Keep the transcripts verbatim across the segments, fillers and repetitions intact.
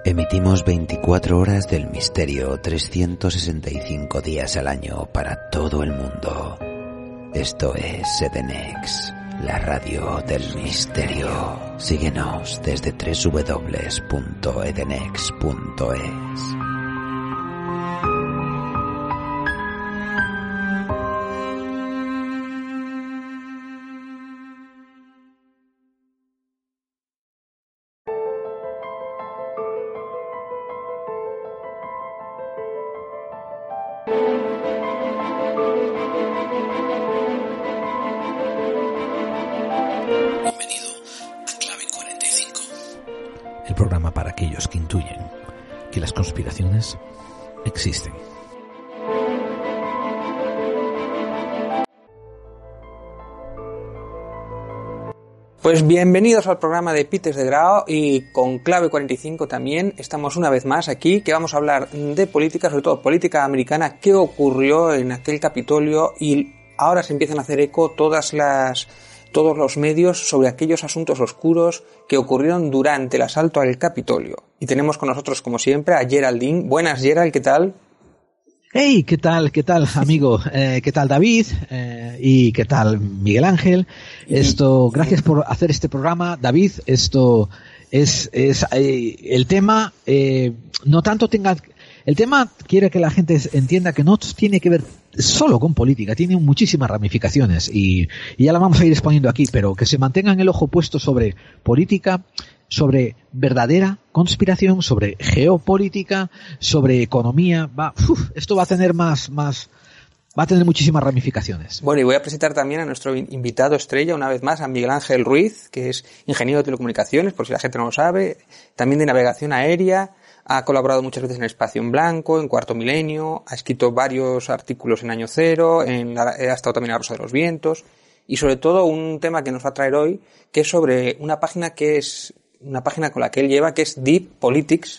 Emitimos veinticuatro horas del misterio, trescientos sesenta y cinco días al año para todo el mundo. Esto es Edenex, la radio del misterio. Síguenos desde doble u doble u doble u punto edenex punto es. Aquellos que intuyen que las conspiraciones existen. Pues bienvenidos al programa de Pites de Grao y con Clave cuarenta y cinco también estamos una vez más aquí, que vamos a hablar de política, sobre todo política americana, qué ocurrió en aquel Capitolio, y ahora se empiezan a hacer eco todas las todos los medios sobre aquellos asuntos oscuros que ocurrieron durante el asalto al Capitolio. Y tenemos con nosotros, como siempre, a Geraldine. Buenas, Gerald, ¿qué tal? Hey, ¿qué tal? ¿Qué tal, amigo? Eh, ¿Qué tal, David? Eh, ¿Y qué tal, Miguel Ángel? Esto, gracias por hacer este programa, David. Esto es, es eh, el tema, eh, no tanto tenga... El tema quiere que la gente entienda que no tiene que ver solo con política, tiene muchísimas ramificaciones y, y ya la vamos a ir exponiendo aquí, pero que se mantengan el ojo puesto sobre política, sobre verdadera conspiración, sobre geopolítica, sobre economía. Va, uf, esto va a tener más, más, va a tener muchísimas ramificaciones. Bueno, y voy a presentar también a nuestro invitado estrella, una vez más, a Miguel Ángel Ruiz, que es ingeniero de telecomunicaciones, por si la gente no lo sabe, también de navegación aérea. Ha colaborado muchas veces en Espacio en Blanco, en Cuarto Milenio, ha escrito varios artículos en Año Cero, en la, ha estado también en La Rosa de los Vientos, y sobre todo un tema que nos va a traer hoy, que es sobre una página que es, una página con la que él lleva, que es Deep Politics,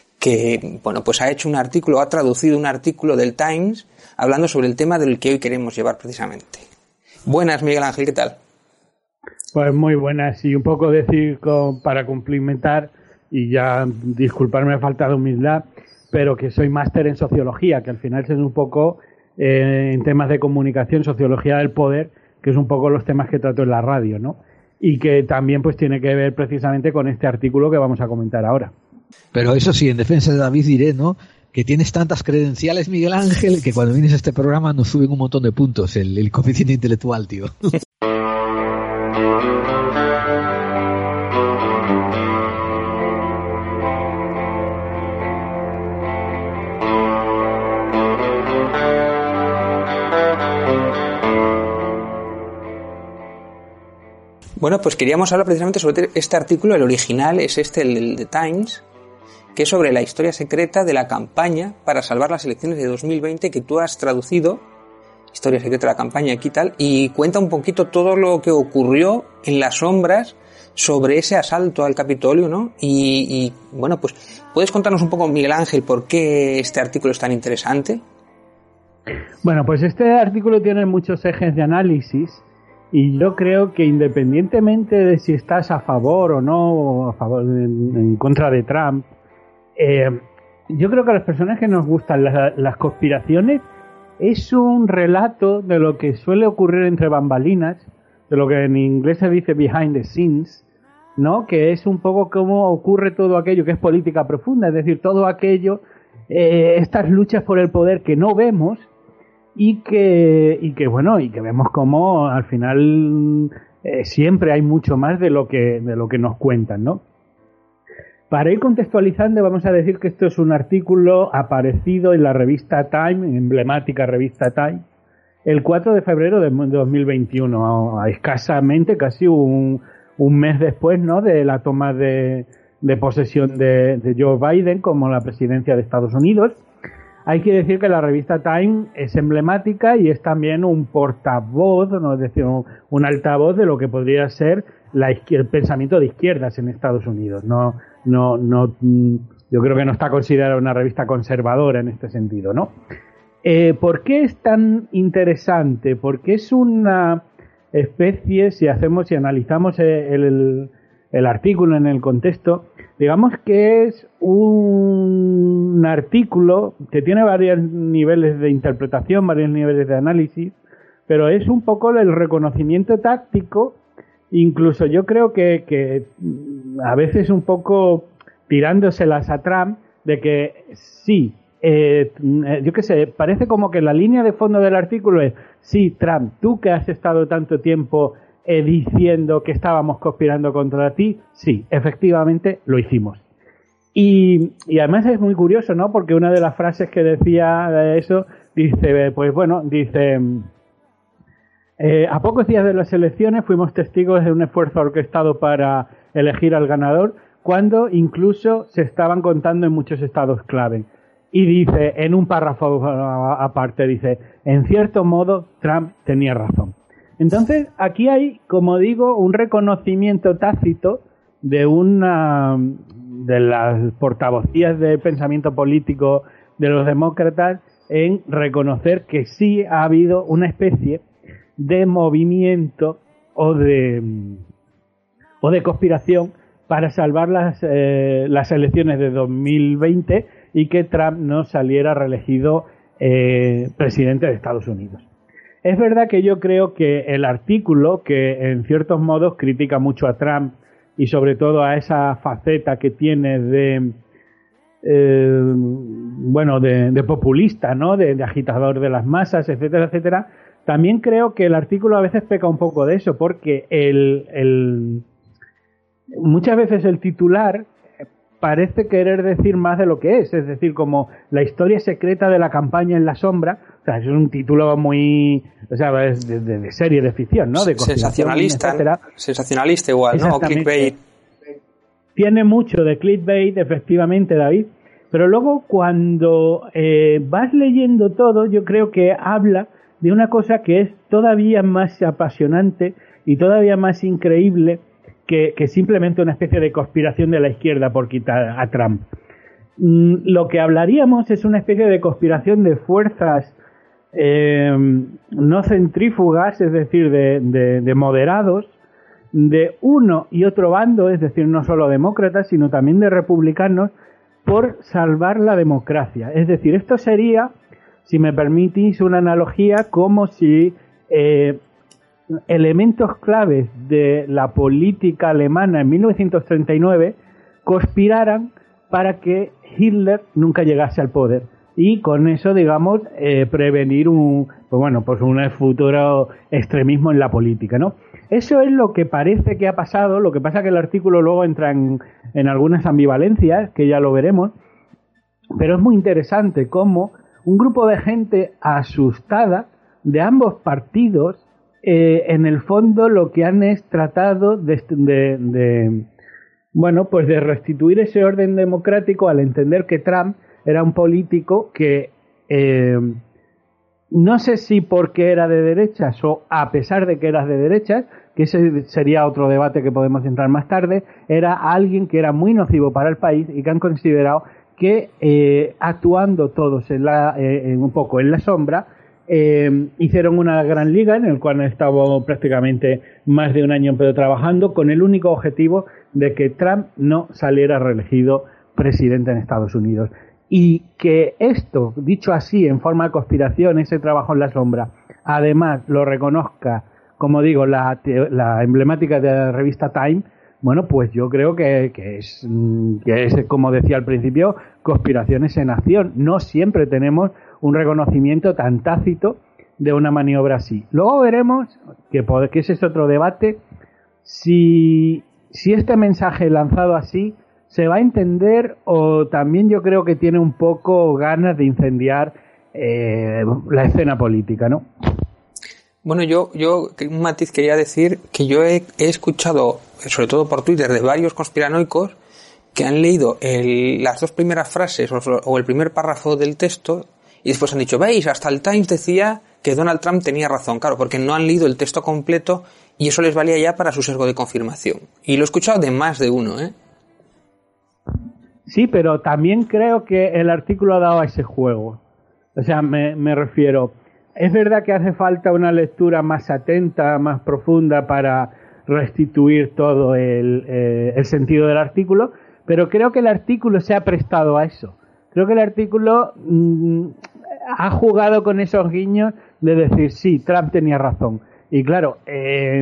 que, bueno, pues ha hecho un artículo, ha traducido un artículo del Times, hablando sobre el tema del que hoy queremos llevar precisamente. Buenas, Miguel Ángel, ¿qué tal? Pues muy buenas, y un poco decir con, para complementar, y ya disculparme la falta de humildad, pero que soy máster en sociología, que al final es un poco eh, en temas de comunicación, sociología del poder, que es un poco los temas que trato en la radio, ¿no? Y que también pues tiene que ver precisamente con este artículo que vamos a comentar ahora. Pero eso sí, en defensa de David diré, ¿no?, que tienes tantas credenciales, Miguel Ángel, que cuando vienes a este programa nos suben un montón de puntos el, el coeficiente intelectual, tío. Bueno, pues queríamos hablar precisamente sobre este artículo. El original es este, el de Times, que es sobre la historia secreta de la campaña para salvar las elecciones de dos mil veinte, que tú has traducido, historia secreta de la campaña aquí y tal, y cuenta un poquito todo lo que ocurrió en las sombras sobre ese asalto al Capitolio, ¿no? Y, y bueno, pues, ¿puedes contarnos un poco, Miguel Ángel, por qué este artículo es tan interesante? Bueno, pues este artículo tiene muchos ejes de análisis. Y yo creo que independientemente de si estás a favor o no, o a favor, en, en contra de Trump, eh, yo creo que a las personas que nos gustan las, las conspiraciones es un relato de lo que suele ocurrir entre bambalinas, de lo que en inglés se dice behind the scenes, ¿no? Que es un poco cómo ocurre todo aquello que es política profunda, es decir, todo aquello, eh, estas luchas por el poder que no vemos, y que y que bueno y que vemos como al final eh, siempre hay mucho más de lo que de lo que nos cuentan, ¿no? Para ir contextualizando, vamos a decir que esto es un artículo aparecido en la revista Time, emblemática revista Time, el cuatro de febrero de dos mil veintiuno, escasamente casi un, un mes después, ¿no?, de la toma de, de posesión de, de Joe Biden como la presidencia de Estados Unidos. Hay que decir que la revista Time es emblemática y es también un portavoz, no es decir, un, un altavoz de lo que podría ser la izquier- el pensamiento de izquierdas en Estados Unidos. No, no, no, yo creo que no está considerada una revista conservadora en este sentido, ¿no? Eh, ¿Por qué es tan interesante? Porque es una especie, si hacemos y analizamos el, el, el artículo en el contexto, digamos que es un artículo que tiene varios niveles de interpretación, varios niveles de análisis, pero es un poco el reconocimiento táctico, incluso yo creo que, que a veces un poco tirándoselas a Trump, de que sí, eh, yo qué sé, parece como que la línea de fondo del artículo es, sí, Trump, tú que has estado tanto tiempo eh, diciendo que estábamos conspirando contra ti, sí, efectivamente lo hicimos. Y, y además es muy curioso, ¿no? Porque una de las frases que decía de eso, dice, pues bueno, dice, eh, a pocos días de las elecciones fuimos testigos de un esfuerzo orquestado para elegir al ganador, cuando incluso se estaban contando en muchos estados clave. Y dice, en un párrafo aparte, dice, en cierto modo, Trump tenía razón. Entonces, aquí hay, como digo, un reconocimiento tácito de una de las portavocías del pensamiento político de los demócratas en reconocer que sí ha habido una especie de movimiento o de, o de conspiración para salvar las, eh, las elecciones de dos mil veinte y que Trump no saliera reelegido eh, presidente de Estados Unidos. Es verdad que yo creo que el artículo, que en ciertos modos critica mucho a Trump y sobre todo a esa faceta que tiene de, eh, bueno, de, de populista, ¿no? De, de agitador de las masas, etcétera, etcétera, también creo que el artículo a veces peca un poco de eso, porque el... el muchas veces el titular parece querer decir más de lo que es, es decir, como la historia secreta de la campaña en la sombra. O sea, es un título muy, o sea, es de, de, de serie de ficción, ¿no? De sensacionalista, etcétera. Sensacionalista igual, ¿no? O clickbait. Tiene mucho de clickbait, efectivamente, David, pero luego cuando eh, vas leyendo todo, yo creo que habla de una cosa que es todavía más apasionante y todavía más increíble Que, que simplemente una especie de conspiración de la izquierda por quitar a Trump. Mm, lo que hablaríamos es una especie de conspiración de fuerzas eh, no centrífugas, es decir, de, de, de moderados, de uno y otro bando, es decir, no solo demócratas, sino también de republicanos, por salvar la democracia. Es decir, esto sería, si me permitís una analogía, como si eh, elementos claves de la política alemana en mil novecientos treinta y nueve conspiraran para que Hitler nunca llegase al poder y con eso, digamos, eh, prevenir un, pues bueno, pues un futuro extremismo en la política, ¿no? Eso es lo que parece que ha pasado. Lo que pasa que el artículo luego entra en, en algunas ambivalencias, que ya lo veremos, pero es muy interesante cómo un grupo de gente asustada de ambos partidos Eh, en el fondo lo que han es tratado de, de, de, bueno, pues de restituir ese orden democrático al entender que Trump era un político que eh, no sé si porque era de derechas o a pesar de que era de derechas, que ese sería otro debate que podemos entrar más tarde, era alguien que era muy nocivo para el país y que han considerado que eh, actuando todos en la, eh, en un poco en la sombra, Eh, hicieron una gran liga en el cual han estado prácticamente más de un año trabajando con el único objetivo de que Trump no saliera reelegido presidente en Estados Unidos. Y que esto, dicho así, en forma de conspiración, ese trabajo en la sombra, además lo reconozca, como digo, la, la emblemática de la revista Time, bueno, pues yo creo que, que, es, que es, como decía al principio, conspiraciones en acción. No siempre tenemos un reconocimiento tan tácito de una maniobra así. Luego veremos, que, que ese es otro debate, si, si este mensaje lanzado así se va a entender o también yo creo que tiene un poco ganas de incendiar eh, la escena política, ¿no? Bueno, yo, yo, un matiz quería decir que yo he, he escuchado, sobre todo por Twitter, de varios conspiranoicos que han leído el, las dos primeras frases o, o el primer párrafo del texto y después han dicho, veis, hasta el Times decía que Donald Trump tenía razón. Claro, porque no han leído el texto completo y eso les valía ya para su sesgo de confirmación. Y lo he escuchado de más de uno, ¿eh? Sí, pero también creo que el artículo ha dado a ese juego. O sea, me, me refiero, es verdad que hace falta una lectura más atenta, más profunda para restituir todo el, eh, el sentido del artículo, pero creo que el artículo se ha prestado a eso. Creo que el artículo mmm, ha jugado con esos guiños de decir, sí, Trump tenía razón. Y claro, eh,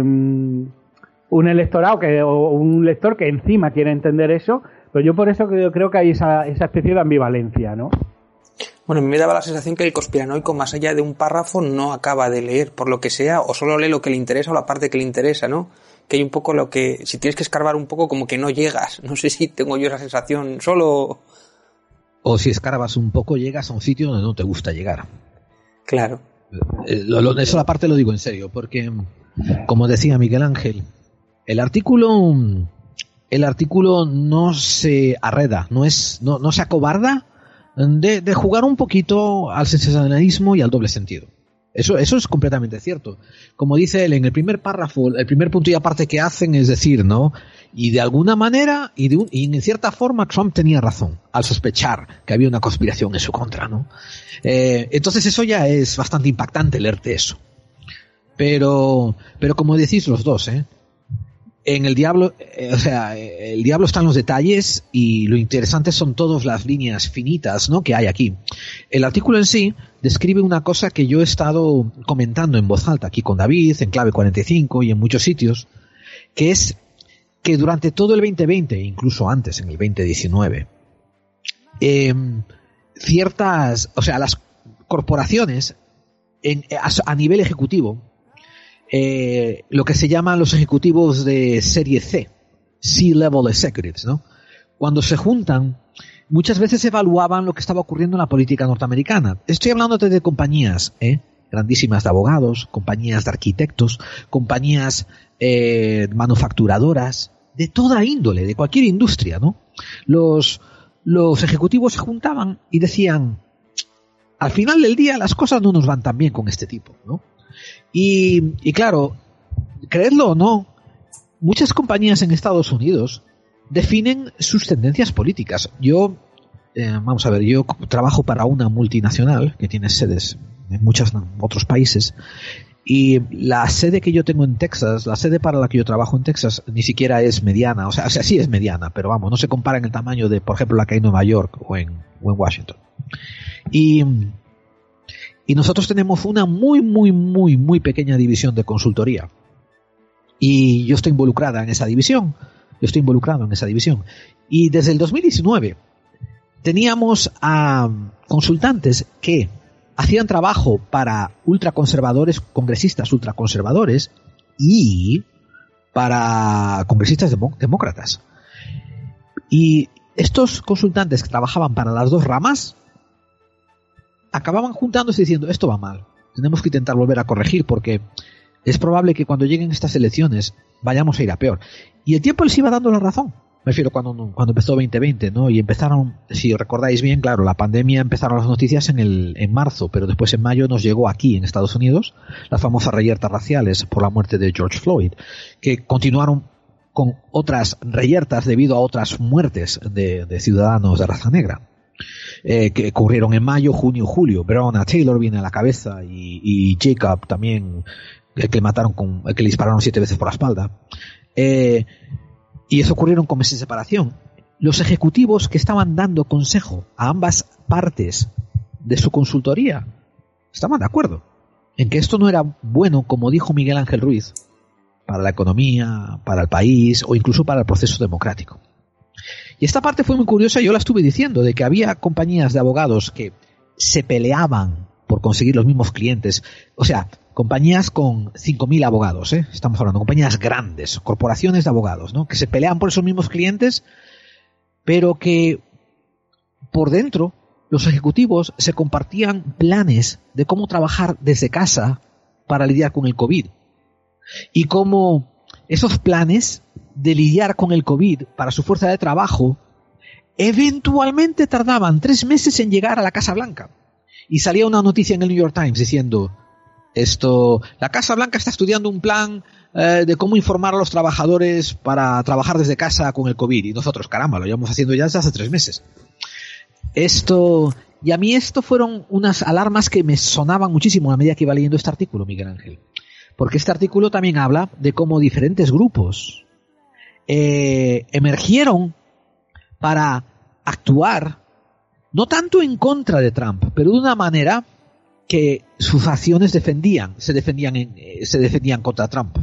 un electorado que, o un lector que encima quiere entender eso, pues yo por eso creo, creo que hay esa, esa especie de ambivalencia, ¿no? Bueno, a mí me daba la sensación que el conspiranoico, más allá de un párrafo, no acaba de leer, por lo que sea, o solo lee lo que le interesa o la parte que le interesa, ¿no? Que hay un poco lo que, si tienes que escarbar un poco, como que no llegas. No sé si tengo yo esa sensación solo. O si escarbas un poco, llegas a un sitio donde no te gusta llegar. Claro. Lo, lo, eso aparte lo digo en serio, porque, como decía Miguel Ángel, el artículo, el artículo no se arreda, no es, no, no se acobarda de, de jugar un poquito al sensacionalismo y al doble sentido. Eso, eso es completamente cierto. Como dice él, en el primer párrafo, el primer punto y aparte que hacen es decir, ¿no? Y de alguna manera, y, de un, y en cierta forma, Trump tenía razón al sospechar que había una conspiración en su contra, ¿no? Eh, entonces eso ya es bastante impactante leerte eso. Pero, pero como decís los dos, ¿eh? En el diablo, eh, o sea, el diablo está en los detalles y lo interesante son todas las líneas finitas, ¿no? Que hay aquí. El artículo en sí describe una cosa que yo he estado comentando en voz alta aquí con David, en Clave cuarenta y cinco y en muchos sitios, que es que durante todo el veinte veinte, incluso antes, en el veinte diecinueve, eh, ciertas, o sea, las corporaciones en, a, a nivel ejecutivo, eh, lo que se llaman los ejecutivos de serie C, C-level executives, ¿no? Cuando se juntan, muchas veces evaluaban lo que estaba ocurriendo en la política norteamericana. Estoy hablándote de compañías, ¿eh? grandísimas de abogados, compañías de arquitectos, compañías eh, manufacturadoras, de toda índole, de cualquier industria, ¿no? Los, los ejecutivos se juntaban y decían, al final del día las cosas no nos van tan bien con este tipo, ¿no? Y, y claro, creedlo o no, muchas compañías en Estados Unidos definen sus tendencias políticas. Yo, eh, vamos a ver, yo trabajo para una multinacional que tiene sedes en muchos otros países y la sede que yo tengo en Texas, la sede para la que yo trabajo en Texas ni siquiera es mediana, o sea, o sea sí es mediana, pero vamos, no se compara en el tamaño de, por ejemplo, la que hay en Nueva York o en, o en Washington. Y, y nosotros tenemos una muy, muy, muy, muy pequeña división de consultoría. Y yo estoy involucrada en esa división. Yo estoy involucrado en esa división. Y desde el dos mil diecinueve teníamos a consultantes que hacían trabajo para ultraconservadores, congresistas ultraconservadores y para congresistas demó- demócratas. Y estos consultantes que trabajaban para las dos ramas acababan juntándose diciendo, esto va mal, tenemos que intentar volver a corregir porque es probable que cuando lleguen estas elecciones vayamos a ir a peor. Y el tiempo les iba dando la razón. Me refiero cuando, cuando empezó veinte veinte, ¿no? Y empezaron, si recordáis bien, claro, la pandemia empezaron las noticias en el en marzo, pero después en mayo nos llegó aquí en Estados Unidos las famosas reyertas raciales por la muerte de George Floyd, que continuaron con otras reyertas debido a otras muertes de, de ciudadanos de raza negra. Eh, que ocurrieron en mayo, junio, julio. Breonna Taylor viene a la cabeza y, y Jacob también, el que mataron con, el que le dispararon siete veces por la espalda. Eh, y eso ocurrieron con meses de separación. Los ejecutivos que estaban dando consejo a ambas partes de su consultoría estaban de acuerdo en que esto no era bueno, como dijo Miguel Ángel Ruiz, para la economía, para el país o incluso para el proceso democrático. Y esta parte fue muy curiosa, yo la estuve diciendo, de que había compañías de abogados que se peleaban por conseguir los mismos clientes. O sea, compañías con cinco mil abogados, ¿eh? Estamos hablando de compañías grandes, corporaciones de abogados, ¿no? Que se peleaban por esos mismos clientes, pero que por dentro los ejecutivos se compartían planes de cómo trabajar desde casa para lidiar con el COVID. Y cómo esos planes de lidiar con el COVID para su fuerza de trabajo eventualmente tardaban tres meses en llegar a la Casa Blanca. Y salía una noticia en el New York Times diciendo esto, la Casa Blanca está estudiando un plan eh, de cómo informar a los trabajadores para trabajar desde casa con el COVID. Y nosotros, caramba, lo llevamos haciendo ya desde hace tres meses. Esto, y a mí esto fueron unas alarmas que me sonaban muchísimo a medida que iba leyendo este artículo, Miguel Ángel. Porque este artículo también habla de cómo diferentes grupos eh, emergieron para actuar no tanto en contra de Trump, pero de una manera que sus acciones defendían, se defendían, en, se defendían contra Trump.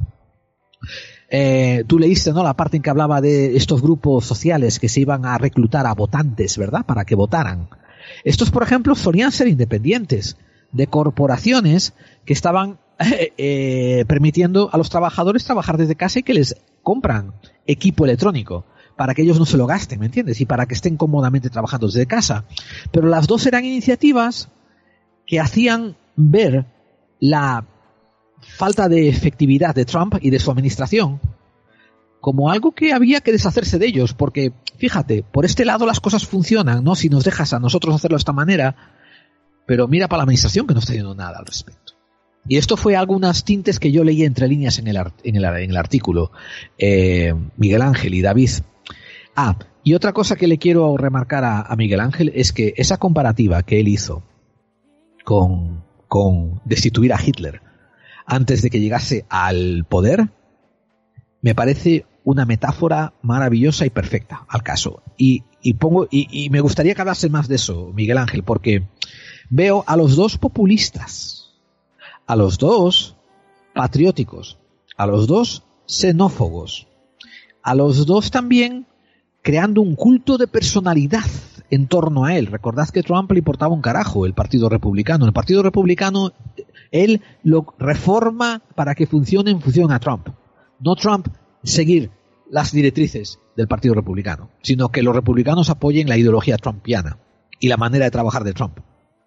Eh, tú leíste, ¿no?, la parte en que hablaba de estos grupos sociales que se iban a reclutar a votantes, ¿verdad?, para que votaran. Estos, por ejemplo, solían ser independientes de corporaciones que estaban eh, eh, permitiendo a los trabajadores trabajar desde casa y que les compran equipo electrónico para que ellos no se lo gasten, ¿me entiendes? Y para que estén cómodamente trabajando desde casa. Pero las dos eran iniciativas que hacían ver la falta de efectividad de Trump y de su administración como algo que había que deshacerse de ellos, porque, fíjate, por este lado las cosas funcionan, ¿no?, si nos dejas a nosotros hacerlo de esta manera, pero mira para la administración que no está haciendo nada al respecto. Y esto fue algunas tintes que yo leí entre líneas en el, art- en el, en el artículo, eh, Miguel Ángel y David. Ah, y otra cosa que le quiero remarcar a, a Miguel Ángel es que esa comparativa que él hizo con, con destituir a Hitler antes de que llegase al poder, me parece una metáfora maravillosa y perfecta al caso. Y, y pongo y, y me gustaría que hablase más de eso, Miguel Ángel, porque veo a los dos populistas, a los dos patrióticos, a los dos xenófobos, a los dos también creando un culto de personalidad en torno a él. Recordad que Trump le importaba un carajo el Partido Republicano. El Partido Republicano, él lo reforma para que funcione en función a Trump. No Trump seguir las directrices del Partido Republicano, sino que los republicanos apoyen la ideología trumpiana y la manera de trabajar de Trump.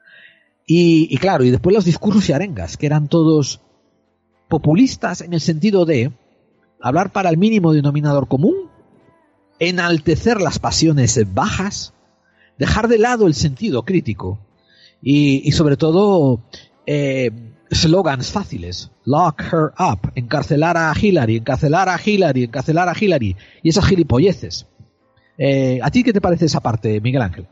Y, y claro, y después los discursos y arengas, que eran todos populistas en el sentido de hablar para el mínimo denominador común, enaltecer las pasiones bajas, dejar de lado el sentido crítico y, y sobre todo eh, slogans fáciles. Lock her up, encarcelar a Hillary, encarcelar a Hillary, encarcelar a Hillary y esas gilipolleces. Eh, ¿A ti qué te parece esa parte, Miguel Ángel?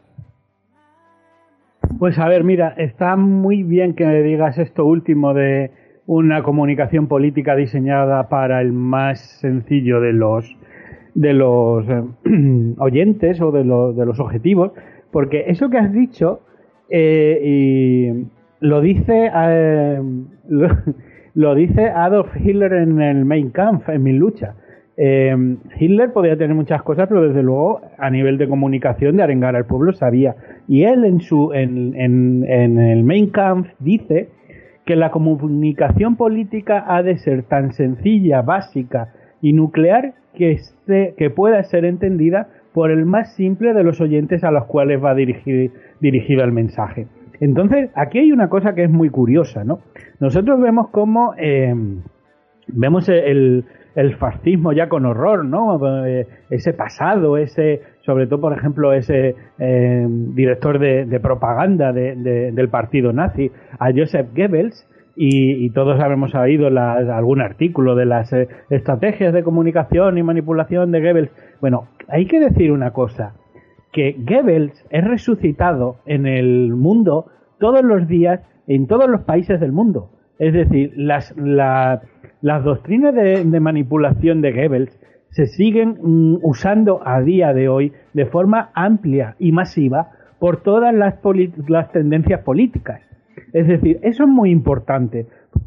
Pues a ver, mira, está muy bien que me digas esto último de una comunicación política diseñada para el más sencillo de los de los eh, oyentes o de los, de los objetivos, porque eso que has dicho eh, y lo dice eh, lo, lo dice Adolf Hitler en el Mein Kampf, en Mi lucha. Eh, Hitler podía tener muchas cosas, pero desde luego a nivel de comunicación, de arengar al pueblo, sabía. Y él en su en, en, en el Mein Kampf dice que la comunicación política ha de ser tan sencilla, básica y nuclear que esté, que pueda ser entendida por el más simple de los oyentes a los cuales va dirigir, dirigido el mensaje. Entonces, aquí hay una cosa que es muy curiosa, ¿no? Nosotros vemos cómo eh, vemos el, el fascismo ya con horror, ¿no? Eh, ese pasado, ese, sobre todo, por ejemplo, ese eh, director de, de propaganda de, de, del partido nazi, a Joseph Goebbels. Y, y todos habremos oído la, algún artículo de las eh, estrategias de comunicación y manipulación de Goebbels. Bueno, hay que decir una cosa, que Goebbels es resucitado en el mundo todos los días, en todos los países del mundo. Es decir, las, la, las doctrinas de, de manipulación de Goebbels se siguen mm, usando a día de hoy de forma amplia y masiva por todas las, las tendencias políticas. Es decir, eso es muy importante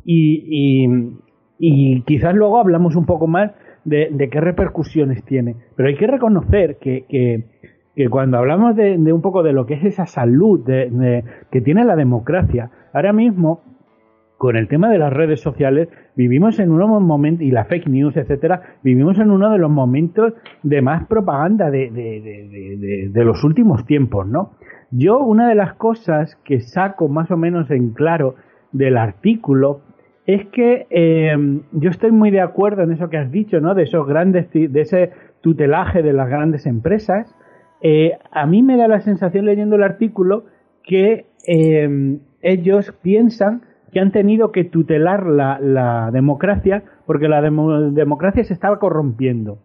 y, y, y quizás luego hablamos un poco más de, de qué repercusiones tiene. Pero hay que reconocer que, que, que cuando hablamos de, de un poco de lo que es esa salud de, de, que tiene la democracia, ahora mismo con el tema de las redes sociales vivimos en unos momentos, y la fake news, etcétera, vivimos en uno de los momentos de más propaganda de, de, de, de, de, de los últimos tiempos, ¿no? Yo, una de las cosas que saco más o menos en claro del artículo es que eh, yo estoy muy de acuerdo en eso que has dicho, ¿no? De esos grandes, de ese tutelaje de las grandes empresas. Eh, a mí me da la sensación leyendo el artículo que eh, ellos piensan que han tenido que tutelar la, la democracia porque la demo, democracia se estaba corrompiendo.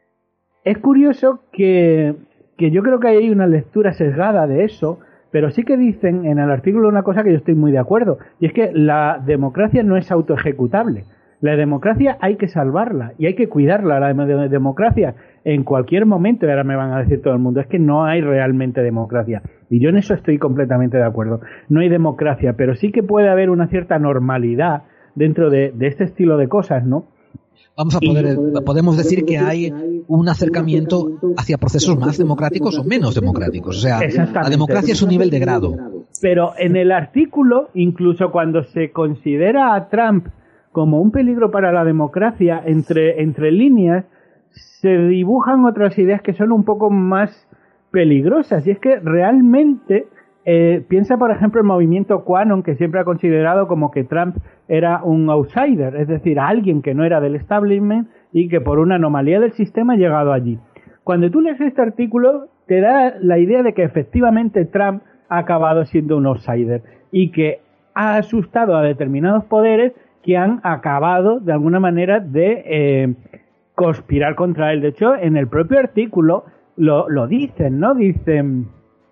Es curioso que que yo creo que hay una lectura sesgada de eso, pero sí que dicen en el artículo una cosa que yo estoy muy de acuerdo, y es que la democracia no es autoejecutable. La democracia hay que salvarla y hay que cuidarla. La democracia en cualquier momento, y ahora me van a decir todo el mundo, es que no hay realmente democracia. Y yo en eso estoy completamente de acuerdo. No hay democracia, pero sí que puede haber una cierta normalidad dentro de, de este estilo de cosas, ¿no? Vamos a poder, podemos decir que hay un acercamiento hacia procesos más democráticos o menos democráticos. O sea, la democracia es un nivel de grado. Pero en el artículo, incluso cuando se considera a Trump como un peligro para la democracia, entre, entre líneas, se dibujan otras ideas que son un poco más peligrosas. Y es que realmente, eh, piensa por ejemplo el movimiento QAnon, que siempre ha considerado como que Trump era un outsider, es decir, alguien que no era del establishment y que por una anomalía del sistema ha llegado allí. Cuando tú lees este artículo, te da la idea de que efectivamente Trump ha acabado siendo un outsider y que ha asustado a determinados poderes que han acabado de alguna manera de eh, conspirar contra él. De hecho, en el propio artículo lo, lo dicen, ¿no? Dicen,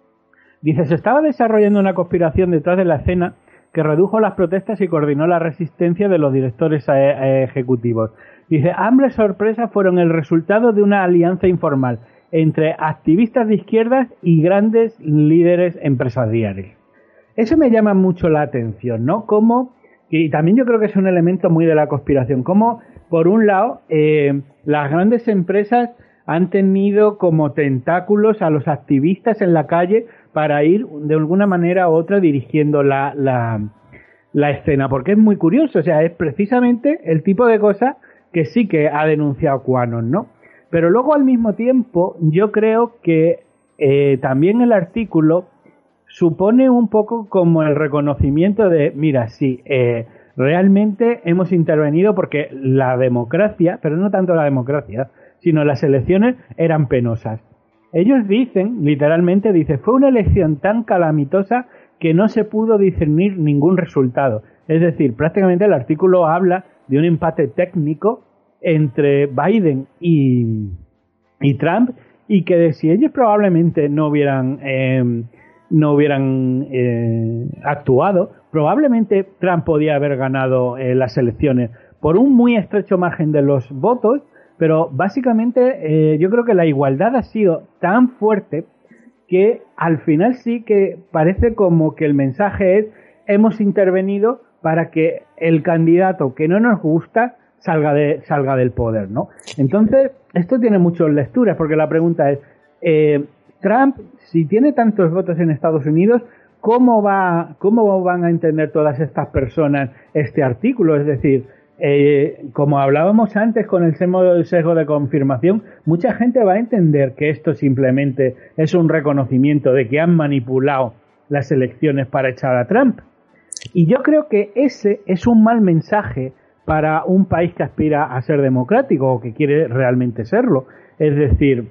dice, se estaba desarrollando una conspiración detrás de la escena que redujo las protestas y coordinó la resistencia de los directores eh, ejecutivos. Dice, ambas sorpresas fueron el resultado de una alianza informal entre activistas de izquierdas y grandes líderes empresariales. Eso me llama mucho la atención, ¿no? Como, y también yo creo que es un elemento muy de la conspiración, como, por un lado, eh, las grandes empresas han tenido como tentáculos a los activistas en la calle para ir de alguna manera u otra dirigiendo la, la, la escena, porque es muy curioso, o sea, es precisamente el tipo de cosa que sí que ha denunciado QAnon, ¿no? Pero luego al mismo tiempo yo creo que eh, también el artículo supone un poco como el reconocimiento de, mira, sí, eh, realmente hemos intervenido porque la democracia, pero no tanto la democracia, sino las elecciones eran penosas. Ellos dicen, literalmente, dice, fue una elección tan calamitosa que no se pudo discernir ningún resultado. Es decir, prácticamente el artículo habla de un empate técnico entre Biden y, y Trump, y que de si ellos probablemente no hubieran eh, no hubieran eh, actuado, probablemente Trump podía haber ganado eh, las elecciones por un muy estrecho margen de los votos, pero básicamente eh, yo creo que la igualdad ha sido tan fuerte que al final sí que parece como que el mensaje es, hemos intervenido para que el candidato que no nos gusta salga de salga del poder, ¿no? Entonces, esto tiene muchas lecturas, porque la pregunta es, eh, Trump, si tiene tantos votos en Estados Unidos, ¿cómo va, cómo van a entender todas estas personas este artículo? Es decir, eh, como hablábamos antes con el sesgo de confirmación, mucha gente va a entender que esto simplemente es un reconocimiento de que han manipulado las elecciones para echar a Trump. Y yo creo que ese es un mal mensaje para un país que aspira a ser democrático o que quiere realmente serlo. Es decir,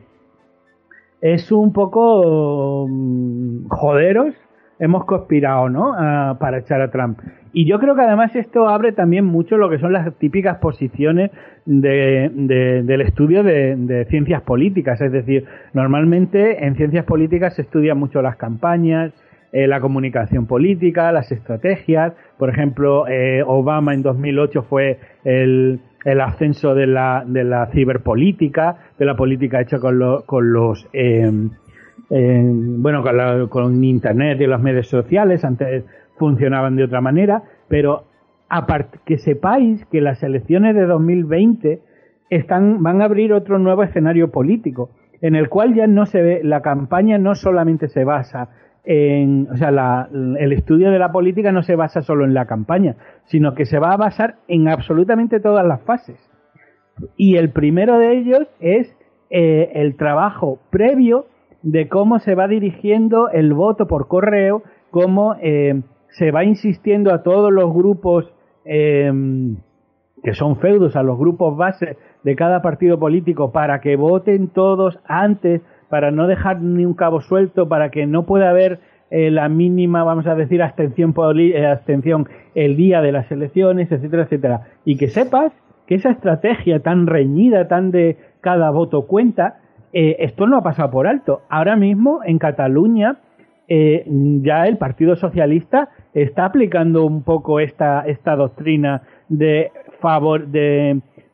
es un poco um, joderos, hemos conspirado, ¿no? Uh, para echar a Trump. Y yo creo que además esto abre también mucho lo que son las típicas posiciones de, de, del estudio de, de ciencias políticas. Es decir, normalmente en ciencias políticas se estudian mucho las campañas, Eh, la comunicación política, las estrategias. Por ejemplo, eh, Obama en dos mil ocho fue el, el ascenso de la, de la ciberpolítica, de la política hecha con, lo, con los eh, eh, bueno, con, la, con Internet y los medios sociales. Antes funcionaban de otra manera, pero aparte que sepáis que las elecciones de dos mil veinte están, van a abrir otro nuevo escenario político, en el cual ya no se ve, la campaña no solamente se basa en, o sea, la, el estudio de la política no se basa solo en la campaña, sino que se va a basar en absolutamente todas las fases. Y el primero de ellos es eh, el trabajo previo de cómo se va dirigiendo el voto por correo, cómo eh, se va insistiendo a todos los grupos eh, que son feudos, a los grupos base de cada partido político, para que voten todos antes, para no dejar ni un cabo suelto, para que no pueda haber eh, la mínima, vamos a decir, abstención, poli- eh, abstención el día de las elecciones, etcétera, etcétera. Y que sepas que esa estrategia tan reñida, tan de cada voto cuenta, eh, esto no ha pasado por alto. Ahora mismo en Cataluña eh, ya el Partido Socialista está aplicando un poco esta, esta doctrina de favor de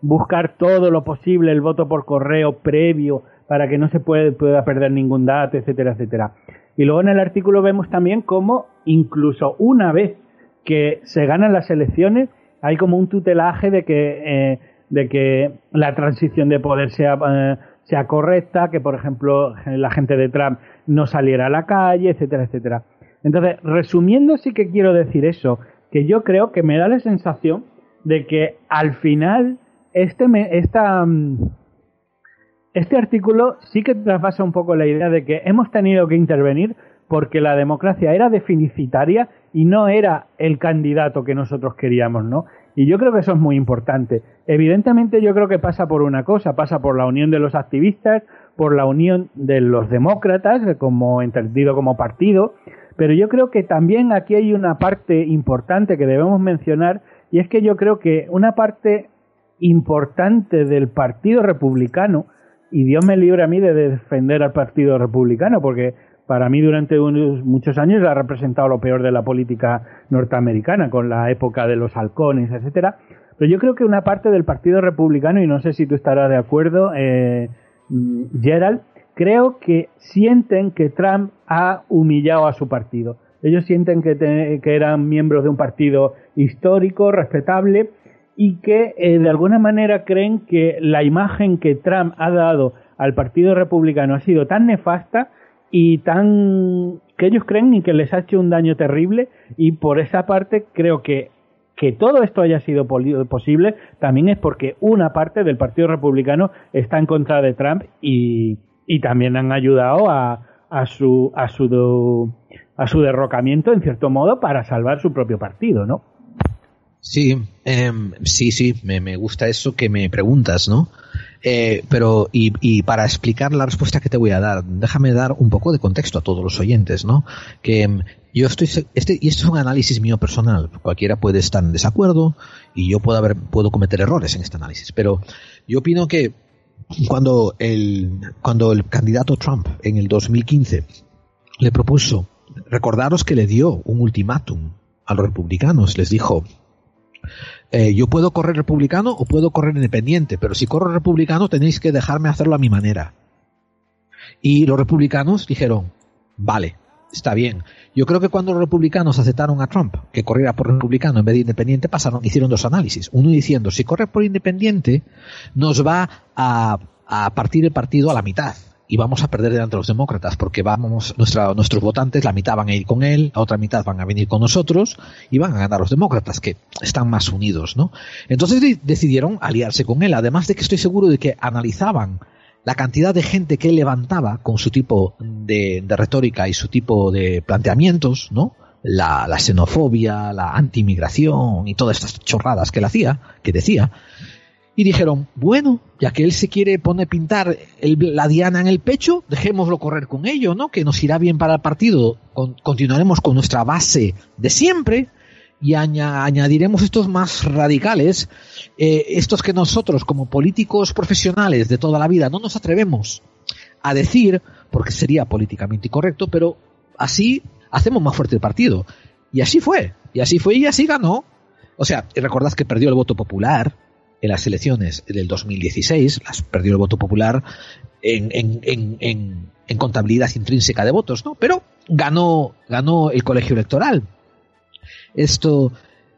buscar todo lo posible el voto por correo previo para que no se puede, pueda perder ningún dato, etcétera, etcétera. Y luego en el artículo vemos también cómo incluso una vez que se ganan las elecciones hay como un tutelaje de que eh, de que la transición de poder sea eh, sea correcta, que por ejemplo la gente de Trump no saliera a la calle, etcétera, etcétera. Entonces, resumiendo, sí que quiero decir eso, que yo creo que me da la sensación de que al final este me, esta este artículo sí que traspasa un poco la idea de que hemos tenido que intervenir porque la democracia era deficitaria y no era el candidato que nosotros queríamos, ¿no? Y yo creo que eso es muy importante. Evidentemente yo creo que pasa por una cosa, pasa por la unión de los activistas, por la unión de los demócratas, como entendido como partido, pero yo creo que también aquí hay una parte importante que debemos mencionar, y es que yo creo que una parte importante del Partido Republicano, y Dios me libre a mí de defender al Partido Republicano, porque para mí durante unos, muchos años ha representado lo peor de la política norteamericana, con la época de los halcones, etcétera. Pero yo creo que una parte del Partido Republicano, y no sé si tú estarás de acuerdo, eh, Gerald, creo que sienten que Trump ha humillado a su partido. Ellos sienten que, te, que eran miembros de un partido histórico, respetable, y que eh, de alguna manera creen que la imagen que Trump ha dado al Partido Republicano ha sido tan nefasta y tan que ellos creen y que les ha hecho un daño terrible, y por esa parte creo que que todo esto haya sido posible también es porque una parte del Partido Republicano está en contra de Trump y, y también han ayudado a, a su a su a su derrocamiento en cierto modo para salvar su propio partido, ¿no? Sí, eh, sí, sí, me, me gusta eso que me preguntas, ¿no? Eh, pero, y, y para explicar la respuesta que te voy a dar, déjame dar un poco de contexto a todos los oyentes, ¿no? Que eh, yo estoy, este, y esto es un análisis mío personal, cualquiera puede estar en desacuerdo, y yo puedo haber, puedo cometer errores en este análisis, pero yo opino que cuando el, cuando el candidato Trump en el dos mil quince le propuso, recordaros que le dio un ultimátum a los republicanos, les dijo, Eh, yo puedo correr republicano o puedo correr independiente, pero si corro republicano tenéis que dejarme hacerlo a mi manera. Y los republicanos dijeron, vale, está bien. Yo creo que cuando los republicanos aceptaron a Trump que corriera por republicano en vez de independiente, pasaron, hicieron dos análisis. Uno diciendo, si corre por independiente, nos va a, a partir el partido a la mitad. Y vamos a perder delante de los demócratas, porque vamos, nuestra, nuestros votantes, la mitad van a ir con él, la otra mitad van a venir con nosotros, y van a ganar los demócratas, que están más unidos, ¿no? Entonces de, decidieron aliarse con él, además de que estoy seguro de que analizaban la cantidad de gente que él levantaba con su tipo de, de retórica y su tipo de planteamientos, ¿no? La, la xenofobia, la anti-inmigración y todas estas chorradas que él hacía, que decía. Y dijeron, bueno, ya que él se quiere poner pintar el, la diana en el pecho, dejémoslo correr con ello, ¿no? Que nos irá bien para el partido. Con, continuaremos con nuestra base de siempre y aña, añadiremos estos más radicales, eh, estos que nosotros como políticos profesionales de toda la vida no nos atrevemos a decir, porque sería políticamente incorrecto, pero así hacemos más fuerte el partido. Y así fue, y así fue y así ganó. O sea, recordad que perdió el voto popular en las elecciones del dos mil dieciséis, las perdió el voto popular en, en, en, en, en contabilidad intrínseca de votos, ¿no? Pero ganó, ganó el colegio electoral. Esto,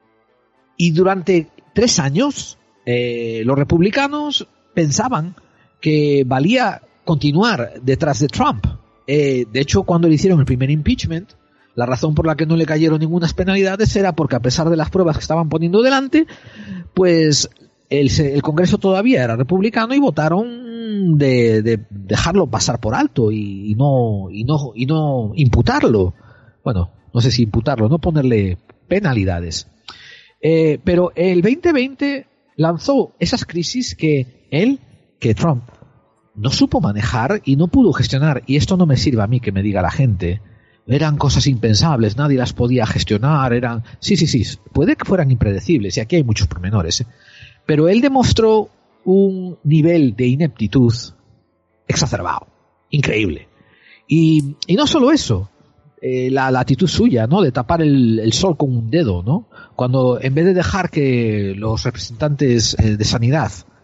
y durante tres años, eh, los republicanos pensaban que valía continuar detrás de Trump. Eh, de hecho, cuando le hicieron el primer impeachment, la razón por la que no le cayeron ninguna penalidades era porque, a pesar de las pruebas que estaban poniendo delante, pues El, el Congreso todavía era republicano y votaron de, de dejarlo pasar por alto y, y no y no y no imputarlo. Bueno, no sé si imputarlo, no ponerle penalidades. Eh, pero el veinte veinte lanzó esas crisis que él, que Trump, no supo manejar y no pudo gestionar. Y esto no me sirve a mí que me diga la gente. Eran cosas impensables, nadie las podía gestionar, eran... Sí, sí, sí, puede que fueran impredecibles, y aquí hay muchos pormenores, ¿eh? Pero él demostró un nivel de ineptitud exacerbado, increíble. Y, y no solo eso, eh, la, la actitud suya, ¿no? De tapar el, el sol con un dedo, ¿no? Cuando en vez de dejar que los representantes eh, de sanidad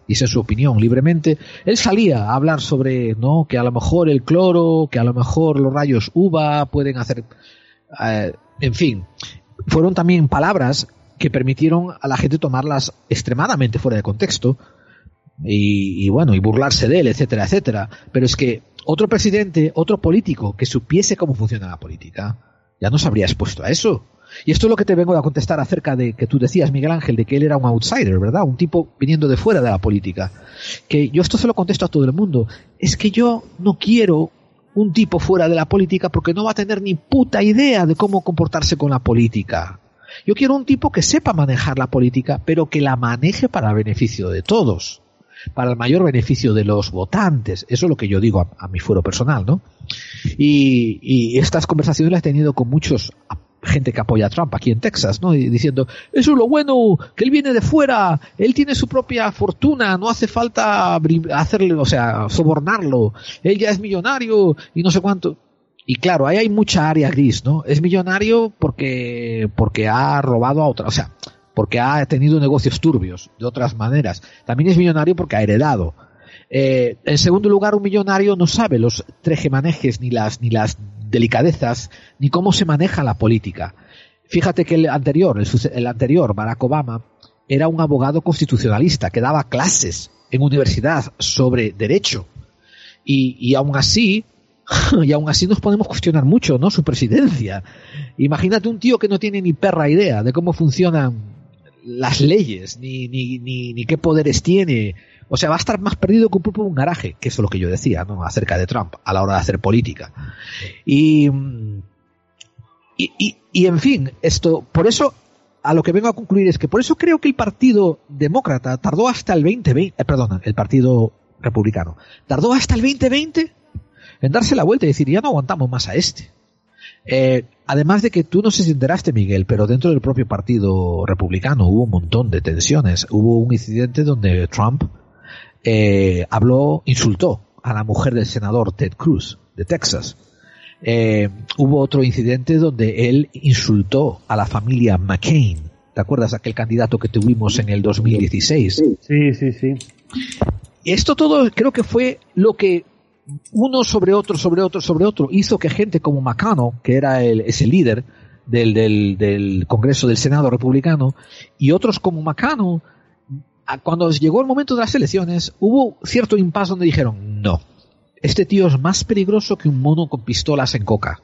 y esa es su opinión libremente, él salía a hablar sobre, ¿no?, que a lo mejor el cloro, que a lo mejor los rayos U V A pueden hacer, eh, en fin, fueron también palabras que permitieron a la gente tomarlas extremadamente fuera de contexto y, y bueno, y burlarse de él, etcétera, etcétera. Pero es que otro presidente, otro político que supiese cómo funciona la política, ya no se habría expuesto a eso. Y esto es lo que te vengo a contestar acerca de que tú decías, Miguel Ángel, de que él era un outsider, ¿verdad? Un tipo viniendo de fuera de la política. Que yo esto se lo contesto a todo el mundo. Es que yo no quiero un tipo fuera de la política porque no va a tener ni puta idea de cómo comportarse con la política. Yo quiero un tipo que sepa manejar la política, pero que la maneje para el beneficio de todos, para el mayor beneficio de los votantes. Eso es lo que yo digo a, a mi fuero personal, ¿no? Y, y estas conversaciones las he tenido con muchos gente que apoya a Trump aquí en Texas, ¿no? Y diciendo, eso es lo bueno, que él viene de fuera, él tiene su propia fortuna, no hace falta hacerle, o sea, sobornarlo, él ya es millonario y no sé cuánto. Y claro, ahí hay mucha área gris, ¿no? Es millonario porque porque ha robado a otra, o sea, porque ha tenido negocios turbios de otras maneras. También es millonario porque ha heredado. Eh, en segundo lugar, un millonario no sabe los trejemanejes ni las ni las delicadezas ni cómo se maneja la política. Fíjate que el anterior, el, el anterior, Barack Obama, era un abogado constitucionalista que daba clases en universidad sobre derecho y, y aún así y aún así nos podemos cuestionar mucho, ¿no?, su presidencia. Imagínate un tío que no tiene ni perra idea de cómo funcionan las leyes ni ni ni, ni qué poderes tiene. O sea, va a estar más perdido que un pulpo en un garaje, que eso es lo que yo decía, ¿no?, acerca de Trump a la hora de hacer política. Y, y, y, y en fin, esto, por eso, a lo que vengo a concluir es que por eso creo que el Partido Demócrata tardó hasta el veinte veinte, eh, perdón, el Partido Republicano, tardó hasta el veinte veinte en darse la vuelta y decir, ya no aguantamos más a este. Eh, además de que tú no sé si enteraste, Miguel, pero dentro del propio Partido Republicano hubo un montón de tensiones. Hubo un incidente donde Trump Eh, habló, insultó a la mujer del senador Ted Cruz de Texas. Eh, hubo otro incidente donde él insultó a la familia McCain. ¿Te acuerdas aquel candidato que tuvimos en el dos mil dieciséis? Sí, sí, sí. Y esto todo creo que fue lo que uno sobre otro, sobre otro, sobre otro hizo que gente como McConnell, que era el, ese líder del, del, del Congreso del Senado republicano, y otros como McConnell, cuando llegó el momento de las elecciones, hubo cierto impasse donde dijeron, no, este tío es más peligroso que un mono con pistolas en coca.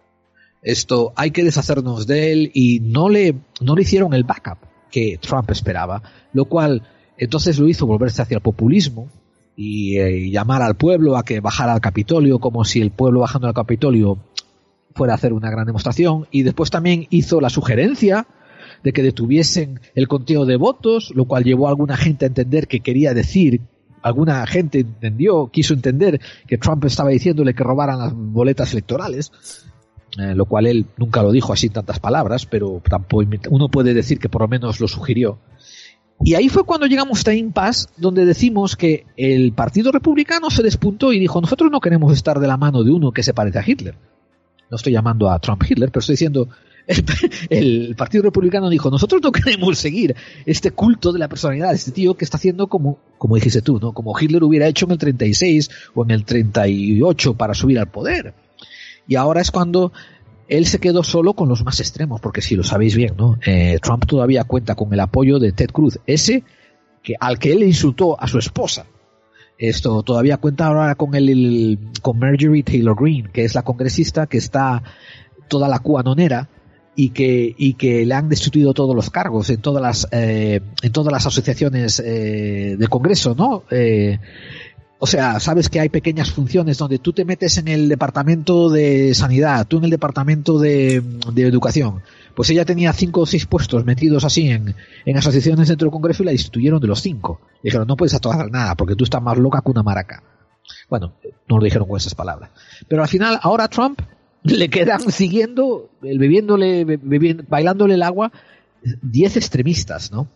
Esto, hay que deshacernos de él, y no le, no le hicieron el backup que Trump esperaba, lo cual entonces lo hizo volverse hacia el populismo y eh, llamar al pueblo a que bajara al Capitolio, como si el pueblo bajando al Capitolio fuera a hacer una gran demostración, y después también hizo la sugerencia de que detuviesen el conteo de votos, lo cual llevó a alguna gente a entender que quería decir, alguna gente entendió, quiso entender que Trump estaba diciéndole que robaran las boletas electorales, eh, lo cual él nunca lo dijo así en tantas palabras, pero tampoco uno puede decir que por lo menos lo sugirió. Y ahí fue cuando llegamos a este impasse donde decimos que el Partido Republicano se despuntó y dijo, nosotros no queremos estar de la mano de uno que se parece a Hitler. No estoy llamando a Trump Hitler, pero estoy diciendo, el, el Partido Republicano dijo, nosotros no queremos seguir este culto de la personalidad de este tío que está haciendo como, como dijiste tú, ¿no? Como Hitler hubiera hecho en el treinta y seis o en el treinta y ocho para subir al poder. Y ahora es cuando él se quedó solo con los más extremos, porque si lo sabéis bien, ¿no? Eh, Trump todavía cuenta con el apoyo de Ted Cruz, ese que al que él insultó a su esposa. Esto todavía cuenta ahora con el, el con Marjorie Taylor Greene, que es la congresista que está toda la cuanonera y que y que le han destituido todos los cargos en todas las eh, en todas las asociaciones eh, de Congreso, ¿no? Eh, o sea, sabes que hay pequeñas funciones donde tú te metes en el departamento de sanidad, tú en el departamento de, de educación. Pues ella tenía cinco o seis puestos metidos así en, en asociaciones dentro del Congreso y la destituyeron de los cinco. Le dijeron, no puedes tocar nada porque tú estás más loca que una maraca. Bueno, no lo dijeron con esas palabras. Pero al final, ahora a Trump le quedan siguiendo, bebiéndole, bebiendo, bailándole el agua, diez extremistas, ¿no?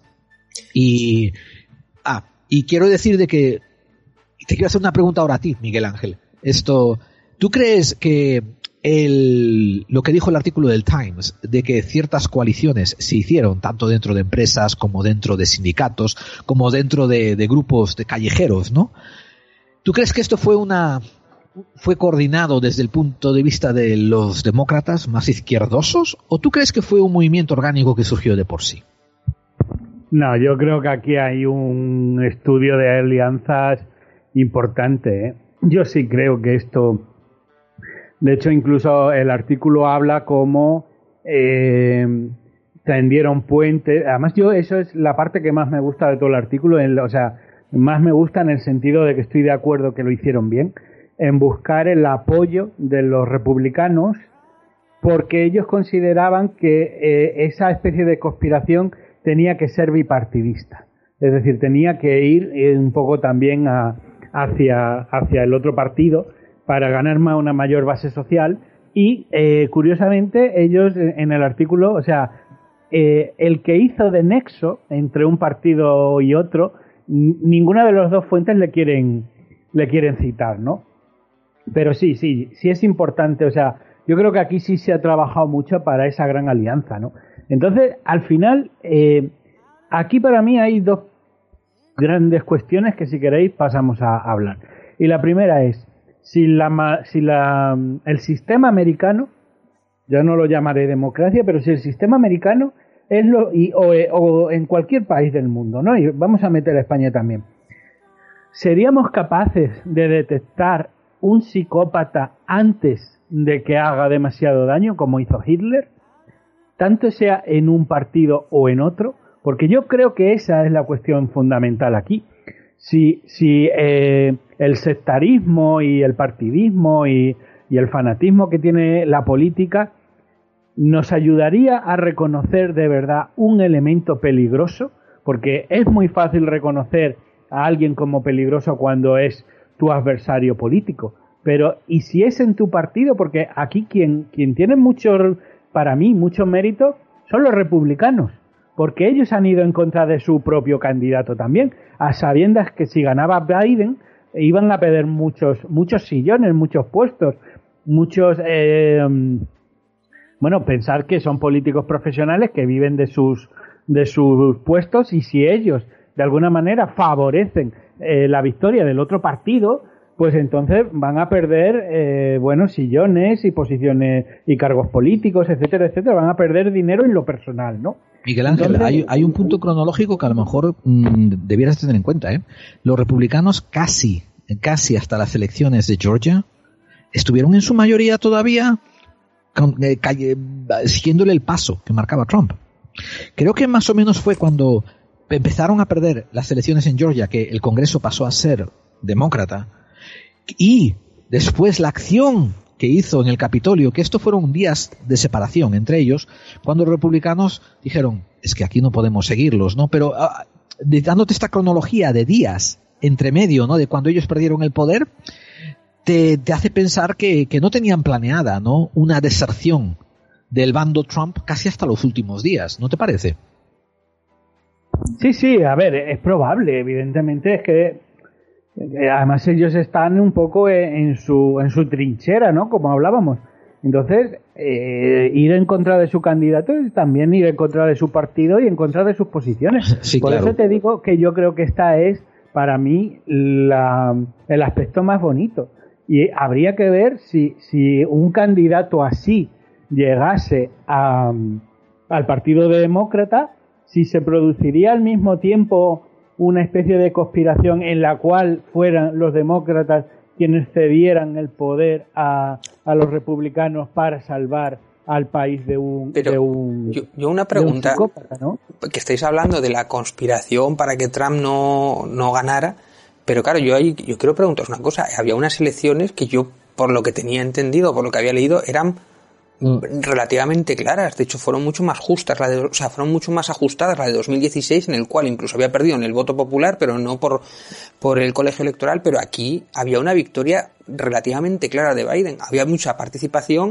Y, ah, y quiero decir de que, te quiero hacer una pregunta ahora a ti, Miguel Ángel. Esto, ¿tú crees que el, lo que dijo el artículo del Times, de que ciertas coaliciones se hicieron, tanto dentro de empresas como dentro de sindicatos, como dentro de, de grupos de callejeros, ¿no? ¿Tú crees que esto fue una fue coordinado desde el punto de vista de los demócratas más izquierdosos, o tú crees que fue un movimiento orgánico que surgió de por sí? No, yo creo que aquí hay un estudio de alianzas importante, ¿eh? Yo sí creo que esto, de hecho incluso el artículo habla como eh, tendieron puentes. Además yo eso es la parte que más me gusta de todo el artículo, en, o sea, más me gusta en el sentido de que estoy de acuerdo que lo hicieron bien, en buscar el apoyo de los republicanos, porque ellos consideraban que eh, esa especie de conspiración tenía que ser bipartidista, es decir, tenía que ir eh, un poco también a, hacia, hacia el otro partido para ganar más una mayor base social. Y eh, curiosamente ellos en el artículo, o sea, eh, el que hizo de nexo entre un partido y otro, n- ninguna de las dos fuentes le quieren le quieren citar, ¿no? Pero sí, sí, sí es importante, o sea, yo creo que aquí sí se ha trabajado mucho para esa gran alianza, ¿no? Entonces, al final, eh, aquí para mí hay dos grandes cuestiones que si queréis pasamos a, a hablar. Y la primera es, si la si la el sistema americano, yo no lo llamaré democracia, pero si el sistema americano es lo y, o, o en cualquier país del mundo, ¿no? Y vamos a meter a España también. ¿Seríamos capaces de detectar un psicópata antes de que haga demasiado daño, como hizo Hitler, tanto sea en un partido o en otro? Porque yo creo que esa es la cuestión fundamental aquí. Si, si eh, el sectarismo y el partidismo y, y el fanatismo que tiene la política nos ayudaría a reconocer de verdad un elemento peligroso, porque es muy fácil reconocer a alguien como peligroso cuando es tu adversario político, pero ¿y si es en tu partido? Porque aquí quien, quien tiene mucho, para mí, mucho mérito son los republicanos, porque ellos han ido en contra de su propio candidato también, a sabiendas que si ganaba Biden iban a perder muchos, muchos sillones, muchos puestos, muchos, eh, bueno, pensar que son políticos profesionales que viven de sus, de sus puestos, y si ellos de alguna manera favorecen eh, la victoria del otro partido, pues entonces van a perder eh, buenos sillones y posiciones y cargos políticos, etcétera, etcétera. Van a perder dinero en lo personal, ¿no? Miguel Ángel, entonces, hay, hay un punto cronológico que a lo mejor mmm, debieras tener en cuenta, ¿eh? Los republicanos casi, casi hasta las elecciones de Georgia, estuvieron en su mayoría todavía con, eh, calle, siguiéndole el paso que marcaba Trump. Creo que más o menos fue cuando empezaron a perder las elecciones en Georgia, que el Congreso pasó a ser demócrata, y después la acción que hizo en el Capitolio, que estos fueron días de separación entre ellos, cuando los republicanos dijeron, es que aquí no podemos seguirlos, ¿no? Pero uh, dándote esta cronología de días entre medio, ¿no? De cuando ellos perdieron el poder, te, te hace pensar que, que no tenían planeada, ¿no? Una deserción del bando Trump casi hasta los últimos días, ¿no te parece? Sí, sí, a ver, es probable, evidentemente, es que eh, además ellos están un poco en su en su trinchera, ¿no? Como hablábamos. Entonces, eh, ir en contra de su candidato es también ir en contra de su partido y en contra de sus posiciones. Sí, Por claro. eso te digo que yo creo que esta es, para mí, la, el aspecto más bonito. Y habría que ver si, si un candidato así llegase a, al Partido Demócrata, si se produciría al mismo tiempo una especie de conspiración en la cual fueran los demócratas quienes cedieran el poder a, a los republicanos para salvar al país de un... Pero de un yo, yo una pregunta, un psicópata, ¿no? Que estáis hablando de la conspiración para que Trump no, no ganara, pero claro, yo ahí, yo quiero preguntaros una cosa, había unas elecciones que yo, por lo que tenía entendido, por lo que había leído, eran relativamente claras, de hecho fueron mucho más justas, la de, o sea, fueron mucho más ajustadas la de dos mil dieciséis, en el cual incluso había perdido en el voto popular, pero no por, por el colegio electoral, pero aquí había una victoria relativamente clara de Biden, había mucha participación,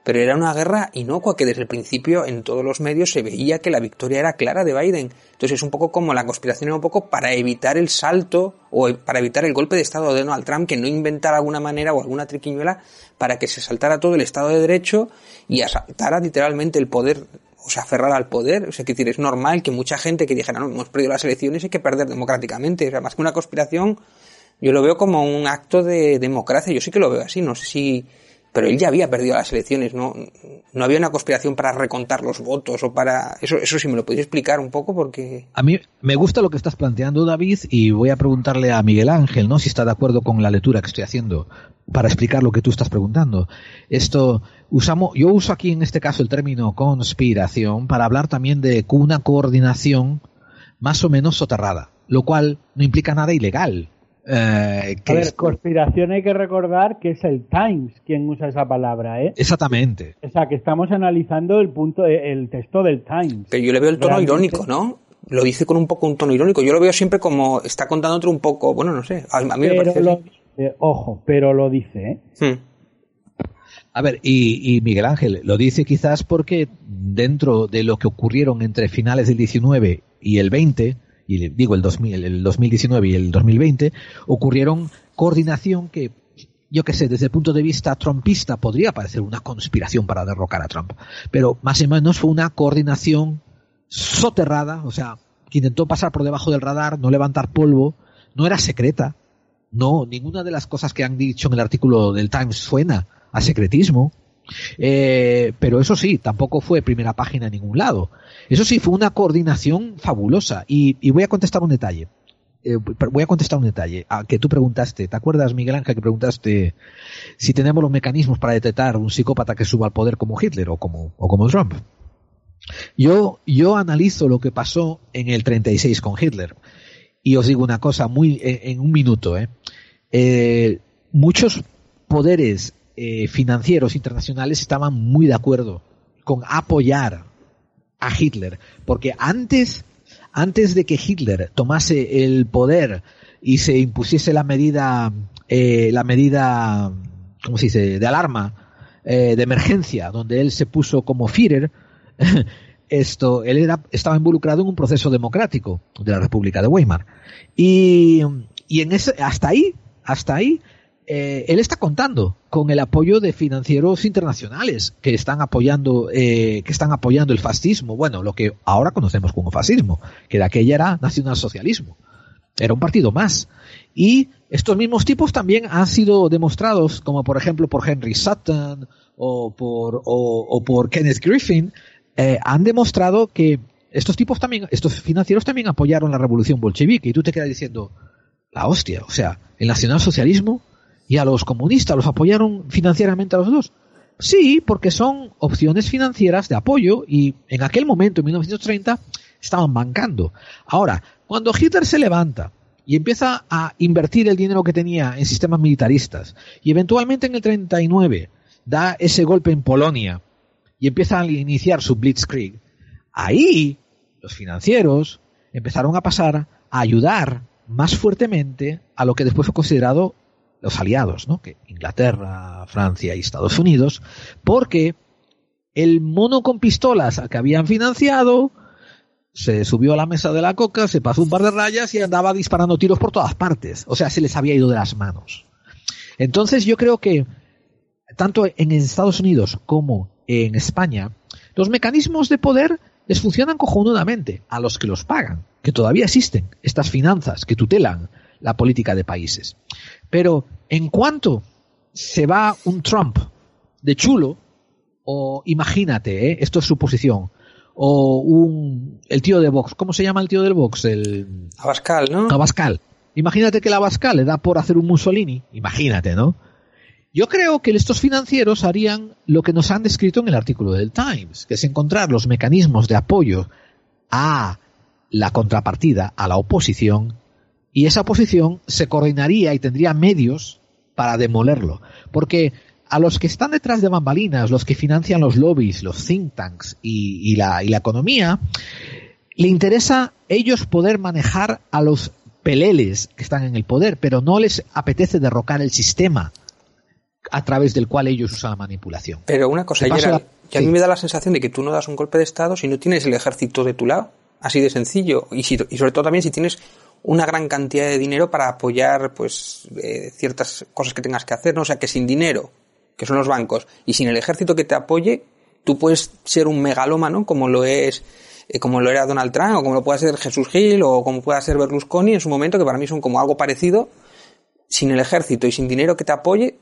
pero era una guerra inocua que desde el principio en todos los medios se veía que la victoria era clara de Biden. Entonces es un poco como la conspiración, era un poco para evitar el salto o para evitar el golpe de estado de Donald Trump, que no inventara alguna manera o alguna triquiñuela para que se saltara todo el estado de derecho y asaltara literalmente el poder, o sea, aferrar al poder. O sea, que decir, es normal que mucha gente que dijera, no, hemos perdido las elecciones y hay que perder democráticamente. O sea, más que una conspiración, yo lo veo como un acto de democracia. Yo sí que lo veo así, no sé si... Pero él ya había perdido las elecciones, no no había una conspiración para recontar los votos o para... Eso eso sí me lo podéis explicar un poco porque... A mí me gusta lo que estás planteando, David, y voy a preguntarle a Miguel Ángel, ¿no?, si está de acuerdo con la lectura que estoy haciendo para explicar lo que tú estás preguntando. Esto, usamos, yo uso aquí en este caso el término conspiración para hablar también de una coordinación más o menos soterrada, lo cual no implica nada ilegal. Eh, que a ver, es... conspiración hay que recordar que es el Times quien usa esa palabra, ¿eh? Exactamente. O sea, que estamos analizando el punto, el texto del Times. Pero yo le veo el tono Realmente... irónico, ¿no? Lo dice con un poco un tono irónico. Yo lo veo siempre como está contando otro un poco, bueno, no sé. A, a mí pero me parece... Lo dice, ojo, pero lo dice, ¿eh? Hmm. A ver, y, y Miguel Ángel lo dice quizás porque dentro de lo que ocurrieron entre finales del diecinueve y el veinte, y digo el, dos mil, el dos mil diecinueve y el dos mil veinte, ocurrieron coordinación que, yo qué sé, desde el punto de vista trumpista podría parecer una conspiración para derrocar a Trump, pero más o menos fue una coordinación soterrada, o sea, que intentó pasar por debajo del radar, no levantar polvo, no era secreta, no, ninguna de las cosas que han dicho en el artículo del Times suena a secretismo. Eh, pero eso sí, tampoco fue primera página en ningún lado. Eso sí, fue una coordinación fabulosa. Y, y voy a contestar un detalle. Eh, voy a contestar un detalle a que tú preguntaste. ¿Te acuerdas, Miguel Ángel, que preguntaste si tenemos los mecanismos para detectar un psicópata que suba al poder como Hitler o como, o como Trump? Yo, yo analizo lo que pasó en el treinta y seis con Hitler. Y os digo una cosa muy en, en un minuto. ¿eh? Eh, muchos poderes Eh, financieros internacionales estaban muy de acuerdo con apoyar a Hitler, porque antes antes de que Hitler tomase el poder y se impusiese la medida eh, la medida ¿cómo se dice?, de alarma, eh, de emergencia, donde él se puso como Führer, esto él era estaba involucrado en un proceso democrático de la República de Weimar y y en ese hasta ahí hasta ahí Eh, él está contando con el apoyo de financieros internacionales que están apoyando eh, que están apoyando el fascismo, bueno, lo que ahora conocemos como fascismo, que de aquella era nacionalsocialismo, era un partido más. Y estos mismos tipos también han sido demostrados, como por ejemplo por Henry Sutton o por o, o por Kenneth Griffin, eh, han demostrado que estos tipos también, estos financieros también apoyaron la revolución bolchevique. Y tú te quedas diciendo, la hostia, o sea, el nacionalsocialismo y a los comunistas los apoyaron financieramente a los dos. Sí, porque son opciones financieras de apoyo y en aquel momento, en mil novecientos treinta, estaban bancando. Ahora, cuando Hitler se levanta y empieza a invertir el dinero que tenía en sistemas militaristas y eventualmente en el treinta y nueve da ese golpe en Polonia y empieza a iniciar su Blitzkrieg, ahí los financieros empezaron a pasar a ayudar más fuertemente a lo que después fue considerado los aliados, ¿no?, que Inglaterra, Francia y Estados Unidos, porque el mono con pistolas que habían financiado se subió a la mesa de la coca, se pasó un par de rayas y andaba disparando tiros por todas partes. O sea, se les había ido de las manos. Entonces yo creo que tanto en Estados Unidos como en España, los mecanismos de poder les funcionan cojonudamente a los que los pagan, que todavía existen estas finanzas que tutelan la política de países. Pero en cuanto se va un Trump de chulo, o imagínate, ¿eh? Esto es suposición, o un el tío de Vox, ¿cómo se llama el tío del Vox? El Abascal, ¿no? Abascal. Imagínate que el Abascal le da por hacer un Mussolini, imagínate, ¿no? Yo creo que estos financieros harían lo que nos han descrito en el artículo del Times, que es encontrar los mecanismos de apoyo a la contrapartida, a la oposición, y esa oposición se coordinaría y tendría medios para demolerlo. Porque a los que están detrás de bambalinas, los que financian los lobbies, los think tanks y, y, la, y la economía, le interesa ellos poder manejar a los peleles que están en el poder, pero no les apetece derrocar el sistema a través del cual ellos usan la manipulación. Pero una cosa, Gerald, la... que a mí sí. me da la sensación de que tú no das un golpe de Estado si no tienes el ejército de tu lado, así de sencillo, y, si, y sobre todo también si tienes una gran cantidad de dinero para apoyar pues eh, ciertas cosas que tengas que hacer, ¿no? O sea, que sin dinero, que son los bancos, y sin el ejército que te apoye, tú puedes ser un megalómano como lo es eh, como lo era Donald Trump, o como lo pueda ser Jesús Gil, o como pueda ser Berlusconi en su momento, que para mí son como algo parecido. Sin el ejército y sin dinero que te apoye,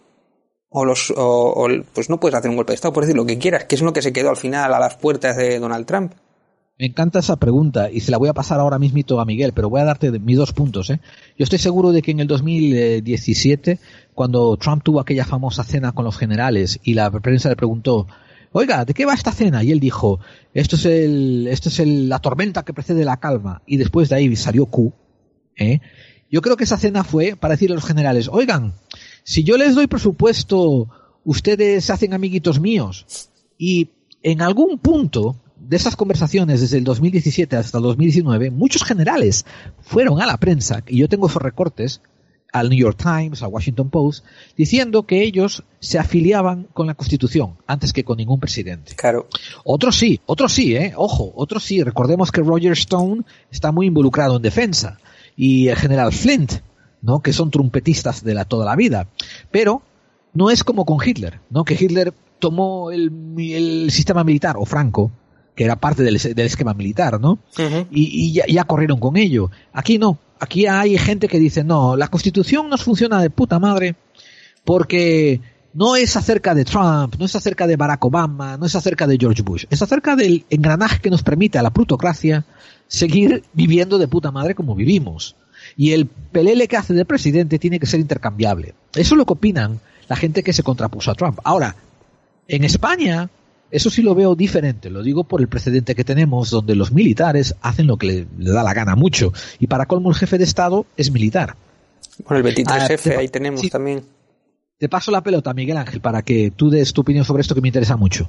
o los o, o pues no puedes hacer un golpe de Estado, puedes decir lo que quieras, que es lo que se quedó al final a las puertas de Donald Trump. Me encanta esa pregunta y se la voy a pasar ahora mismito a Miguel, pero voy a darte mis dos puntos. ¿eh? Yo estoy seguro de que en el dos mil diecisiete, cuando Trump tuvo aquella famosa cena con los generales y la prensa le preguntó, oiga, ¿de qué va esta cena? Y él dijo, esto es el, esto es el, la tormenta que precede la calma. Y después de ahí salió Q. ¿eh? Yo creo que esa cena fue para decirle a los generales, oigan, si yo les doy presupuesto, ustedes se hacen amiguitos míos. Y en algún punto de esas conversaciones, desde el dos mil diecisiete hasta el dos mil diecinueve, muchos generales fueron a la prensa, y yo tengo esos recortes, al New York Times, al Washington Post, diciendo que ellos se afiliaban con la Constitución antes que con ningún presidente. Claro. Otros sí, otros sí, eh, ojo, otros sí. Recordemos que Roger Stone está muy involucrado en defensa, y el general Flint, ¿no? Que son trompetistas de la toda la vida. Pero no es como con Hitler, ¿no? Que Hitler tomó el, el sistema militar, o Franco, que era parte del, del esquema militar, ¿no? Uh-huh. Y, y ya, ya corrieron con ello. Aquí no. Aquí hay gente que dice, no, la Constitución nos funciona de puta madre porque no es acerca de Trump, no es acerca de Barack Obama, no es acerca de George Bush. Es acerca del engranaje que nos permite a la plutocracia seguir viviendo de puta madre como vivimos. Y el pelele que hace de presidente tiene que ser intercambiable. Eso es lo que opinan la gente que se contrapuso a Trump. Ahora, en España, eso sí lo veo diferente. Lo digo por el precedente que tenemos, donde los militares hacen lo que le, le da la gana mucho. Y para colmo, el jefe de Estado es militar. Bueno, el veintitrés F, ah, ahí tenemos sí, también. Te paso la pelota, Miguel Ángel, para que tú des tu opinión sobre esto que me interesa mucho.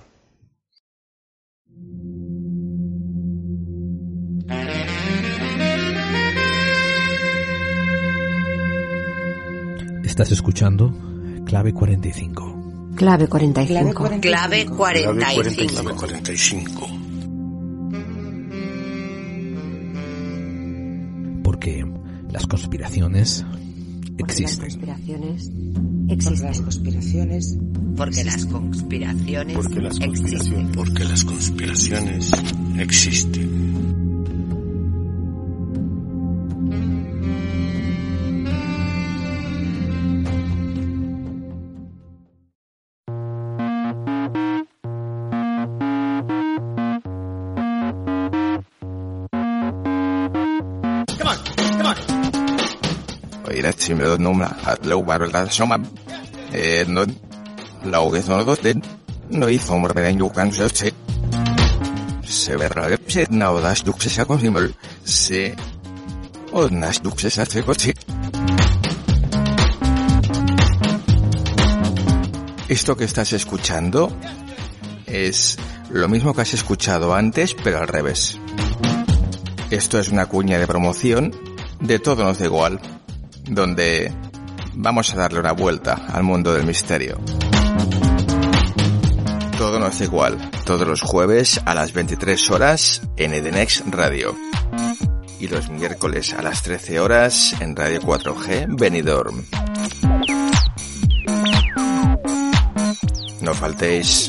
Estás escuchando Clave cuarenta y cinco. Clave cuarenta y cinco. Clave cuarenta y cinco. Clave cuarenta y cinco. Porque las conspiraciones existen. Porque las conspiraciones existen. Porque las conspiraciones Porque las conspiraciones existen. Porque las conspiraciones existen. Si me nombra a lo barra soma eh no lo que son dos de no hizo un remedio canso se se verá que se no das duxes a consimol se o nas duxes a se coche. Esto que estás escuchando es lo mismo que has escuchado antes, pero al revés. Esto es una cuña de promoción de Todo Nos Da Igual, donde vamos a darle una vuelta al mundo del misterio. Todo Nos Da Igual, todos los jueves a las veintitrés horas en Edenex Radio. Y los miércoles a las trece horas en Radio cuatro G Benidorm. No faltéis.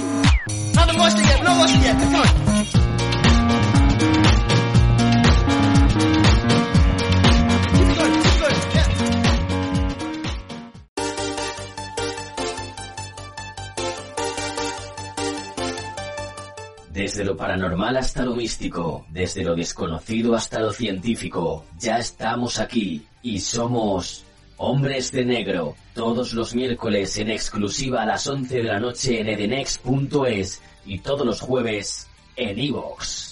Desde lo paranormal hasta lo místico, desde lo desconocido hasta lo científico, ya estamos aquí y somos Hombres de Negro, todos los miércoles en exclusiva a las once de la noche en edenex punto es y todos los jueves en iVoox.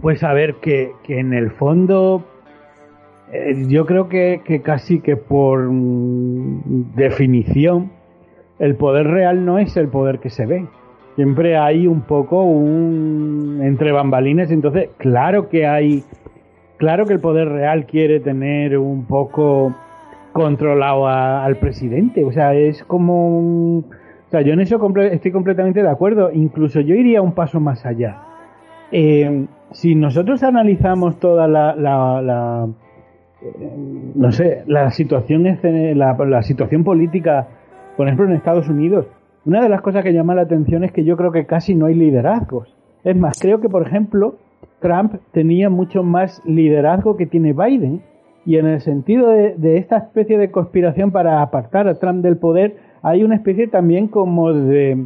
Pues a ver, que, que en el fondo eh, yo creo que, que casi que por mm, definición el poder real no es el poder que se ve. Siempre hay un poco un entre bambalinas, entonces claro que hay, claro que el poder real quiere tener un poco controlado a, al presidente, o sea, es como un, o sea, yo en eso comple- estoy completamente de acuerdo, incluso yo iría un paso más allá. Eh, si nosotros analizamos toda la, la, la eh, no sé, la situación la, la situación política, por ejemplo en Estados Unidos, una de las cosas que llama la atención es que yo creo que casi no hay liderazgos. Es más, creo que por ejemplo Trump tenía mucho más liderazgo que tiene Biden, y en el sentido de, de esta especie de conspiración para apartar a Trump del poder, hay una especie también como de,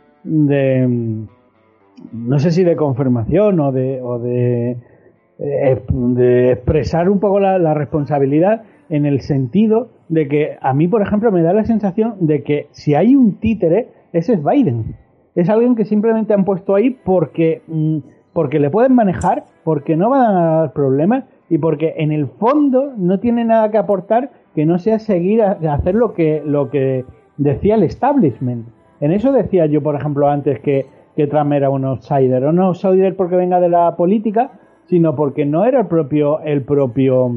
de no sé si de confirmación o de, o de, eh, de expresar un poco la, la responsabilidad, en el sentido de que a mí, por ejemplo, me da la sensación de que si hay un títere, ese es Biden. Es alguien que simplemente han puesto ahí porque, porque le pueden manejar, porque no van a dar problemas y porque en el fondo no tiene nada que aportar que no sea seguir a, a hacer lo que, lo que decía el establishment. En eso decía yo, por ejemplo, antes que, que Trump era un outsider. O no outsider porque venga de la política, sino porque no era el propio, el propio,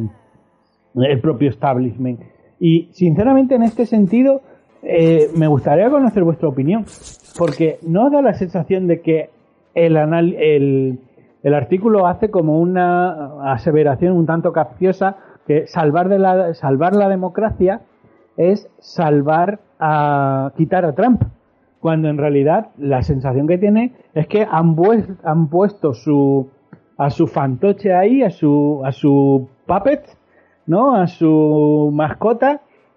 el propio establishment. Y sinceramente en este sentido eh, me gustaría conocer vuestra opinión, porque no da la sensación de que el, anal- el, el artículo hace como una aseveración un tanto capciosa, que salvar de la salvar la democracia es salvar a quitar a Trump, cuando en realidad la sensación que tiene es que han, vuel- han puesto su a su fantoche ahí, a su a su puppet, ¿no? A su mascota,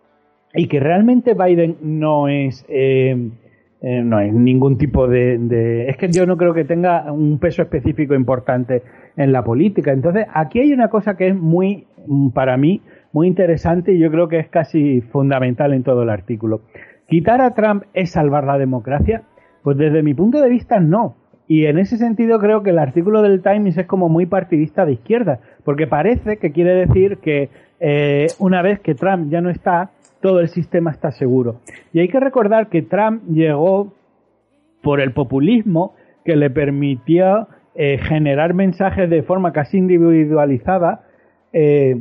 y que realmente Biden no es eh, eh, no es ningún tipo de, de es que yo no creo que tenga un peso específico importante en la política. Entonces aquí hay una cosa que es muy, para mí, muy interesante, y yo creo que es casi fundamental en todo el artículo. ¿Quitar a Trump es salvar la democracia? Pues desde mi punto de vista no. Y en ese sentido creo que el artículo del Times es como muy partidista de izquierda, porque parece que quiere decir que eh, una vez que Trump ya no está, todo el sistema está seguro. Y hay que recordar que Trump llegó por el populismo que le permitió eh, generar mensajes de forma casi individualizada eh,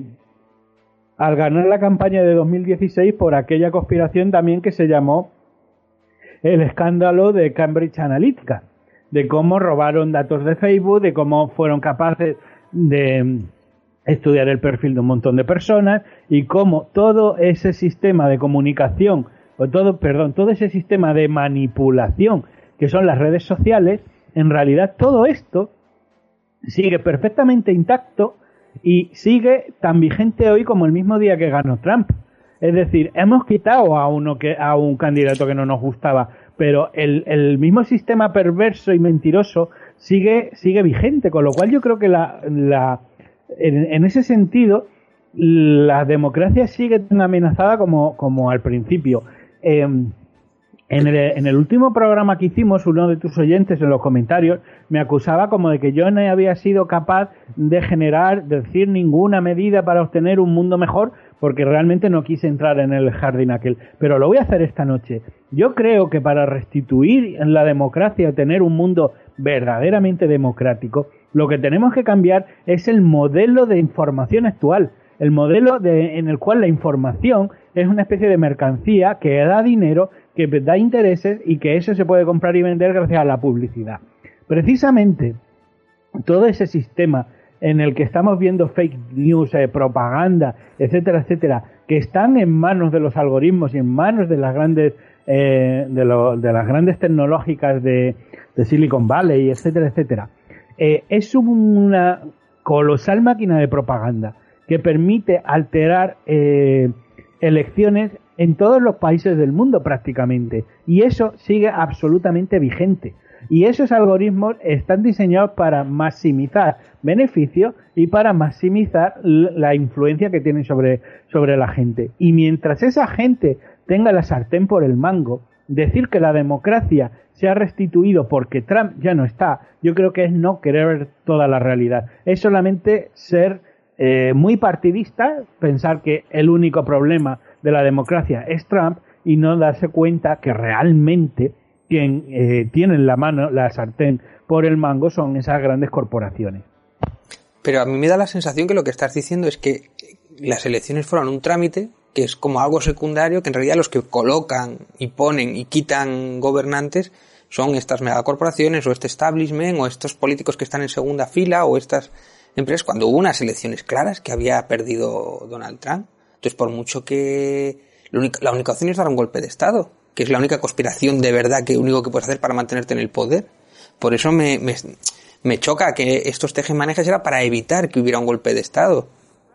al ganar la campaña de dos mil dieciséis por aquella conspiración también que se llamó el escándalo de Cambridge Analytica, de cómo robaron datos de Facebook, de cómo fueron capaces de estudiar el perfil de un montón de personas, y cómo todo ese sistema de comunicación, o todo, perdón, todo ese sistema de manipulación que son las redes sociales, en realidad todo esto sigue perfectamente intacto y sigue tan vigente hoy como el mismo día que ganó Trump. Es decir, hemos quitado a uno que a un candidato que no nos gustaba, pero el, el mismo sistema perverso y mentiroso sigue sigue vigente, con lo cual yo creo que la, la en, en ese sentido la democracia sigue tan amenazada como, como al principio. Eh, en, el, en el último programa que hicimos, uno de tus oyentes en los comentarios me acusaba como de que yo no había sido capaz de generar, de decir ninguna medida para obtener un mundo mejor, porque realmente no quise entrar en el jardín aquel. Pero lo voy a hacer esta noche. Yo creo que para restituir la democracia, tener un mundo verdaderamente democrático, lo que tenemos que cambiar es el modelo de información actual. El modelo de, en el cual la información es una especie de mercancía que da dinero, que da intereses, y que eso se puede comprar y vender gracias a la publicidad. Precisamente todo ese sistema en el que estamos viendo fake news, eh, propaganda, etcétera, etcétera, que están en manos de los algoritmos y en manos de las grandes eh, de, lo, de las grandes tecnológicas de, de Silicon Valley, etcétera, etcétera, eh, es una colosal máquina de propaganda que permite alterar eh, elecciones en todos los países del mundo prácticamente, y eso sigue absolutamente vigente. Y esos algoritmos están diseñados para maximizar beneficios y para maximizar la influencia que tienen sobre, sobre la gente. Y mientras esa gente tenga la sartén por el mango, decir que la democracia se ha restituido porque Trump ya no está, yo creo que es no querer ver toda la realidad. Es solamente ser eh, muy partidista, pensar que el único problema de la democracia es Trump y no darse cuenta que realmente quien eh, tiene en la mano la sartén por el mango son esas grandes corporaciones. Pero a mí me da la sensación que lo que estás diciendo es que las elecciones fueron un trámite, que es como algo secundario, que en realidad los que colocan y ponen y quitan gobernantes son estas megacorporaciones o este establishment o estos políticos que están en segunda fila o estas empresas, cuando hubo unas elecciones claras que había perdido Donald Trump. Entonces, por mucho que la única, la única opción es dar un golpe de Estado, que es la única conspiración de verdad que único que puedes hacer para mantenerte en el poder. Por eso me, me, me choca que estos tejemanejes era para evitar que hubiera un golpe de Estado.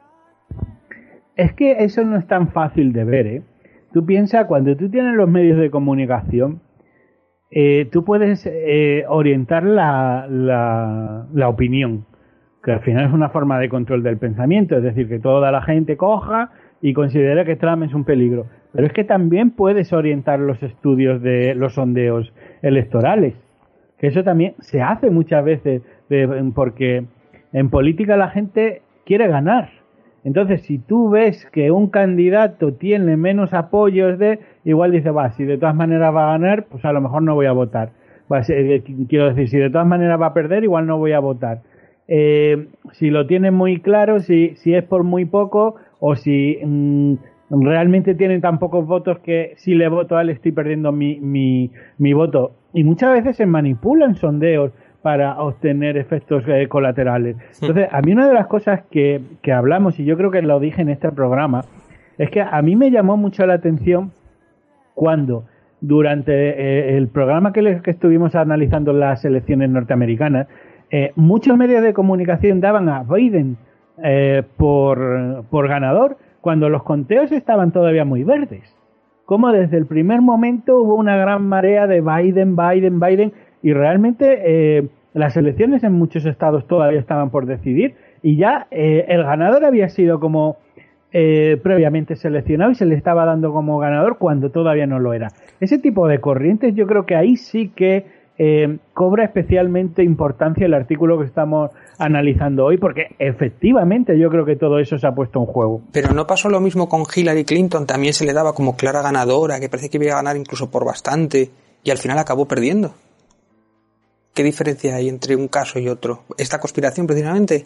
Es que eso no es tan fácil de ver, ¿eh? Tú piensas, cuando tú tienes los medios de comunicación, eh, tú puedes eh, orientar la, la, la opinión, que al final es una forma de control del pensamiento, es decir, que toda la gente coja y considere que Trump es un peligro. Pero es que también puedes orientar los estudios de los sondeos electorales, que eso también se hace muchas veces, de, porque en política la gente quiere ganar. Entonces, si tú ves que un candidato tiene menos apoyos de, igual dice, va, si de todas maneras va a ganar, pues a lo mejor no voy a votar. Va, quiero decir, si de todas maneras va a perder, igual no voy a votar. Eh, si lo tienen muy claro, si, si es por muy poco, o si mmm, realmente tienen tan pocos votos que si le voto a él estoy perdiendo mi, mi, mi voto. Y muchas veces se manipulan sondeos para obtener efectos eh, colaterales. Entonces, a mí una de las cosas que, que hablamos, y yo creo que lo dije en este programa, es que a mí me llamó mucho la atención cuando durante eh, el programa que, les, que estuvimos analizando las elecciones norteamericanas, eh, muchos medios de comunicación daban a Biden eh, por, por ganador cuando los conteos estaban todavía muy verdes. Como desde el primer momento hubo una gran marea de Biden, Biden, Biden, y realmente eh, las elecciones en muchos estados todavía estaban por decidir y ya eh, el ganador había sido como eh, previamente seleccionado y se le estaba dando como ganador cuando todavía no lo era. Ese tipo de corrientes, yo creo que ahí sí que eh, cobra especialmente importancia el artículo que estamos analizando hoy, porque efectivamente yo creo que todo eso se ha puesto en juego. Pero no pasó lo mismo con Hillary Clinton, también se le daba como clara ganadora, que parece que iba a ganar incluso por bastante y al final acabó perdiendo. ¿Qué diferencia hay entre un caso y otro? ¿Esta conspiración precisamente?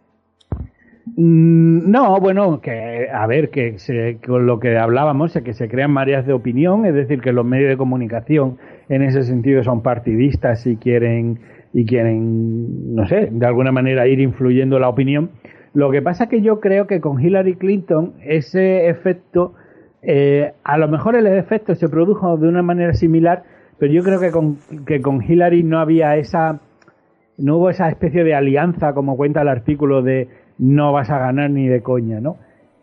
No, bueno, que a ver, que se, con lo que hablábamos, es que se crean mareas de opinión, es decir, que los medios de comunicación en ese sentido son partidistas y quieren, y quieren, no sé, de alguna manera ir influyendo la opinión. Lo que pasa es que yo creo que con Hillary Clinton ese efecto, eh, a lo mejor el efecto se produjo de una manera similar, pero yo creo que con, que con Hillary no había esa, no hubo esa especie de alianza, como cuenta el artículo, de no vas a ganar ni de coña, ¿no?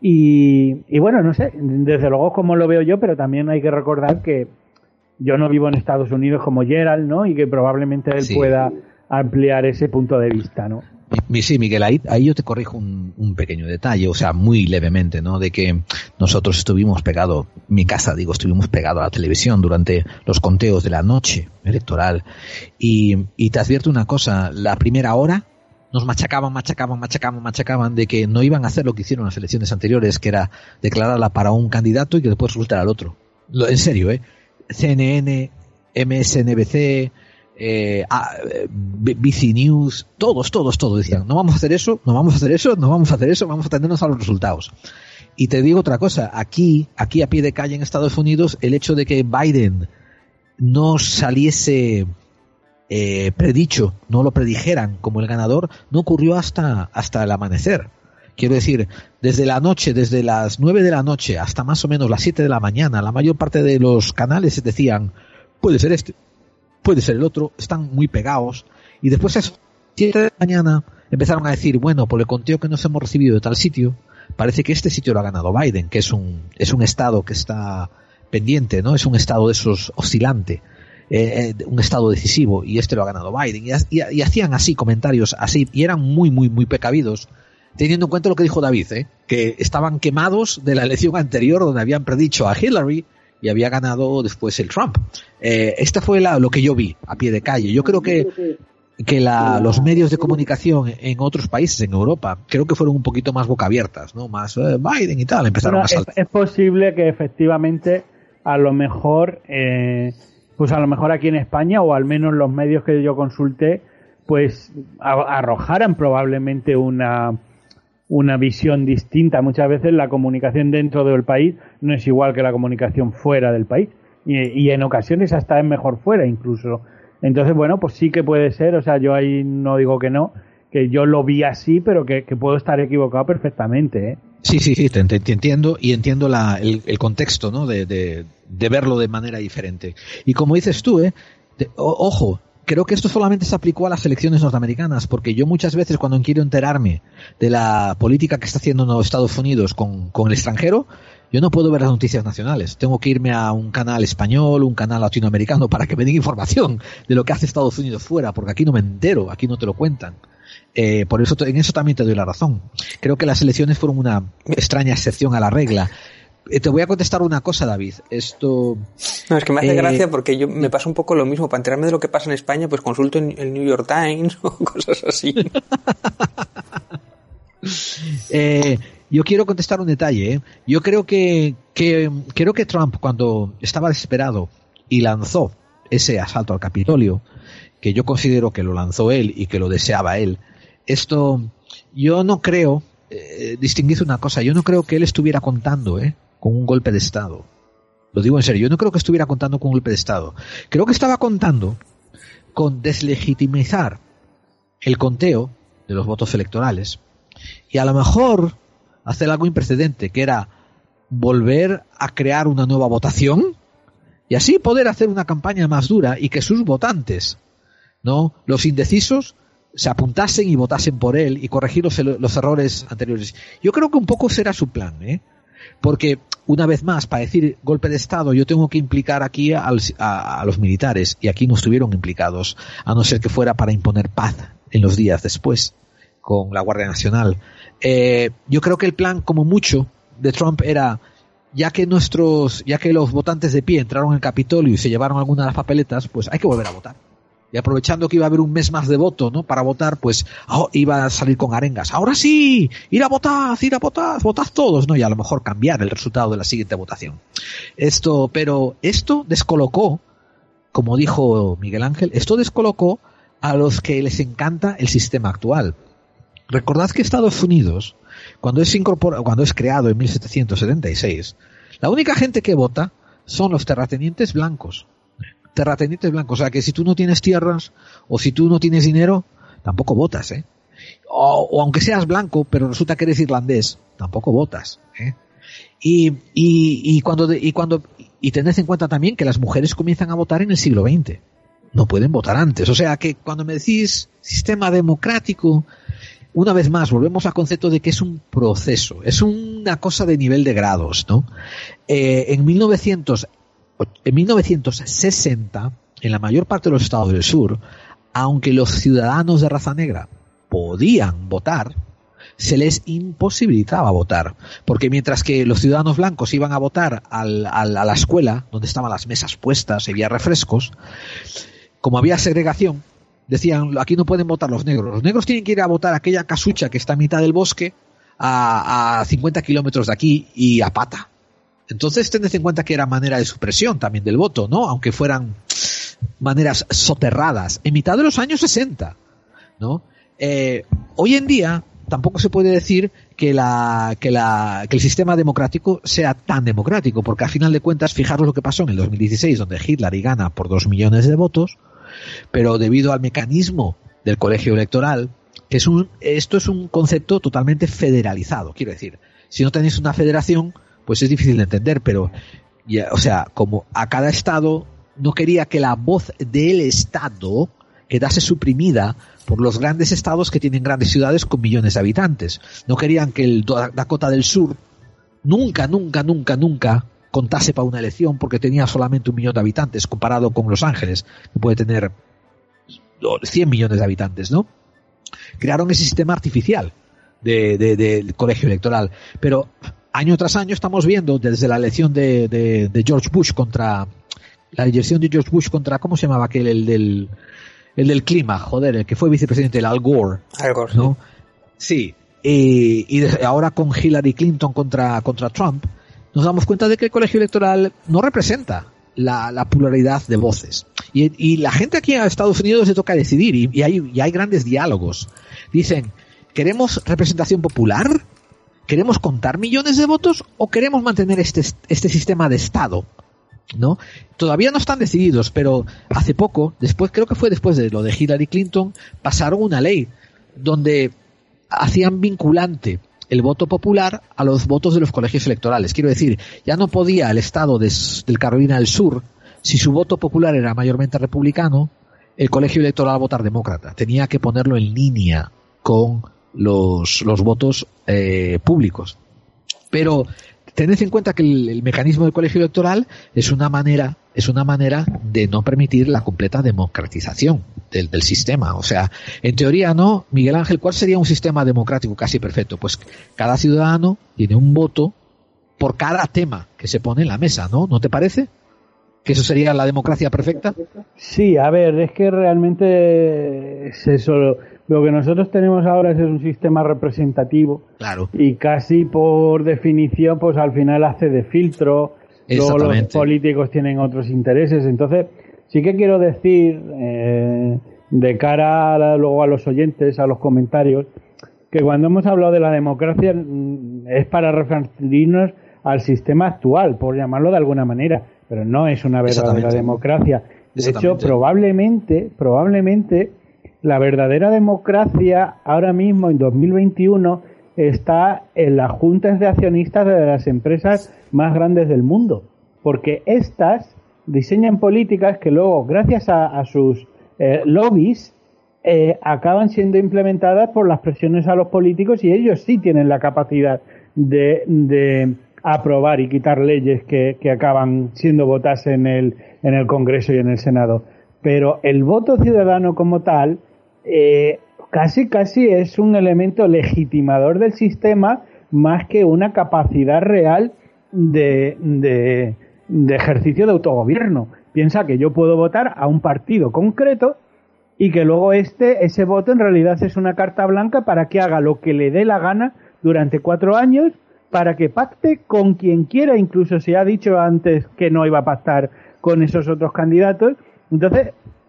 Y, y bueno, no sé, desde luego como lo veo yo, pero también hay que recordar que yo no vivo en Estados Unidos como Gerald, ¿no? Y que probablemente él sí pueda ampliar ese punto de vista, ¿no? Sí, Miguel, ahí, ahí yo te corrijo un, un pequeño detalle, o sea, muy levemente, ¿no? De que nosotros estuvimos pegados, mi casa, digo, estuvimos pegados a la televisión durante los conteos de la noche electoral. Y, y te advierto una cosa, la primera hora nos machacaban, machacaban, machacaban, machacaban de que no iban a hacer lo que hicieron en las elecciones anteriores, que era declararla para un candidato y que después resultar al otro. Lo, en serio, ¿eh? C N N, M S N B C... Eh, B C News, todos, todos, todos decían, no vamos a hacer eso, no vamos a hacer eso, no vamos a hacer eso, vamos a atendernos a los resultados. Y te digo otra cosa, aquí, aquí a pie de calle en Estados Unidos, el hecho de que Biden no saliese eh, predicho, no lo predijeran como el ganador, no ocurrió hasta, hasta el amanecer. Quiero decir, desde la noche, desde las nueve de la noche hasta más o menos las siete de la mañana, la mayor parte de los canales decían, puede ser este, puede ser el otro, están muy pegados, y después a las siete de la mañana empezaron a decir, bueno, por el conteo que nos hemos recibido de tal sitio, parece que este sitio lo ha ganado Biden, que es un, es un estado que está pendiente, ¿no? Es un estado de esos oscilante, eh, un estado decisivo, y este lo ha ganado Biden, y, y, y hacían así comentarios así, y eran muy, muy, muy precavidos, teniendo en cuenta lo que dijo David, ¿eh? Que estaban quemados de la elección anterior donde habían predicho a Hillary y había ganado después el Trump. Eh, esta fue la, lo que yo vi a pie de calle. Yo creo que que la, los medios de comunicación en otros países, en Europa, creo que fueron un poquito más boca abiertas, ¿no? Más eh, Biden y tal, empezaron bueno, a saltar. Es, es posible que efectivamente a lo mejor, eh, pues a lo mejor aquí en España, o al menos los medios que yo consulté, pues a, arrojaran probablemente una una visión distinta. Muchas veces la comunicación dentro del país no es igual que la comunicación fuera del país, y, y en ocasiones hasta es mejor fuera incluso. Entonces, bueno, pues sí que puede ser, o sea, yo ahí no digo que no, que yo lo vi así, pero que, que puedo estar equivocado perfectamente, ¿eh? Sí, sí, sí, te, te, te entiendo, y entiendo la, el, el contexto, ¿no? De, de, de verlo de manera diferente. Y como dices tú, ¿eh? Te, o, ojo, creo que esto solamente se aplicó a las elecciones norteamericanas, porque yo muchas veces cuando quiero enterarme de la política que está haciendo los Estados Unidos con, con el extranjero, yo no puedo ver las noticias nacionales. Tengo que irme a un canal español, un canal latinoamericano, para que me den información de lo que hace Estados Unidos fuera, porque aquí no me entero, aquí no te lo cuentan. Eh, por eso, en eso también te doy la razón. Creo que las elecciones fueron una extraña excepción a la regla. Eh, te voy a contestar una cosa, David. Esto... No, es que me hace eh, gracia porque yo me pasa un poco lo mismo. Para enterarme de lo que pasa en España, pues consulto en el New York Times o cosas así. eh... Yo quiero contestar un detalle, ¿eh? Yo creo que, que creo que Trump, cuando estaba desesperado y lanzó ese asalto al Capitolio, que yo considero que lo lanzó él y que lo deseaba él, esto, yo no creo, eh, distinguir una cosa, yo no creo que él estuviera contando, ¿eh? Con un golpe de Estado. Lo digo en serio, yo no creo que estuviera contando con un golpe de Estado. Creo que estaba contando con deslegitimizar el conteo de los votos electorales y a lo mejor hacer algo imprecedente, que era volver a crear una nueva votación y así poder hacer una campaña más dura y que sus votantes, ¿no? Los indecisos se apuntasen y votasen por él y corregir los, los errores anteriores. Yo creo que un poco será su plan, ¿eh? Porque, una vez más, para decir golpe de Estado, yo tengo que implicar aquí a, a, a los militares, y aquí no estuvieron implicados, a no ser que fuera para imponer paz en los días después, con la Guardia Nacional. Eh, yo creo que el plan, como mucho, de Trump era, ya que nuestros, ya que los votantes de pie entraron en el Capitolio y se llevaron algunas de las papeletas, pues hay que volver a votar. Y aprovechando que iba a haber un mes más de voto, ¿no? Para votar, pues oh, iba a salir con arengas. Ahora sí, ir a votar, ir a votar, votad todos, ¿no? Y a lo mejor cambiar el resultado de la siguiente votación. Esto, pero esto descolocó, como dijo Miguel Ángel, esto descolocó a los que les encanta el sistema actual. Recordad que Estados Unidos, cuando es incorporado, cuando es creado en mil setecientos setenta y seis, la única gente que vota son los terratenientes blancos. Terratenientes blancos, o sea que si tú no tienes tierras o si tú no tienes dinero, tampoco votas, ¿eh? O, o aunque seas blanco, pero resulta que eres irlandés, tampoco votas, ¿eh? Y, y, y cuando, de, y cuando, y tened en cuenta también que las mujeres comienzan a votar en el siglo veinte. No pueden votar antes. O sea que cuando me decís sistema democrático, una vez más, volvemos al concepto de que es un proceso, es una cosa de nivel de grados, ¿no? Eh, en, mil novecientos, en mil novecientos sesenta, en la mayor parte de los estados del sur, aunque los ciudadanos de raza negra podían votar, se les imposibilitaba votar, porque mientras que los ciudadanos blancos iban a votar al, al, a la escuela, donde estaban las mesas puestas, había refrescos, como había segregación, decían, aquí no pueden votar los negros. Los negros tienen que ir a votar a aquella casucha que está a mitad del bosque, a, a cincuenta kilómetros de aquí y a pata. Entonces, tened en cuenta que era manera de supresión también del voto, ¿no? Aunque fueran maneras soterradas. En mitad de los años sesenta, ¿no? Eh, hoy en día, tampoco se puede decir que la, que la, que el sistema democrático sea tan democrático, porque al final de cuentas, fijaros lo que pasó en el dos mil dieciséis, donde Hitler gana por dos millones de votos, pero debido al mecanismo del colegio electoral, que es un, esto es un concepto totalmente federalizado, quiero decir, si no tenéis una federación, pues es difícil de entender, pero, ya, o sea, como a cada estado no quería que la voz del estado quedase suprimida por los grandes estados que tienen grandes ciudades con millones de habitantes. No querían que el Dakota del Sur nunca, nunca, nunca, nunca contase para una elección porque tenía solamente un millón de habitantes comparado con Los Ángeles, que puede tener cien millones de habitantes, ¿no? Crearon ese sistema artificial de, de, de colegio electoral. Pero año tras año estamos viendo desde la elección de, de, de George Bush contra la elección de George Bush contra, ¿cómo se llamaba aquel? El del, el del clima, joder, el que fue vicepresidente, el Al Gore. Al Gore, ¿no? Sí. Y, y ahora con Hillary Clinton contra, contra Trump, nos damos cuenta de que el colegio electoral no representa la, la pluralidad de voces. Y, y la gente aquí en Estados Unidos le toca decidir, y, y, hay, y hay grandes diálogos. Dicen, ¿queremos representación popular? ¿Queremos contar millones de votos? ¿O queremos mantener este, este sistema de Estado? ¿No? Todavía no están decididos, pero hace poco, después, creo que fue después de lo de Hillary Clinton, pasaron una ley donde hacían vinculante el voto popular a los votos de los colegios electorales. Quiero decir, ya no podía el estado de, del Carolina del Sur, si su voto popular era mayormente republicano, el colegio electoral votar demócrata. Tenía que ponerlo en línea con los, los votos eh, públicos. Pero tened en cuenta que el, el mecanismo del colegio electoral es una manera, es una manera de no permitir la completa democratización del, del sistema. O sea, en teoría, ¿no? Miguel Ángel, ¿cuál sería un sistema democrático casi perfecto? Pues cada ciudadano tiene un voto por cada tema que se pone en la mesa, ¿no? ¿No te parece? ¿Que eso sería la democracia perfecta? Sí, a ver, es que realmente es eso. Lo que nosotros tenemos ahora es un sistema representativo. Claro. Y casi por definición, pues al final hace de filtro. Luego los políticos tienen otros intereses. Entonces, sí que quiero decir, eh, de cara a, luego a los oyentes, a los comentarios, que cuando hemos hablado de la democracia es para referirnos al sistema actual, por llamarlo de alguna manera, pero no es una verdadera democracia. De hecho, probablemente, probablemente la verdadera democracia ahora mismo, en dos mil veintiuno, está en las juntas de accionistas de las empresas más grandes del mundo, porque estas diseñan políticas que luego, gracias a, a sus eh, lobbies, eh, acaban siendo implementadas por las presiones a los políticos, y ellos sí tienen la capacidad de, de aprobar y quitar leyes que, que acaban siendo votadas en el, en el Congreso y en el Senado. Pero el voto ciudadano como tal, eh, casi casi es un elemento legitimador del sistema más que una capacidad real de, de, de ejercicio de autogobierno. Piensa que yo puedo votar a un partido concreto y que luego este ese voto en realidad es una carta blanca para que haga lo que le dé la gana durante cuatro años, para que pacte con quien quiera, incluso se ha dicho antes que no iba a pactar con esos otros candidatos. Entonces,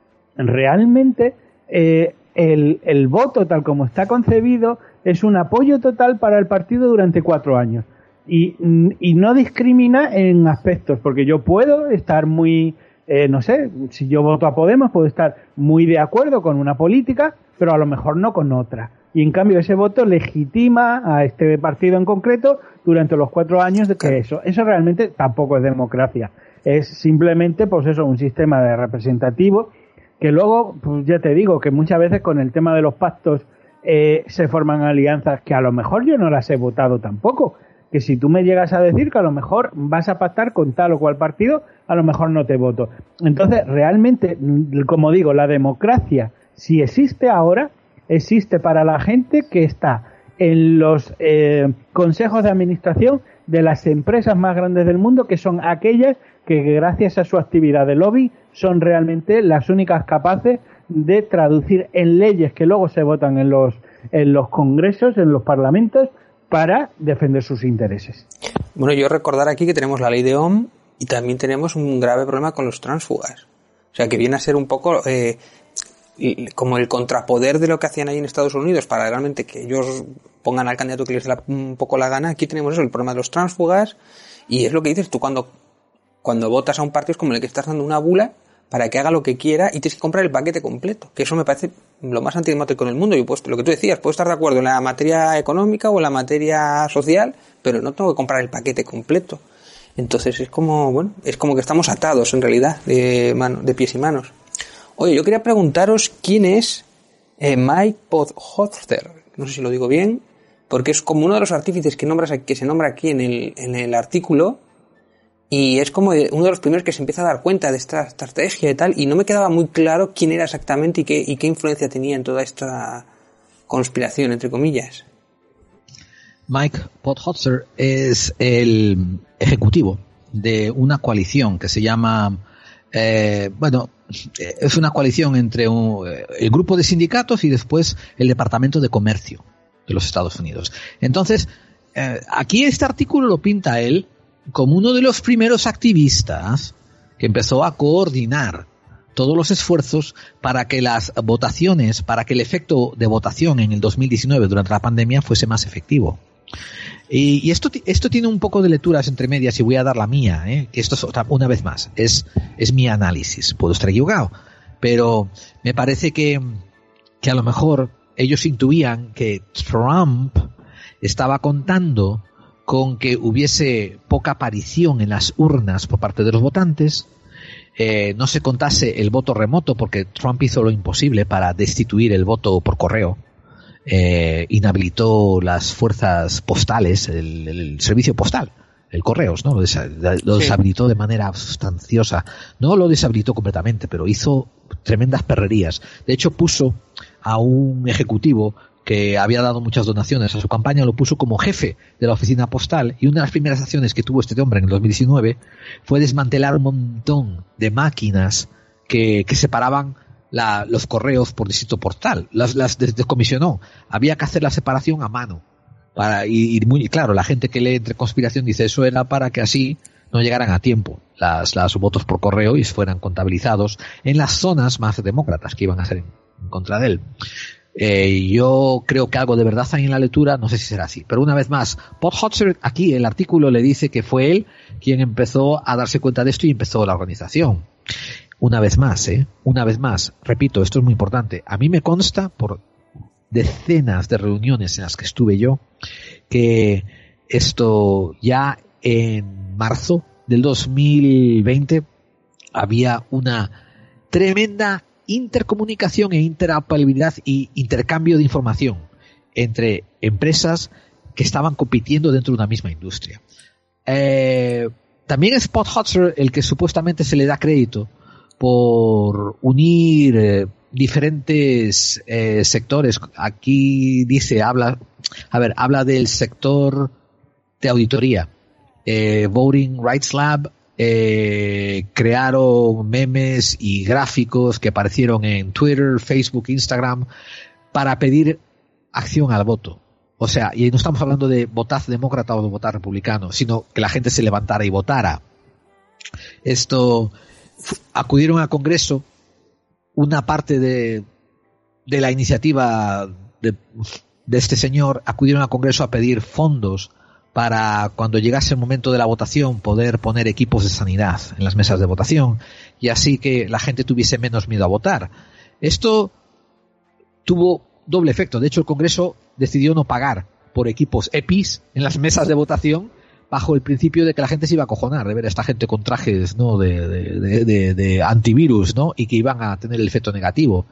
realmente eh, el, el voto tal como está concebido es un apoyo total para el partido durante cuatro años y, y no discrimina en aspectos, porque yo puedo estar muy, eh, no sé, si yo voto a Podemos puedo estar muy de acuerdo con una política, pero a lo mejor no con otra. Y en cambio ese voto legitima a este partido en concreto durante los cuatro años de que eso, eso realmente tampoco es democracia. Es simplemente, pues eso, un sistema de representativo que luego, pues ya te digo, que muchas veces con el tema de los pactos eh, se forman alianzas que a lo mejor yo no las he votado tampoco. Que si tú me llegas a decir que a lo mejor vas a pactar con tal o cual partido, a lo mejor no te voto. Entonces, realmente, como digo, la democracia, si existe ahora, existe para la gente que está en los eh, consejos de administración de las empresas más grandes del mundo, que son aquellas que gracias a su actividad de lobby son realmente las únicas capaces de traducir en leyes que luego se votan en los en los congresos, en los parlamentos, para defender sus intereses. Bueno, yo recordar aquí que tenemos la ley de Ohm y también tenemos un grave problema con los tránsfugas. O sea, que viene a ser un poco eh, como el contrapoder de lo que hacían ahí en Estados Unidos para realmente que ellos pongan al candidato que les da un poco la gana. Aquí tenemos eso, el problema de los tránsfugas, y es lo que dices tú, cuando cuando votas a un partido es como el que estás dando una bula para que haga lo que quiera y tienes que comprar el paquete completo, que eso me parece lo más antidemocrático en el mundo. Y pues lo que tú decías, puedo estar de acuerdo en la materia económica o en la materia social, pero no tengo que comprar el paquete completo. Entonces es como, bueno, es como que estamos atados en realidad de mano, de pies y manos. Oye, yo quería preguntaros quién es eh, Mike Podhorzer, no sé si lo digo bien, porque es como uno de los artífices que nombras que se nombra aquí en el en el artículo. Y es como uno de los primeros que se empieza a dar cuenta de esta estrategia y tal, y no me quedaba muy claro quién era exactamente y qué, y qué influencia tenía en toda esta conspiración, entre comillas. Mike Podhorzer es el ejecutivo de una coalición que se llama, eh, bueno, es una coalición entre un, el grupo de sindicatos y después el Departamento de Comercio de los Estados Unidos. Entonces, eh, aquí este artículo lo pinta él como uno de los primeros activistas que empezó a coordinar todos los esfuerzos para que las votaciones, para que el efecto de votación en el dos mil diecinueve durante la pandemia fuese más efectivo. Y, y esto, esto tiene un poco de lecturas entre medias y voy a dar la mía, ¿eh? Que esto es otra, una vez más, es, es mi análisis. Puedo estar equivocado, pero me parece que, que a lo mejor ellos intuían que Trump estaba contando con que hubiese poca aparición en las urnas por parte de los votantes, eh, no se contase el voto remoto porque Trump hizo lo imposible para destituir el voto por correo, eh, inhabilitó las fuerzas postales, el, el servicio postal, el correos, ¿no? Lo, desa, lo deshabilitó de manera sustanciosa, no lo deshabilitó completamente, pero hizo tremendas perrerías. De hecho, puso a un ejecutivo que había dado muchas donaciones a su campaña, lo puso como jefe de la oficina postal, y una de las primeras acciones que tuvo este hombre en el dos mil diecinueve fue desmantelar un montón de máquinas que, que separaban la, los correos por distrito postal, las, las descomisionó. Había que hacer la separación a mano. Para, y, y muy claro, la gente que lee entre conspiración dice eso era para que así no llegaran a tiempo las, las votos por correo y fueran contabilizados en las zonas más demócratas que iban a ser en, en contra de él. Eh, yo creo que algo de verdad hay en la lectura, no sé si será así, pero una vez más, Podhorzer aquí el artículo le dice que fue él quien empezó a darse cuenta de esto y empezó la organización. Una vez más, eh, una vez más, repito, esto es muy importante. A mí me consta por decenas de reuniones en las que estuve yo que esto ya en marzo del dos mil veinte había una tremenda intercomunicación e interoperabilidad y intercambio de información entre empresas que estaban compitiendo dentro de una misma industria. Eh, también es Podhorzer el que supuestamente se le da crédito por unir eh, diferentes eh, sectores. Aquí dice, habla, a ver, habla del sector de auditoría, eh, Voting Rights Lab. Eh, crearon memes y gráficos que aparecieron en Twitter, Facebook, Instagram para pedir acción al voto. O sea, y no estamos hablando de votar demócrata o de votar republicano, sino que la gente se levantara y votara. Esto, acudieron al Congreso, una parte de, de la iniciativa de, de este señor, acudieron al Congreso a pedir fondos para cuando llegase el momento de la votación poder poner equipos de sanidad en las mesas de votación y así que la gente tuviese menos miedo a votar. Esto tuvo doble efecto. De hecho, el Congreso decidió no pagar por equipos E P Is en las mesas de votación bajo el principio de que la gente se iba a acojonar de ver a esta gente con trajes, ¿no?, de, de, de, de, de antivirus, ¿no?, y que iban a tener el efecto negativo.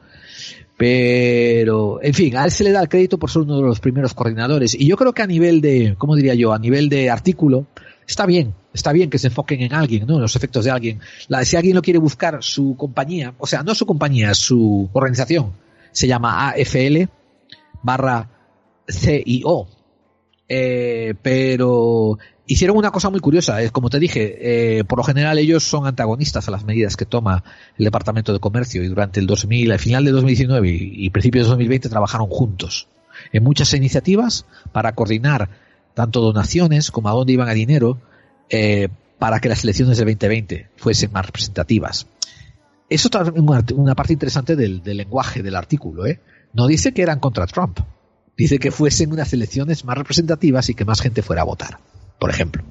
Pero, en fin, a él se le da el crédito por ser uno de los primeros coordinadores. Y yo creo que a nivel de, ¿cómo diría yo? A nivel de artículo, está bien, está bien que se enfoquen en alguien, ¿no?, en los efectos de alguien. La, si alguien lo quiere buscar, su compañía, o sea, no su compañía, su organización, se llama A F L barra C I O. Eh, pero hicieron una cosa muy curiosa, es como te dije, eh, por lo general ellos son antagonistas a las medidas que toma el Departamento de Comercio y durante el dos mil, al final de dos mil diecinueve y, y principios de dos mil veinte trabajaron juntos en muchas iniciativas para coordinar tanto donaciones como a dónde iban a dinero eh, para que las elecciones del veinte veinte fuesen más representativas. Eso es una, una parte interesante del, del lenguaje del artículo, ¿eh? No dice que eran contra Trump. Dice que fuesen unas elecciones más representativas y que más gente fuera a votar, por ejemplo.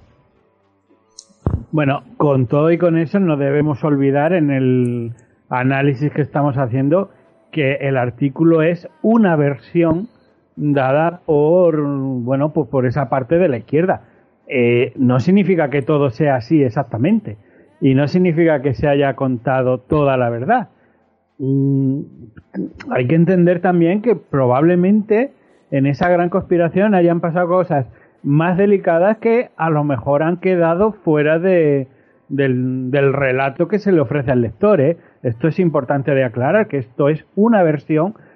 Bueno, con todo y con eso no debemos olvidar en el análisis que estamos haciendo que el artículo es una versión dada por, bueno, pues por esa parte de la izquierda. Eh, no significa que todo sea así exactamente y no significa que se haya contado toda la verdad. Mm, hay que entender también que probablemente en esa gran conspiración hayan pasado cosas más delicadas que a lo mejor han quedado fuera de, del, del relato que se le ofrece al lector, ¿eh? Esto es importante de aclarar, que esto es una versión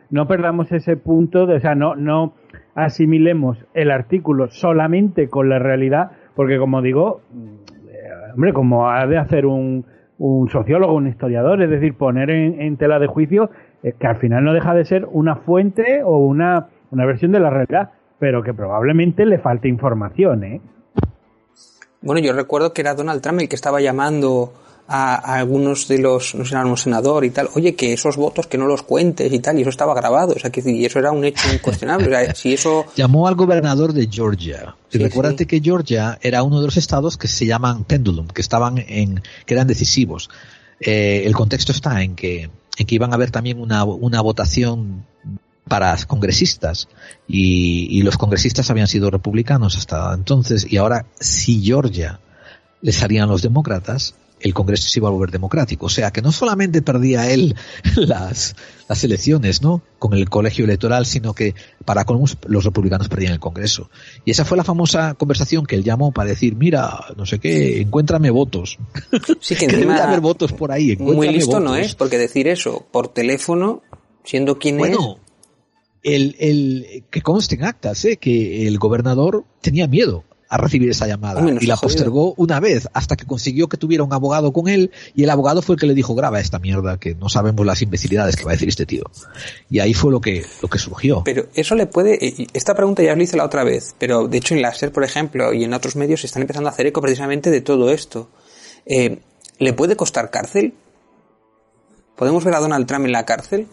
no perdamos ese punto, de, o sea, no, no asimilemos el artículo solamente con la realidad, porque como digo, eh, hombre, como ha de hacer un, un sociólogo, un historiador, es decir, poner en, en tela de juicio eh, que al final no deja de ser una fuente o una, una versión de la realidad, pero que probablemente le falte información, ¿eh? Bueno, yo recuerdo que era Donald Trump el que estaba llamando a, a algunos de los, no sé, a un senador y tal, oye, que esos votos que no los cuentes y tal, y eso estaba grabado, o sea, que y eso era un hecho incuestionable, o sea, si eso... Llamó al gobernador de Georgia, y sí, recuérdate sí. que Georgia era uno de los estados que se llaman pendulum, que estaban en, que eran decisivos. Eh, el contexto está en que, en que iban a haber también una, una votación para congresistas, y, y los congresistas habían sido republicanos hasta entonces, y ahora si Georgia les salían los demócratas, el Congreso se iba a volver democrático. O sea, que no solamente perdía él las, las elecciones, ¿no?, con el colegio electoral, sino que para colmos los republicanos perdían el Congreso. Y esa fue la famosa conversación que él llamó para decir, mira, no sé qué, encuéntrame votos. Sí, que encima debe haber votos por ahí. Muy listo votos. No es, porque decir eso por teléfono, siendo quien bueno, es... Bueno, el, el, que conste en actas, ¿eh?, que el gobernador tenía miedo a recibir esa llamada Hombre, y la postergó una vez hasta que consiguió que tuviera un abogado con él, y el abogado fue el que le dijo, graba esta mierda, que no sabemos las imbecilidades que va a decir este tío. Y ahí fue lo que lo que surgió. Pero eso le puede, esta pregunta ya os la hice la otra vez, pero de hecho en la SER, por ejemplo, y en otros medios se están empezando a hacer eco precisamente de todo esto. Eh, ¿Le puede costar cárcel? ¿Podemos ver a Donald Trump en la cárcel?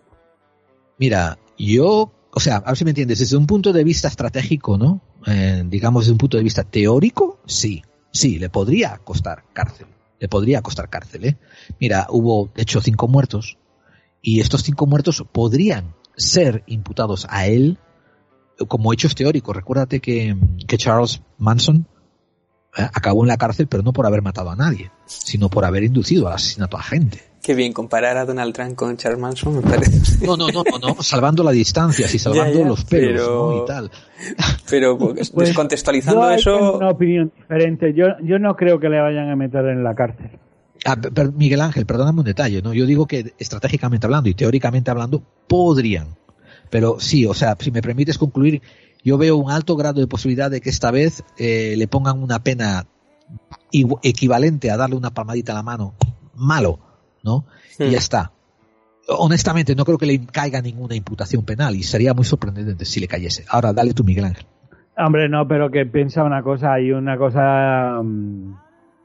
Mira, yo, o sea, a ver si me entiendes, desde un punto de vista estratégico, ¿no? Eh, digamos, desde un punto de vista teórico, sí, sí, le podría costar cárcel, le podría costar cárcel, ¿eh? Mira, hubo, de hecho, cinco muertos, y estos cinco muertos podrían ser imputados a él como hechos teóricos. Recuérdate que, que Charles Manson eh, acabó en la cárcel, pero no por haber matado a nadie, sino por haber inducido al asesinato a gente. Qué bien, comparar a Donald Trump con Charles Manson me parece. No, no, no, no, no salvando la distancia, sí, salvando ya, ya, los pelos, pero, ¿no? Y tal. Pero pues, descontextualizando yo eso... Tengo una opinión diferente. Yo, yo no creo que le vayan a meter en la cárcel. Ah, pero Miguel Ángel, perdóname un detalle, ¿no? Yo digo que estratégicamente hablando y teóricamente hablando podrían. Pero sí, o sea, si me permites concluir, yo veo un alto grado de posibilidad de que esta vez eh, le pongan una pena equivalente a darle una palmadita a la mano. Malo. ¿No? Sí. Y ya está. Honestamente, no creo que le caiga ninguna imputación penal y sería muy sorprendente si le cayese. Ahora, dale tú, Miguel Ángel. Hombre, no, pero que piensa una cosa, hay una cosa um,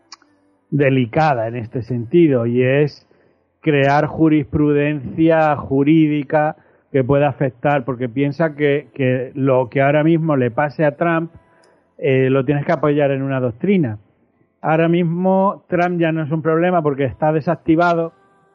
delicada en este sentido, y es crear jurisprudencia jurídica que pueda afectar, porque piensa que, que lo que ahora mismo le pase a Trump eh, lo tienes que apoyar en una doctrina. Ahora mismo Trump ya no es un problema porque está desactivado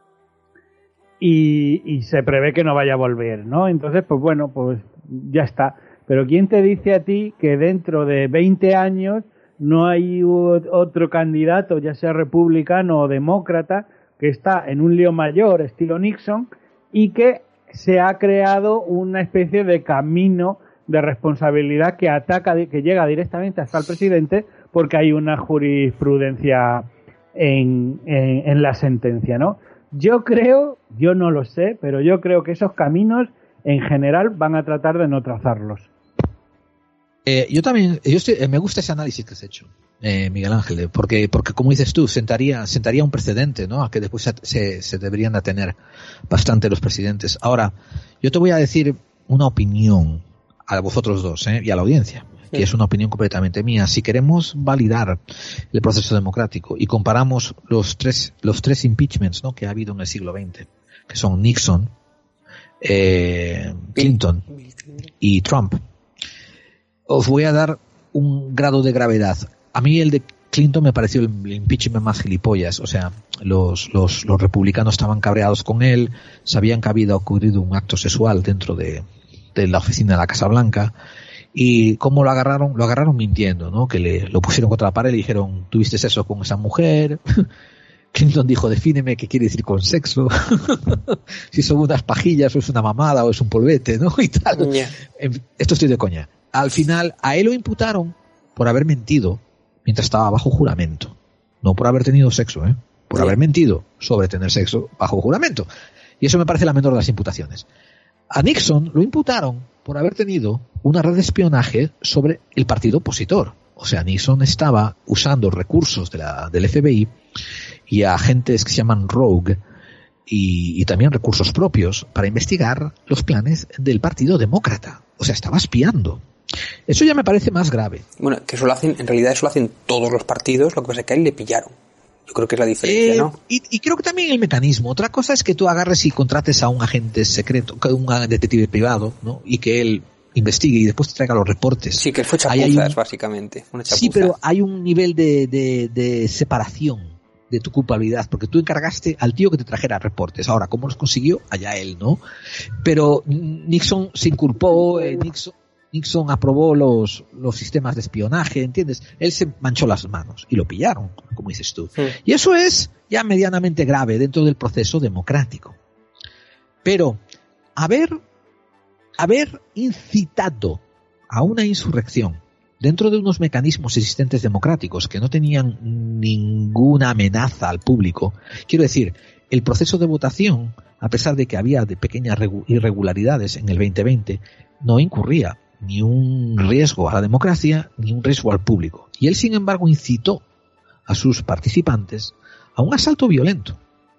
y, y se prevé que no vaya a volver, ¿no? Entonces, pues bueno, pues ya está. Pero ¿quién te dice a ti que dentro de veinte años no hay otro candidato, ya sea republicano o demócrata, que está en un lío mayor, estilo Nixon, y que se ha creado una especie de camino de responsabilidad que ataca, que llega directamente hasta el presidente, porque hay una jurisprudencia en, en, en la sentencia, ¿no? Yo creo, yo no lo sé, pero yo creo que esos caminos en general van a tratar de no trazarlos. Eh, yo también, yo estoy, me gusta ese análisis que has hecho, eh, Miguel Ángel, porque, porque como dices tú, sentaría, sentaría un precedente, ¿no? A que después se, se, se deberían atener bastante los presidentes. Ahora, yo te voy a decir una opinión a vosotros dos, ¿eh? Y a la audiencia, que es una opinión completamente mía. Si queremos validar el proceso democrático y comparamos los tres, los tres impeachments, ¿no?, que ha habido en el siglo veinte, que son Nixon, eh, Clinton y Trump, os voy a dar un grado de gravedad. A mí el de Clinton me pareció el impeachment más gilipollas. O sea, los, los, los republicanos estaban cabreados con él, sabían que había ocurrido un acto sexual dentro de, de la oficina de la Casa Blanca. Y cómo lo agarraron, lo agarraron mintiendo, ¿no? Que le lo pusieron contra la pared y le dijeron, ¿tuviste sexo con esa mujer? Clinton dijo, defíneme qué quiere decir con sexo. Si son unas pajillas o es una mamada o es un polvete, ¿no? Y tal. Yeah. Esto estoy de coña. Al final, a él lo imputaron por haber mentido mientras estaba bajo juramento. No por haber tenido sexo, ¿eh? Por yeah. haber mentido sobre tener sexo bajo juramento. Y eso me parece la menor de las imputaciones. a Nixon lo imputaron por haber tenido una red de espionaje sobre el partido opositor. O sea, Nixon estaba usando recursos de la, del F B I y agentes que se llaman rogue y, y también recursos propios para investigar los planes del Partido Demócrata. O sea, estaba espiando. Eso ya me parece más grave. Bueno, que eso lo hacen, en realidad eso lo hacen todos los partidos, lo que pasa es que a él le pillaron. Yo creo que es la diferencia, eh, ¿no? Y, y creo que también el mecanismo. Otra cosa es que tú agarres y contrates a un agente secreto, un detective privado, ¿no? Y que él investigue y después te traiga los reportes. Sí, que él fue chapuzas, un... básicamente. Una chapuza. Sí, pero hay un nivel de, de, de separación de tu culpabilidad, porque tú encargaste al tío que te trajera reportes. Ahora, ¿cómo los consiguió? Allá él, ¿no? Pero Nixon se inculpó, eh, Nixon... Nixon aprobó los, los sistemas de espionaje, ¿entiendes? Él se manchó las manos y lo pillaron, como dices tú. Sí. Y eso es ya medianamente grave dentro del proceso democrático. Pero haber, haber incitado a una insurrección dentro de unos mecanismos existentes democráticos que no tenían ninguna amenaza al público, quiero decir, el proceso de votación, a pesar de que había de pequeñas irregularidades en el veinte veinte, no incurría ni un riesgo a la democracia, ni un riesgo al público. Y él, sin embargo, incitó a sus participantes a un asalto violento.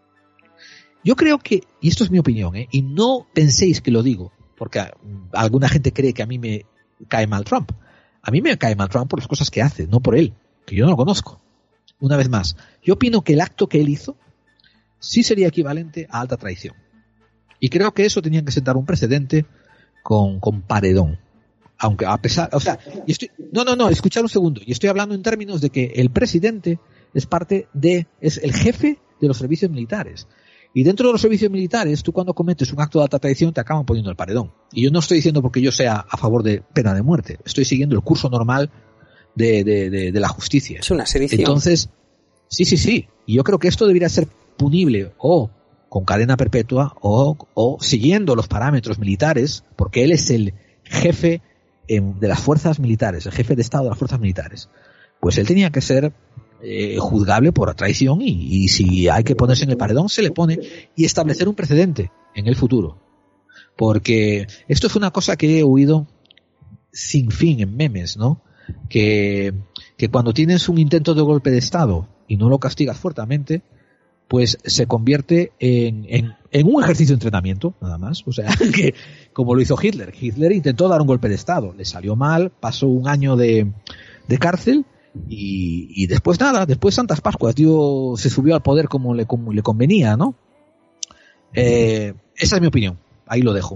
Yo creo que, y esto es mi opinión, ¿eh? Y no penséis que lo digo, porque alguna gente cree que a mí me cae mal Trump. A mí me cae mal Trump por las cosas que hace, no por él, que yo no lo conozco. Una vez más, yo opino que el acto que él hizo sí sería equivalente a alta traición. Y creo que eso tenía que sentar un precedente con, con paredón. Aunque a pesar, o sea, y estoy, no, no, no, escuchad un segundo, y estoy hablando en términos de que el presidente es parte de, es el jefe de los servicios militares. Y dentro de los servicios militares, tú cuando cometes un acto de alta traición te acaban poniendo el paredón. Y yo no estoy diciendo porque yo sea a favor de pena de muerte, estoy siguiendo el curso normal de, de, de, de la justicia. Es una sedición. Entonces, sí, sí, sí, y yo creo que esto debería ser punible o con cadena perpetua o, o siguiendo los parámetros militares, porque él es el jefe de las fuerzas militares, el jefe de Estado de las fuerzas militares, pues él tenía que ser eh, juzgable por traición y, y si hay que ponerse en el paredón se le pone y establecer un precedente en el futuro, porque esto es una cosa que he oído sin fin en memes, ¿no? Que, que cuando tienes un intento de golpe de Estado y no lo castigas fuertemente, pues se convierte en, en, en un ejercicio de entrenamiento, nada más. O sea, que como lo hizo Hitler. Hitler intentó dar un golpe de Estado, le salió mal, pasó un año de, de cárcel y, y después nada, después Santas Pascuas, dio, se subió al poder como le, como le convenía, ¿no? Eh, esa es mi opinión, ahí lo dejo.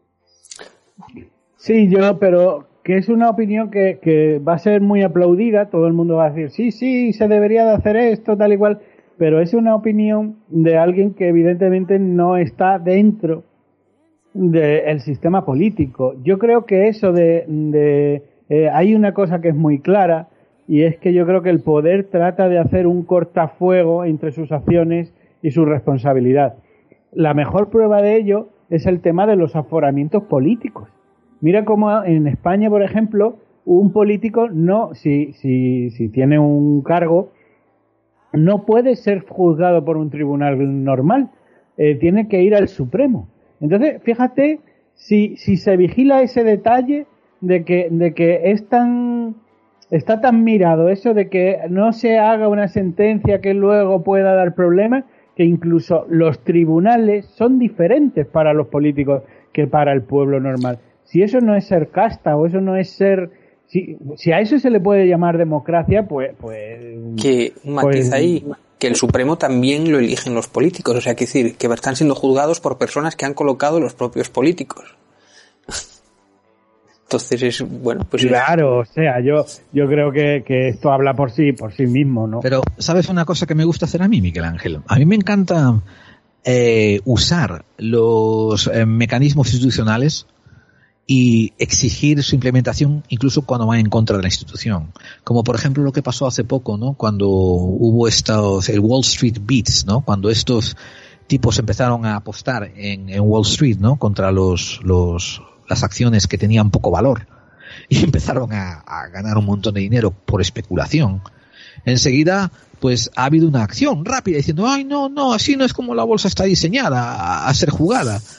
Sí, yo, pero que es una opinión que, que va a ser muy aplaudida, todo el mundo va a decir, sí, sí, se debería de hacer esto, tal y cual. Pero es una opinión de alguien que evidentemente no está dentro del sistema político. Yo creo que eso de... de eh, hay una cosa que es muy clara y es que yo creo que el poder trata de hacer un cortafuego entre sus acciones y su responsabilidad. La mejor prueba de ello es el tema de los aforamientos políticos. Mira cómo en España, por ejemplo, un político no, si, si, si tiene un cargo, no puede ser juzgado por un tribunal normal, eh, tiene que ir al Supremo. Entonces, fíjate si, si se vigila ese detalle de que, de que es tan, está tan mirado eso de que no se haga una sentencia que luego pueda dar problemas, que incluso los tribunales son diferentes para los políticos que para el pueblo normal. Si eso no es ser casta o eso no es ser... Si, si a eso se le puede llamar democracia, pues... pues que un matiz pues, ahí, que el Supremo también lo eligen los políticos, o sea, que decir, que están siendo juzgados por personas que han colocado los propios políticos. Entonces es, bueno, pues... Claro, es... o sea, yo yo creo que, que esto habla por sí, por sí mismo, ¿no? Pero, ¿sabes una cosa que me gusta hacer a mí, Miguel Ángel? A mí me encanta eh, usar los eh, mecanismos institucionales y exigir su implementación incluso cuando va en contra de la institución. Como por ejemplo lo que pasó hace poco, ¿no? Cuando hubo estos, el Wall Street Beats, ¿no? Cuando estos tipos empezaron a apostar en, en Wall Street, ¿no? Contra los, los, las acciones que tenían poco valor y empezaron a, a ganar un montón de dinero por especulación. Enseguida, pues ha habido una acción rápida diciendo, ay, no, no, así no es como la bolsa está diseñada a, a ser jugada.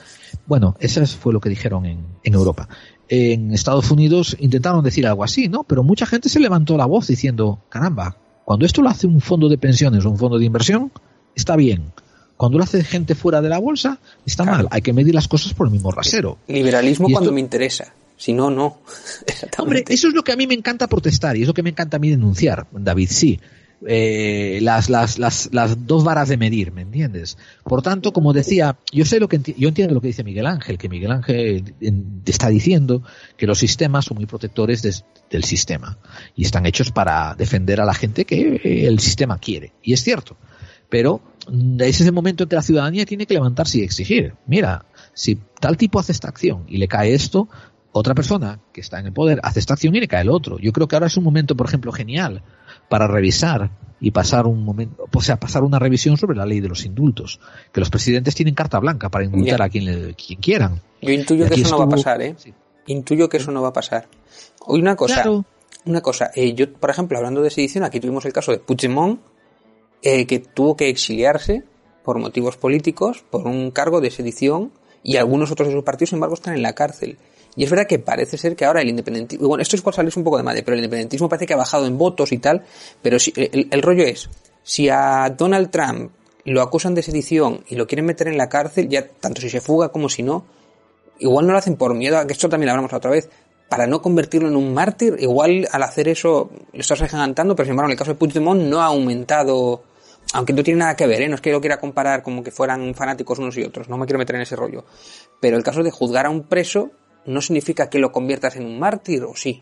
Bueno, eso fue lo que dijeron en, en Europa. En Estados Unidos intentaron decir algo así, ¿no? Pero mucha gente se levantó la voz diciendo, caramba, cuando esto lo hace un fondo de pensiones o un fondo de inversión, está bien. Cuando lo hace gente fuera de la bolsa, está claro. mal. Hay que medir las cosas por el mismo rasero. Liberalismo y cuando esto... me interesa. Si no, no. Hombre, eso es lo que a mí me encanta protestar y es lo que me encanta a mí denunciar, David, sí. Eh, las, las, las, las dos varas de medir, ¿me entiendes? Por tanto, como decía, yo sé lo que enti- yo entiendo lo que dice Miguel Ángel, que Miguel Ángel en, está diciendo que los sistemas son muy protectores de, del sistema y están hechos para defender a la gente que eh, el sistema quiere. Y es cierto. Pero ese es el momento en que la ciudadanía tiene que levantarse y exigir. Mira, si tal tipo hace esta acción y le cae esto, otra persona que está en el poder hace esta acción y le cae el otro. Yo creo que ahora es un momento, por ejemplo, genial para revisar y pasar un momento, o sea, pasar una revisión sobre la ley de los indultos. Que los presidentes tienen carta blanca para indultar yeah. a quien, le, quien quieran. Yo intuyo que eso estuvo... no va a pasar, ¿eh? Sí. Intuyo que eso no va a pasar. Hoy una cosa, claro. una cosa. Eh, yo, por ejemplo, hablando de sedición, aquí tuvimos el caso de Puigdemont, eh, que tuvo que exiliarse por motivos políticos, por un cargo de sedición, y algunos otros de sus partidos, sin embargo, están en la cárcel. Y es verdad que parece ser que ahora el independentismo, bueno, esto es por salirse un poco de madre, pero el independentismo parece que ha bajado en votos y tal, pero si, el, el rollo es, si a Donald Trump lo acusan de sedición y lo quieren meter en la cárcel, ya tanto si se fuga como si no, igual no lo hacen por miedo, a que esto también lo hablamos otra vez, para no convertirlo en un mártir, igual al hacer eso lo estás agigantando, pero sin embargo en el caso de Puigdemont no ha aumentado, aunque no tiene nada que ver, ¿eh? No es que lo quiera comparar como que fueran fanáticos unos y otros, no me quiero meter en ese rollo, pero el caso de juzgar a un preso no significa que lo conviertas en un mártir, ¿o sí?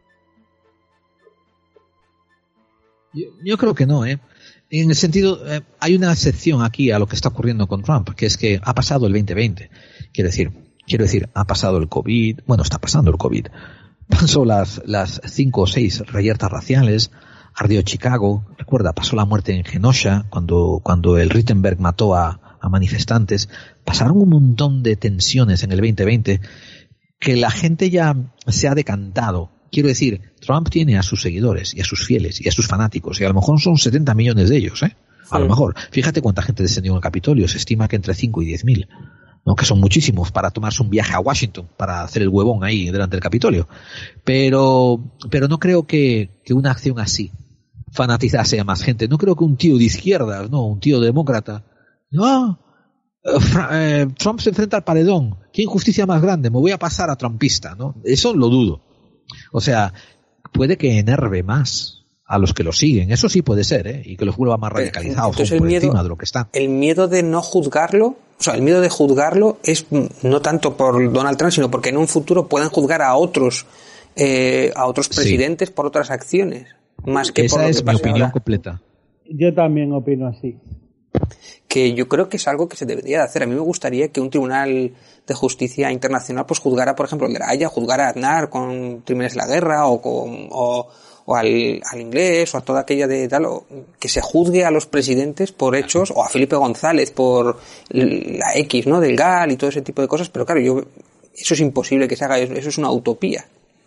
Yo, yo creo que no, ¿eh? En el sentido, eh, hay una excepción aquí a lo que está ocurriendo con Trump, que es que ha pasado el veinte veinte. Quiero decir, quiero decir, ha pasado el COVID, bueno, está pasando el COVID. Pasó las, las cinco o seis reyertas raciales, ardió Chicago, recuerda, pasó la muerte en Kenosha, cuando, cuando el Rittenberg mató a, a manifestantes. Pasaron un montón de tensiones en el veinte veinte, que la gente ya se ha decantado. Quiero decir, Trump tiene a sus seguidores y a sus fieles y a sus fanáticos, y a lo mejor son setenta millones de ellos, ¿eh? A lo mejor. Fíjate cuánta gente descendió en el Capitolio, se estima que entre cinco y diez mil, ¿no? Que son muchísimos para tomarse un viaje a Washington, para hacer el huevón ahí delante del Capitolio. Pero, pero no creo que, que una acción así fanatizase a más gente. No creo que un tío de izquierdas, no, un tío demócrata, no, Eh, Trump se enfrenta al paredón. ¿Qué injusticia más grande? Me voy a pasar a trumpista, ¿no? Eso lo dudo. O sea, puede que enerve más a los que lo siguen. Eso sí puede ser, ¿eh? Y que los vuelva más radicalizados por el miedo, encima de lo que están. El miedo de no juzgarlo, o sea, el miedo de juzgarlo es no tanto por Donald Trump, sino porque en un futuro puedan juzgar a otros, eh, a otros presidentes sí. por otras acciones, más que Esa por lo es que mi pase opinión ahora. completa. Yo también opino así. Que yo creo que es algo que se debería de hacer. A mí me gustaría que un tribunal de justicia internacional pues juzgara, por ejemplo, el de la Haya, juzgara a Aznar con crímenes de la guerra o con o, o al, al inglés o a toda aquella de tal, o que se juzgue a los presidentes por hechos, o a Felipe González por la X, ¿no? Del G A L y todo ese tipo de cosas, pero claro, yo eso es imposible que se haga, eso es una utopía.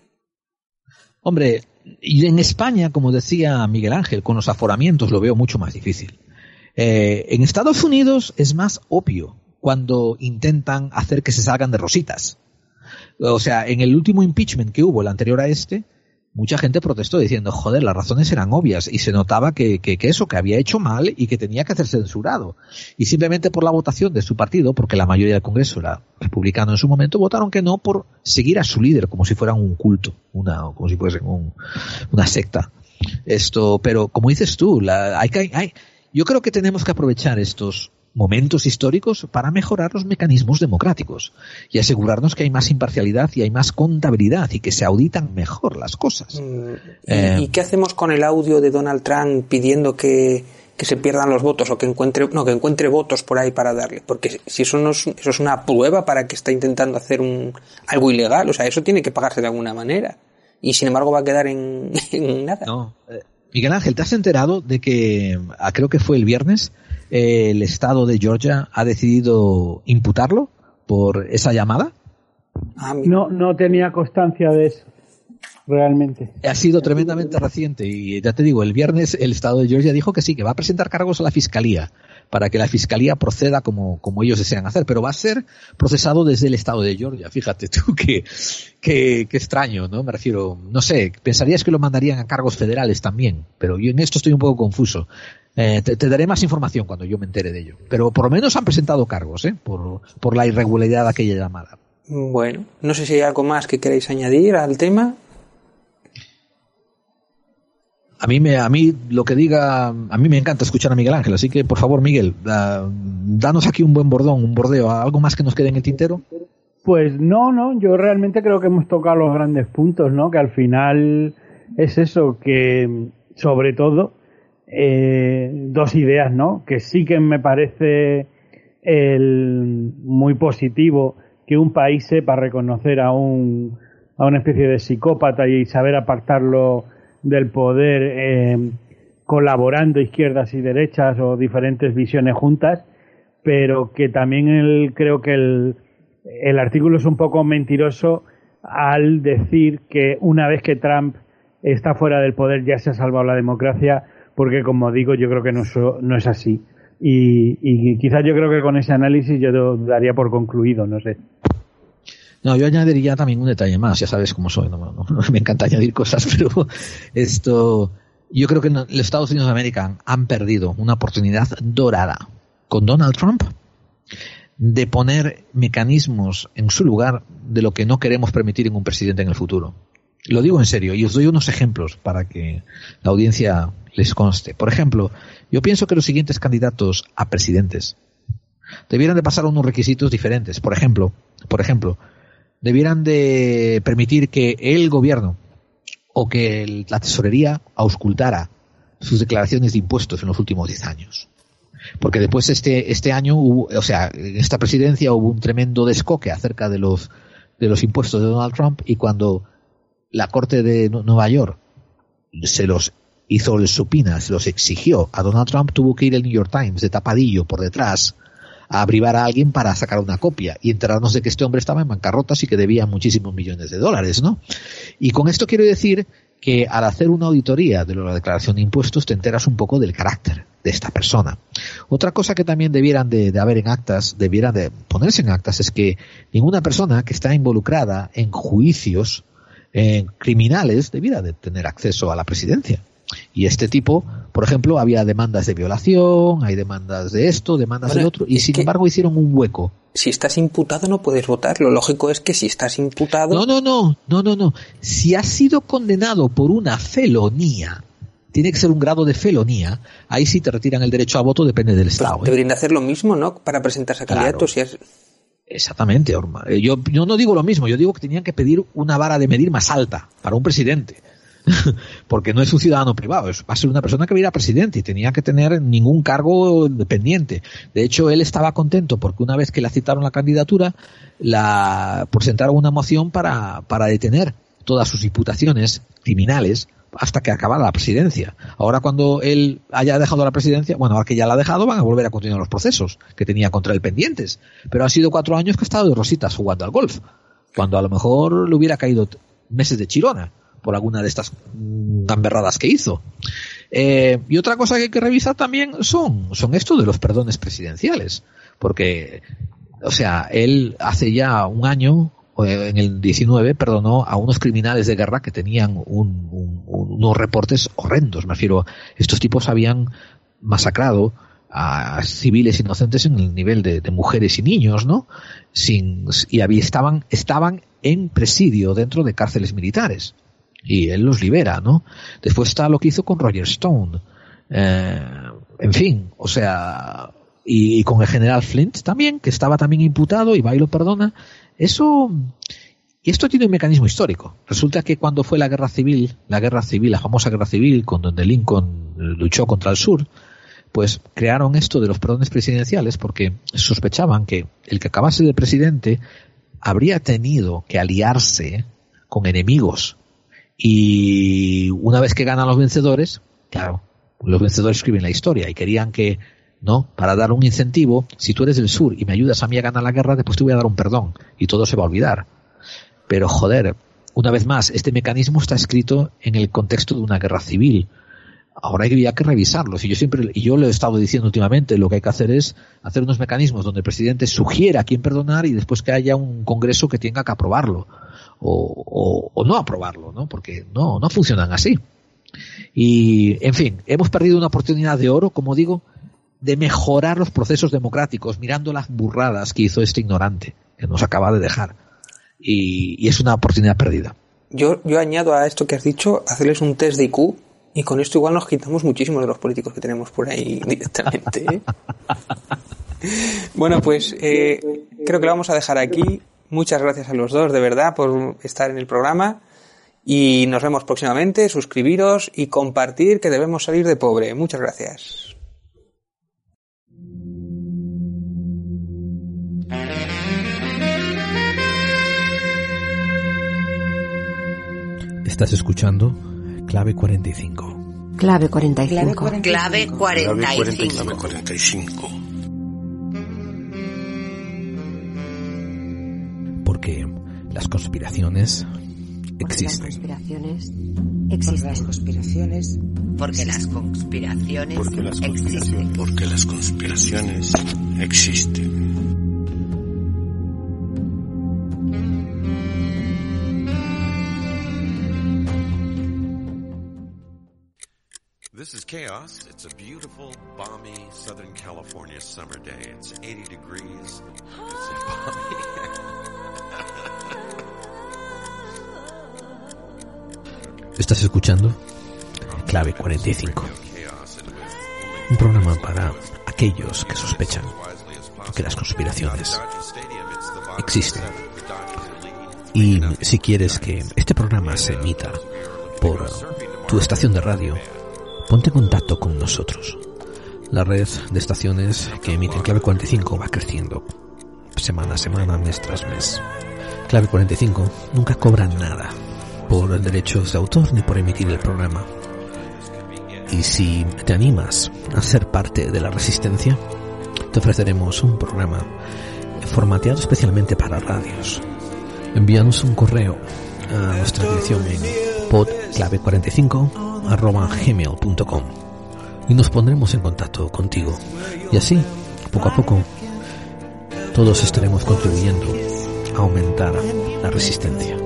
Hombre, y en España, como decía Miguel Ángel, con los aforamientos lo veo mucho más difícil. Eh, en Estados Unidos es más obvio cuando intentan hacer que se salgan de rositas. O sea, en el último impeachment que hubo, el anterior a este, mucha gente protestó diciendo, joder, las razones eran obvias, y se notaba que, que, que eso, que había hecho mal y que tenía que ser censurado. Y simplemente por la votación de su partido, porque la mayoría del Congreso era republicano en su momento, votaron que no por seguir a su líder como si fueran un culto, una, como si fuesen un, una secta. Esto, pero como dices tú, la, hay que, hay, yo creo que tenemos que aprovechar estos momentos históricos para mejorar los mecanismos democráticos y asegurarnos que hay más imparcialidad y hay más contabilidad y que se auditan mejor las cosas. Mm, ¿Y, eh, ¿Y qué hacemos con el audio de Donald Trump pidiendo que, que se pierdan los votos o que encuentre no que encuentre votos por ahí para darle? Porque si eso no es, eso es una prueba para que está intentando hacer un algo ilegal, o sea, eso tiene que pagarse de alguna manera y sin embargo va a quedar en, en nada. No. Eh, Miguel Ángel, ¿te has enterado de que ah, creo que fue el viernes eh, el estado de Georgia ha decidido imputarlo por esa llamada? Ah, no, no tenía constancia de eso, realmente. Ha sido tremendamente reciente y ya te digo, el viernes el estado de Georgia dijo que sí, que va a presentar cargos a la fiscalía para que la fiscalía proceda como, como ellos desean hacer, pero va a ser procesado desde el estado de Georgia. Fíjate tú que, que, que extraño, ¿no? Me refiero, no sé, pensarías que lo mandarían a cargos federales también, pero yo en esto estoy un poco confuso. Eh, te, te daré más información cuando yo me entere de ello, pero por lo menos han presentado cargos, ¿eh? Por, por la irregularidad de aquella llamada. Bueno, no sé si hay algo más que queréis añadir al tema. A mí, me, a mí lo que diga, a mí me encanta escuchar a Miguel Ángel, así que por favor, Miguel, uh, danos aquí un buen bordón, un bordeo, algo más que nos quede en el tintero. Pues no, no, yo realmente creo que hemos tocado los grandes puntos, ¿no? Que al final es eso, que sobre todo eh, dos ideas, ¿no? Que sí que me parece el, muy positivo que un país sepa reconocer a un a una especie de psicópata y saber apartarlo del poder, eh, colaborando izquierdas y derechas o diferentes visiones juntas, pero que también el, creo que el, el artículo es un poco mentiroso al decir que una vez que Trump está fuera del poder ya se ha salvado la democracia, porque como digo, yo creo que no, no es así. Y, y quizás yo creo que con ese análisis yo lo daría por concluido, no sé. No, yo añadiría también un detalle más, ya sabes cómo soy, no, no, no me encanta añadir cosas, pero esto, yo creo que los Estados Unidos de América han perdido una oportunidad dorada con Donald Trump de poner mecanismos en su lugar de lo que no queremos permitir en un presidente en el futuro. Lo digo en serio, y os doy unos ejemplos para que la audiencia les conste. Por ejemplo, yo pienso que los siguientes candidatos a presidentes debieran de pasar unos requisitos diferentes. Por ejemplo, por ejemplo, debieran de permitir que el gobierno o que el, la tesorería auscultara sus declaraciones de impuestos en los últimos diez años. Porque después este este año hubo, o sea, en esta presidencia hubo un tremendo descoque acerca de los de los impuestos de Donald Trump, y cuando la Corte de Nueva York se los hizo el supina, se los exigió a Donald Trump, tuvo que ir el New York Times de tapadillo por detrás a abrivar a alguien para sacar una copia y enterarnos de que este hombre estaba en bancarrotas y que debía muchísimos millones de dólares, ¿no? Y con esto quiero decir que al hacer una auditoría de la declaración de impuestos te enteras un poco del carácter de esta persona. Otra cosa que también debieran de, de haber en actas, debieran de ponerse en actas, es que ninguna persona que está involucrada en juicios eh, criminales debiera de tener acceso a la presidencia. Y este tipo, por ejemplo, había demandas de violación, hay demandas de esto, demandas bueno, del otro, y sin embargo hicieron un hueco. Si estás imputado no puedes votar. Lo lógico es que si estás imputado... No, no, no, no, no, no. Si has sido condenado por una felonía, tiene que ser un grado de felonía, ahí sí te retiran el derecho a voto, depende del Estado. Pues deberían de hacer lo mismo, ¿no? Para presentarse a claro. candidatos. Si es... Exactamente, Orma. Yo, yo no digo lo mismo, yo digo que tenían que pedir una vara de medir más alta para un presidente. Porque no es un ciudadano privado, es, va a ser una persona que va a ir a presidente y tenía que tener ningún cargo dependiente. De hecho, él estaba contento porque una vez que le citaron la candidatura, la presentaron una moción para, para detener todas sus imputaciones criminales hasta que acabara la presidencia. Ahora cuando él haya dejado la presidencia, bueno, ahora que ya la ha dejado, van a volver a continuar los procesos que tenía contra él pendientes. Pero han sido cuatro años que ha estado de rositas jugando al golf, cuando a lo mejor le hubiera caído meses de chirona por alguna de estas gamberradas que hizo. Eh, y otra cosa que hay que revisar también son, son esto de los perdones presidenciales. Porque, o sea, él hace ya un año, en el diecinueve, perdonó a unos criminales de guerra que tenían un, un, unos reportes horrendos. Me refiero, estos tipos habían masacrado a civiles inocentes en el nivel de, de mujeres y niños, ¿no? Sin, y había, estaban, estaban en presidio dentro de cárceles militares. Y él los libera, ¿no? Después está lo que hizo con Roger Stone. Eh, en fin, o sea, y, y con el general Flint también, que estaba también imputado y va y lo perdona. Eso, y esto tiene un mecanismo histórico. Resulta que cuando fue la guerra civil, la guerra civil, la famosa guerra civil, con donde Lincoln luchó contra el sur, pues crearon esto de los perdones presidenciales porque sospechaban que el que acabase de presidente habría tenido que aliarse con enemigos. Y una vez que ganan los vencedores, claro, los vencedores escriben la historia y querían que, ¿no? Para dar un incentivo, si tú eres del sur y me ayudas a mí a ganar la guerra, después te voy a dar un perdón y todo se va a olvidar. Pero joder, una vez más, este mecanismo está escrito en el contexto de una guerra civil. ahora había que revisarlos. Y yo siempre, y yo lo he estado diciendo últimamente, lo que hay que hacer es hacer unos mecanismos donde el presidente sugiera a quién perdonar y después que haya un Congreso que tenga que aprobarlo. O, o, o no aprobarlo, ¿no? Porque no, no funcionan así. Y, en fin, hemos perdido una oportunidad de oro, como digo, de mejorar los procesos democráticos, mirando las burradas que hizo este ignorante, que nos acaba de dejar. Y, y es una oportunidad perdida. Yo, yo añado a esto que has dicho, hacerles un test de I Q, y con esto igual nos quitamos muchísimo de los políticos que tenemos por ahí directamente, ¿eh? Bueno, pues eh, creo que lo vamos a dejar aquí. Muchas gracias a los dos, de verdad, por estar en el programa. Y nos vemos próximamente. Suscribiros y compartir, que debemos salir de pobre. Muchas gracias. Estás escuchando Clave cuarenta y cinco. Clave cuarenta y cinco. Clave cuarenta y cinco. Clave cuarenta y cinco. Porque las conspiraciones existen. Las conspiraciones existen. Las conspiraciones. Porque las conspiraciones Porque las conspiraciones existen. Porque las conspiraciones existen. This is Chaos. It's a beautiful, balmy Southern California summer day. It's eighty degrees. It's balmy. Estás escuchando Clave cuarenta y cinco. Un programa para aquellos que sospechan que las conspiraciones existen. Y si quieres que este programa se emita por tu estación de radio, ponte en contacto con nosotros. La red de estaciones que emiten Clave cuarenta y cinco va creciendo semana a semana, mes tras mes. Clave cuarenta y cinco nunca cobra nada por derechos de autor ni por emitir el programa. Y si te animas a ser parte de la resistencia, te ofreceremos un programa formateado especialmente para radios. Envíanos un correo a nuestra dirección en podclave cuarenta y cinco arroba gmail punto com y nos pondremos en contacto contigo. Y así, poco a poco, todos estaremos contribuyendo a aumentar la resistencia.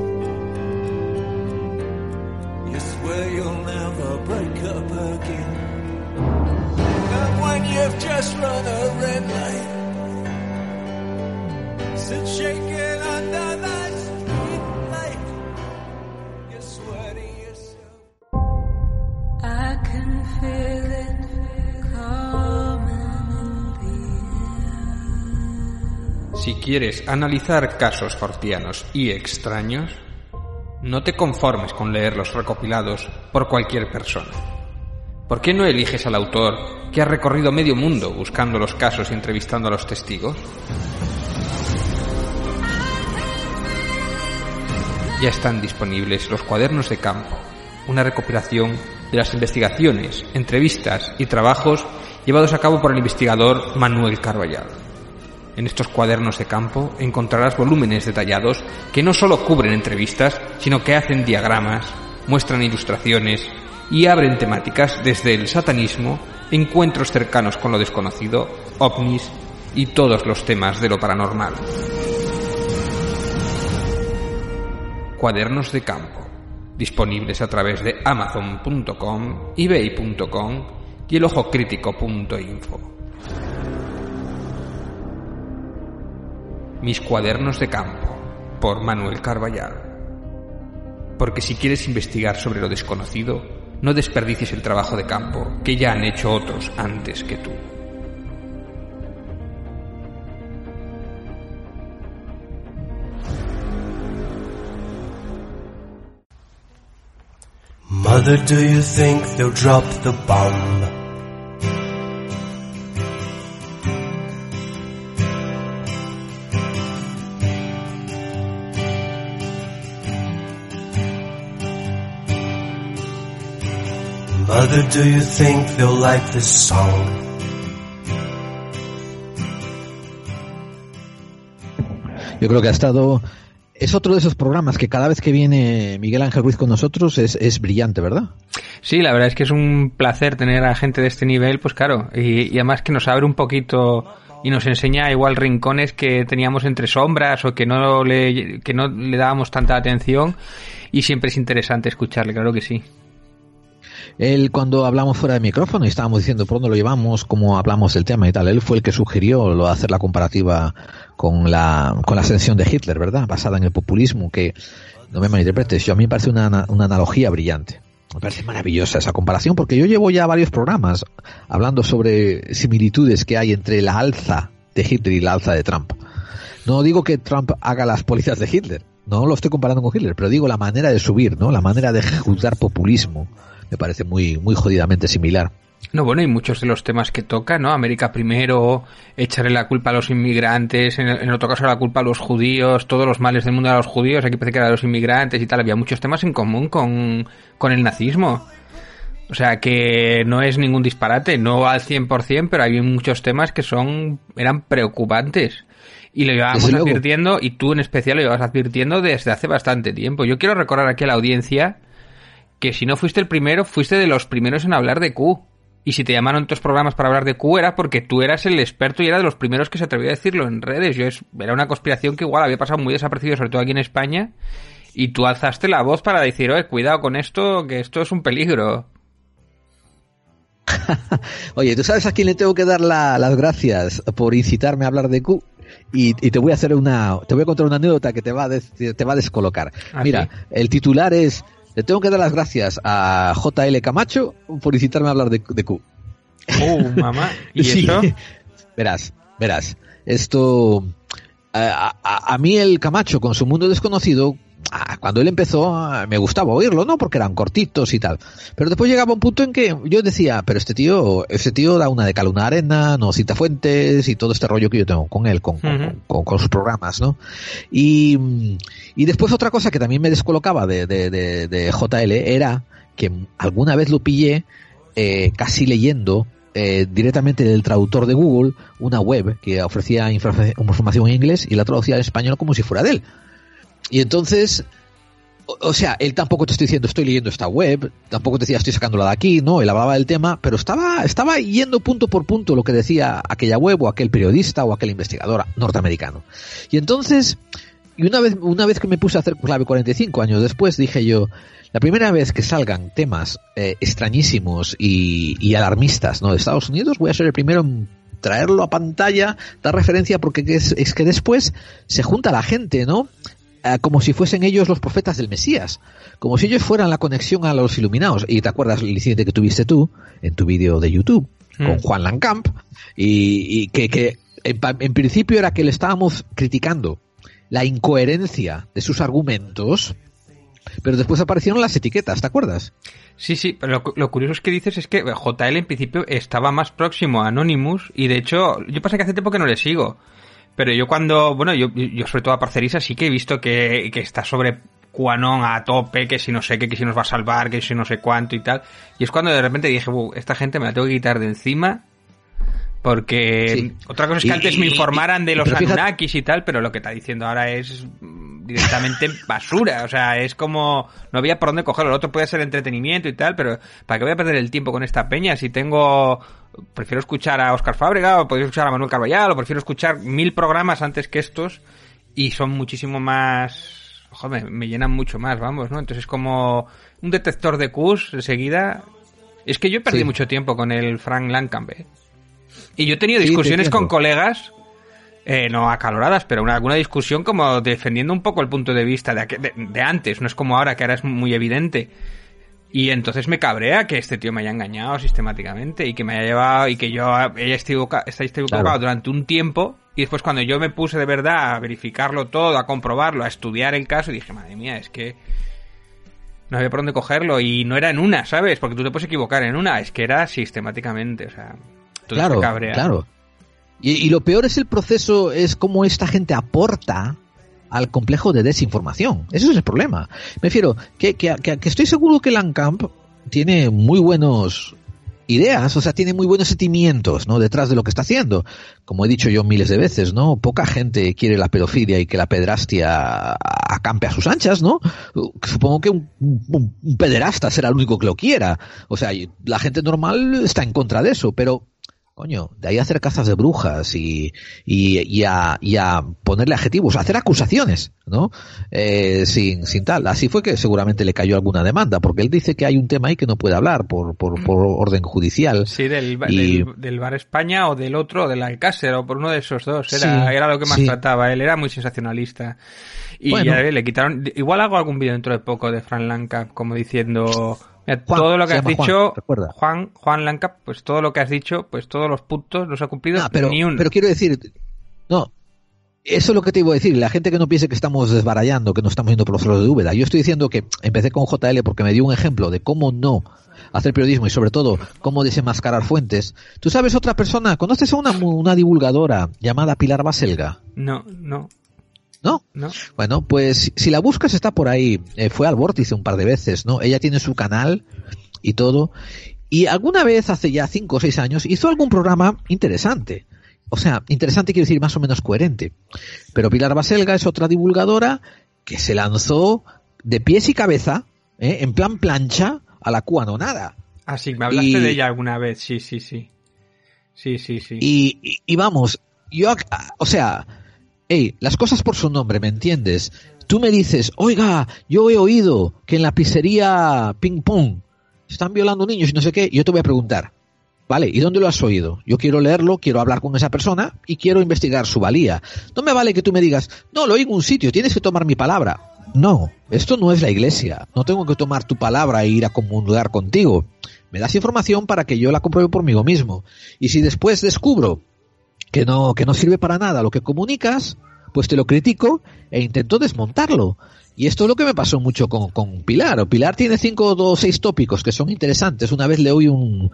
Si quieres analizar casos fortianos y extraños, no te conformes con leerlos recopilados por cualquier persona. ¿Por qué no eliges al autor que ha recorrido medio mundo buscando los casos y entrevistando a los testigos? Ya están disponibles los Cuadernos de Campo, una recopilación de las investigaciones, entrevistas y trabajos llevados a cabo por el investigador Manuel Carballal. En estos Cuadernos de Campo encontrarás volúmenes detallados que no solo cubren entrevistas, sino que hacen diagramas, muestran ilustraciones y abren temáticas desde el satanismo, encuentros cercanos con lo desconocido, ovnis y todos los temas de lo paranormal. Cuadernos de Campo, disponibles a través de amazon punto com, ebay punto com y el ojo crítico punto info. Mis Cuadernos de Campo, por Manuel Carballal. Porque si quieres investigar sobre lo desconocido, no desperdicies el trabajo de campo que ya han hecho otros antes que tú. Mother, do you think they'll drop the bomb? Mother, do you think they'll like this song? Yo creo que ha estado es otro de esos programas que cada vez que viene Miguel Ángel Ruiz con nosotros es, es brillante, ¿verdad? Sí, la verdad es que es un placer tener a gente de este nivel, pues claro, y, y además que nos abre un poquito y nos enseña igual rincones que teníamos entre sombras o que no le, que no le dábamos tanta atención, y siempre es interesante escucharle, claro que sí. Él, cuando hablamos fuera de micrófono y estábamos diciendo por dónde lo llevamos, cómo hablamos del tema y tal, él fue el que sugirió lo de hacer la comparativa con la con la ascensión de Hitler, ¿verdad? Basada en el populismo, que, no me malinterpretes, yo a mí me parece una, una analogía brillante. Me parece maravillosa esa comparación, porque yo llevo ya varios programas hablando sobre similitudes que hay entre la alza de Hitler y la alza de Trump. No digo que Trump haga las políticas de Hitler, no lo estoy comparando con Hitler, pero digo la manera de subir, ¿no? La manera de ejecutar populismo. Me parece muy muy jodidamente similar. No, bueno, y muchos de los temas que toca, ¿no? América primero, echarle la culpa a los inmigrantes, en, en otro caso la culpa a los judíos, todos los males del mundo a los judíos, aquí parece que era a los inmigrantes y tal. Había muchos temas en común con, con el nazismo. O sea, que no es ningún disparate, no al cien por ciento, pero hay muchos temas que son eran preocupantes. Y lo llevábamos advirtiendo, y tú en especial lo llevabas advirtiendo desde hace bastante tiempo. Yo quiero recordar aquí a la audiencia que si no fuiste el primero, fuiste de los primeros en hablar de Q. Y si te llamaron tus programas para hablar de Q era porque tú eras el experto y era de los primeros que se atrevió a decirlo en redes. Yo es, era una conspiración que igual había pasado muy desapercibida, sobre todo aquí en España, y tú alzaste la voz para decir, oye, cuidado con esto, que esto es un peligro. Oye, ¿tú sabes a quién le tengo que dar la, las gracias por incitarme a hablar de Q? Y, y te voy a hacer una, te voy a contar una anécdota que te va a, des, te va a descolocar. ¿Ah, Mira, sí? El titular es: le tengo que dar las gracias a J L Camacho por incitarme a hablar de, de Q. Oh, mamá. ¿Y sí. eso? Verás, verás. Esto, a, a, a mí el Camacho con su mundo desconocido, cuando él empezó me gustaba oírlo, ¿no? Porque eran cortitos y tal. Pero después llegaba un punto en que yo decía, pero este tío, este tío da una de cal, una arena, no cita fuentes y todo este rollo que yo tengo con él, con, uh-huh. con, con, con sus programas, ¿no? Y, y después otra cosa que también me descolocaba de, de, de, de J L era que alguna vez lo pillé eh, casi leyendo eh, directamente del traductor de Google una web que ofrecía información en inglés y la traducía al español como si fuera de él. Y entonces, o, o sea, él tampoco te estoy diciendo estoy leyendo esta web, tampoco te decía estoy sacándola de aquí, no, él hablaba del tema, pero estaba estaba yendo punto por punto lo que decía aquella web o aquel periodista o aquel investigador norteamericano. Y entonces, y una vez una vez que me puse a hacer clave cuarenta y cinco años después, dije yo, la primera vez que salgan temas eh, extrañísimos y, y alarmistas, ¿no?, de Estados Unidos, voy a ser el primero en traerlo a pantalla, dar referencia, porque es, es que después se junta la gente, ¿no?, como si fuesen ellos los profetas del Mesías, como si ellos fueran la conexión a los iluminados. Y te acuerdas el incidente que tuviste tú en tu vídeo de YouTube mm. con Juan Lancamp, y, y que, que en, en principio era que le estábamos criticando la incoherencia de sus argumentos, pero después aparecieron las etiquetas, ¿te acuerdas? Sí, sí, pero lo, lo curioso es que dices es que J L en principio estaba más próximo a Anonymous, y de hecho yo pasa que hace tiempo que no le sigo. Pero yo cuando, bueno, yo, yo sobre todo a Parcerisa sí que he visto que, que está sobre QAnon a tope, que si no sé qué, que si nos va a salvar, que si no sé cuánto y tal. Y es cuando de repente dije, esta gente me la tengo que quitar de encima, porque sí. Otra cosa es que y, antes y, me informaran de los Anunnakis y tal, pero lo que está diciendo ahora es directamente basura. O sea, es como, no había por dónde cogerlo. Lo otro puede ser entretenimiento y tal, pero ¿para qué voy a perder el tiempo con esta peña si tengo... Prefiero escuchar a Óscar Fábrega, o prefiero escuchar a Manuel Carballal, o prefiero escuchar mil programas antes que estos, y son muchísimo más... Joder, me, me llenan mucho más, vamos, ¿no? Entonces es como un detector de Qs enseguida. Es que yo perdí sí. mucho tiempo con el Frank Lancamp, ¿eh? Y yo he tenido discusiones sí, con colegas, eh, no acaloradas, pero una, alguna discusión como defendiendo un poco el punto de vista de, de, de antes, no es como ahora, que ahora es muy evidente. Y entonces me cabrea que este tío me haya engañado sistemáticamente y que me haya llevado y que yo haya estado equivocado claro. durante un tiempo, y después cuando yo me puse de verdad a verificarlo todo, a comprobarlo, a estudiar el caso, dije, madre mía, es que no había por dónde cogerlo, y no era en una, ¿sabes? Porque tú te puedes equivocar en una, es que era sistemáticamente, o sea, todo claro, me cabrea. Claro. Y, y lo peor es el proceso, es cómo esta gente aporta al complejo de desinformación. Ese es el problema. Me refiero que, que, que, que estoy seguro que Lancamp tiene muy buenos ideas, o sea, tiene muy buenos sentimientos, ¿no? Detrás de lo que está haciendo. Como he dicho yo miles de veces, ¿no? Poca gente quiere la pedofilia y que la pederastia acampe a sus anchas, ¿no? Supongo que un, un, un pederasta será el único que lo quiera. O sea, la gente normal está en contra de eso, pero coño, de ahí a hacer cazas de brujas y, y, y, a, y a ponerle adjetivos, a hacer acusaciones, ¿no? Eh, sin, sin tal. Así fue que seguramente le cayó alguna demanda, porque él dice que hay un tema ahí que no puede hablar por, por, por orden judicial. Sí, del, y... del, del Bar España o del otro, del Alcácer, o por uno de esos dos. Era, sí, era lo que más sí. trataba. Él era muy sensacionalista. Y bueno, ya le quitaron. Igual hago algún vídeo dentro de poco de Frank Landcap, como diciendo. Mira, Juan, todo lo que has dicho, Juan, Juan, Juan Landcap, pues todo lo que has dicho, pues todos los puntos los ha cumplido ah, pero, ni uno. Pero quiero decir, no, eso es lo que te iba a decir, la gente que no piense que estamos desbarallando, que nos estamos yendo por los cerros de Úbeda. Yo estoy diciendo que empecé con J L porque me dio un ejemplo de cómo no hacer periodismo y sobre todo cómo desenmascarar fuentes. ¿Tú sabes otra persona? ¿Conoces a una, una divulgadora llamada Pilar Baselga? No, no. ¿No? No. Bueno, pues si la buscas está por ahí. Eh, fue al Vórtice un par de veces, ¿no? Ella tiene su canal y todo. Y alguna vez, hace ya cinco o seis años, hizo algún programa interesante. O sea, interesante quiere decir más o menos coherente. Pero Pilar Baselga es otra divulgadora que se lanzó de pies y cabeza, ¿eh? En plan plancha, a la cuanonada. Ah, sí, me hablaste y... de ella alguna vez, sí, sí, sí. Sí, sí, sí. Y, y, y vamos, yo, o sea... Ey, las cosas por su nombre, ¿me entiendes? Tú me dices, oiga, yo he oído que en la pizzería Ping Pong están violando niños y no sé qué, y yo te voy a preguntar, ¿vale? ¿Y dónde lo has oído? Yo quiero leerlo, quiero hablar con esa persona y quiero investigar su valía. No me vale que tú me digas, no, lo oigo en un sitio, tienes que tomar mi palabra. No, esto no es la iglesia, no tengo que tomar tu palabra e ir a comulgar contigo. Me das información para que yo la compruebe por mí mismo. Y si después descubro que no, que no sirve para nada lo que comunicas, pues te lo critico e intento desmontarlo. Y esto es lo que me pasó mucho con, con Pilar. Pilar tiene cinco o seis tópicos que son interesantes. Una vez le oí un,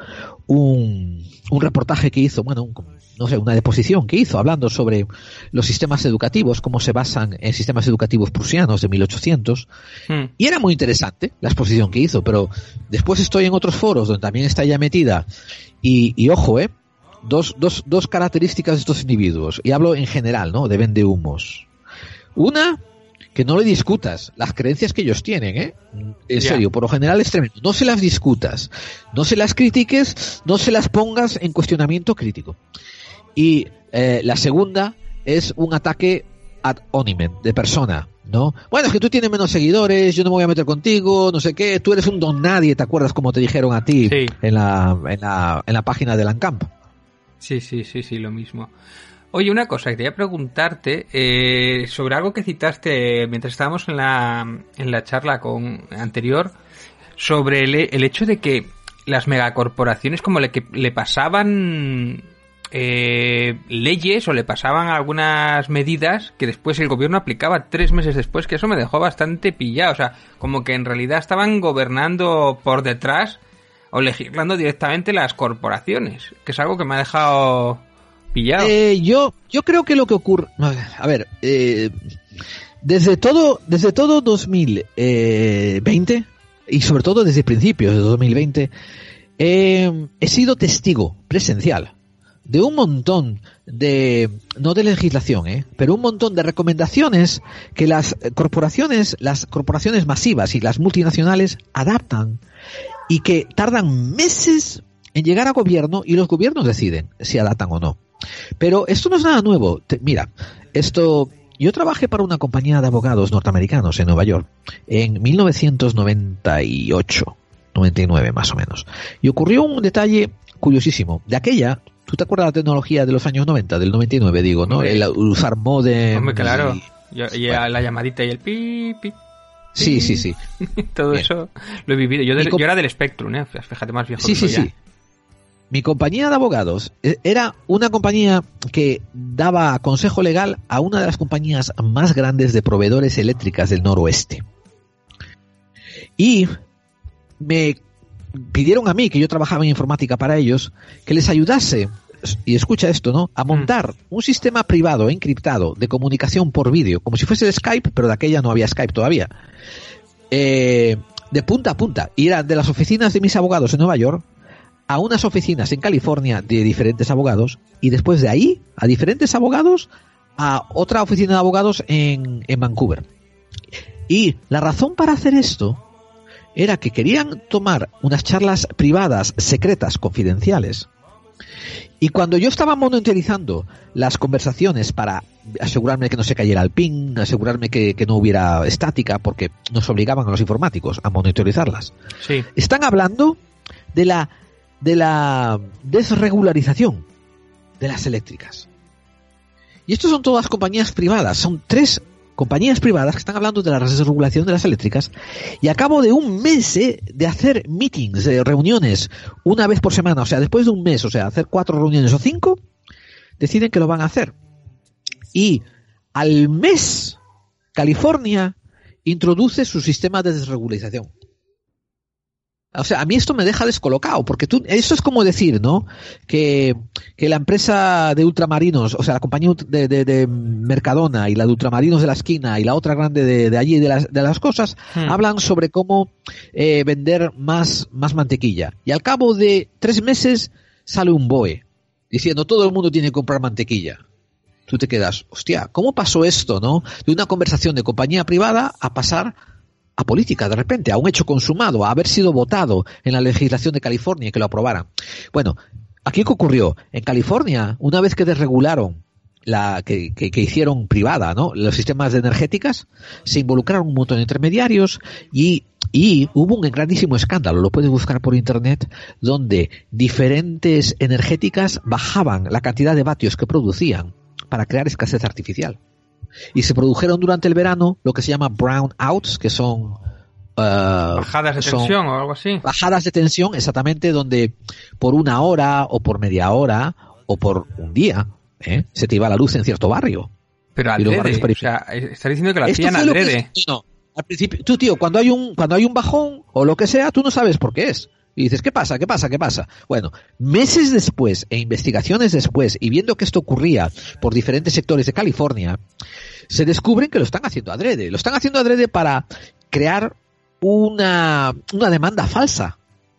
un, un reportaje que hizo, bueno, un, no sé, una deposición que hizo hablando sobre los sistemas educativos, cómo se basan en sistemas educativos prusianos de mil ochocientos. Hmm. Y era muy interesante la exposición que hizo, pero después estoy en otros foros donde también está ella metida. Y, y ojo, eh, Dos, dos, dos características de estos individuos, y hablo en general, ¿no? De vendehumos. Una, que no le discutas las creencias que ellos tienen, ¿eh? En yeah. serio, por lo general es tremendo. No se las discutas, no se las critiques, no se las pongas en cuestionamiento crítico. Y eh, la segunda es un ataque ad hominem, de persona, ¿no? Bueno, es que tú tienes menos seguidores, yo no me voy a meter contigo, no sé qué, tú eres un don nadie, ¿te acuerdas como te dijeron a ti sí. en la, en la, en la página de Landcamp? Sí, sí, sí, sí, lo mismo. Oye, una cosa que quería preguntarte eh, sobre algo que citaste mientras estábamos en la en la charla con anterior sobre el, el hecho de que las megacorporaciones como le, que le pasaban eh, leyes o le pasaban algunas medidas que después el gobierno aplicaba tres meses después, que eso me dejó bastante pillado. O sea, como que en realidad estaban gobernando por detrás o legislando directamente las corporaciones, que es algo que me ha dejado pillado. Eh, yo, yo creo que lo que ocurre, a ver, eh, desde todo, desde todo dos mil veinte y sobre todo desde principios de dos mil veinte, eh, he sido testigo presencial de un montón de, no de legislación, eh, pero un montón de recomendaciones que las corporaciones, las corporaciones masivas y las multinacionales adaptan y que tardan meses en llegar a gobierno y los gobiernos deciden si adaptan o no. Pero esto no es nada nuevo. Te, mira, esto, yo trabajé para una compañía de abogados norteamericanos en Nueva York en mil novecientos noventa y ocho, noventa y nueve más o menos. Y ocurrió un detalle curiosísimo. De aquella, ¿tú te acuerdas de la tecnología de los años noventa, del noventa y nueve digo, no? El usar modem. Hombre, claro. Y, y bueno. La llamadita y el pi, pi. Sí, sí, sí. Todo Bien. Eso lo he vivido. Yo, de, comp- yo era del Spectrum, ¿eh? Fíjate, más viejo sí, que soy sí, ya. Sí. Mi compañía de abogados era una compañía que daba consejo legal a una de las compañías más grandes de proveedores eléctricas del noroeste. Y me pidieron a mí, que yo trabajaba en informática para ellos, que les ayudase, y escucha esto, ¿no?, a montar mm. un sistema privado encriptado de comunicación por vídeo, como si fuese de Skype, pero de aquella no había Skype todavía, eh, de punta a punta, ir a, de las oficinas de mis abogados en Nueva York a unas oficinas en California de diferentes abogados y después de ahí a diferentes abogados a otra oficina de abogados en, en Vancouver. Y la razón para hacer esto era que querían tomar unas charlas privadas, secretas, confidenciales. Y cuando yo estaba monitorizando las conversaciones para asegurarme que no se cayera el ping, asegurarme que, que no hubiera estática, porque nos obligaban a los informáticos a monitorizarlas, sí. Están hablando de la, de la desregularización de las eléctricas. Y estos son todas compañías privadas, son tres compañías privadas que están hablando de la desregulación de las eléctricas, y a cabo de un mes eh, de hacer meetings, eh, reuniones, una vez por semana, o sea, después de un mes, o sea, hacer cuatro reuniones o cinco, deciden que lo van a hacer. Y al mes, California introduce su sistema de desregularización. O sea, a mí esto me deja descolocado, porque tú, esto es como decir, ¿no? Que, que la empresa de ultramarinos, o sea, la compañía de, de, de Mercadona y la de ultramarinos de la esquina y la otra grande de, de allí de las, de las cosas, hmm. hablan sobre cómo eh, vender más, más mantequilla. Y al cabo de tres meses sale un B O E diciendo todo el mundo tiene que comprar mantequilla. Tú te quedas, hostia, ¿cómo pasó esto, no? De una conversación de compañía privada a pasar a política, de repente, a un hecho consumado, a haber sido votado en la legislación de California y que lo aprobaran. Bueno, ¿aquí qué ocurrió? En California, una vez que desregularon la que, que, que hicieron privada, ¿no? Los sistemas de energéticas, se involucraron un montón de intermediarios y, y hubo un grandísimo escándalo, lo puedes buscar por internet, donde diferentes energéticas bajaban la cantidad de vatios que producían para crear escasez artificial. Y se produjeron durante el verano lo que se llama brownouts, que son uh, bajadas de tensión o algo así. Bajadas de tensión, exactamente, donde por una hora o por media hora o por un día ¿eh? se te iba la luz en cierto barrio. Pero adrede, o sea, estás diciendo que lo hacían adrede. Que, no, al principio, tú tío, cuando hay un cuando hay un bajón o lo que sea, tú no sabes por qué es. Y dices, ¿qué pasa? ¿Qué pasa? ¿Qué pasa? Bueno, meses después e investigaciones después y viendo que esto ocurría por diferentes sectores de California, se descubren que lo están haciendo adrede. Lo están haciendo adrede para crear una, una demanda falsa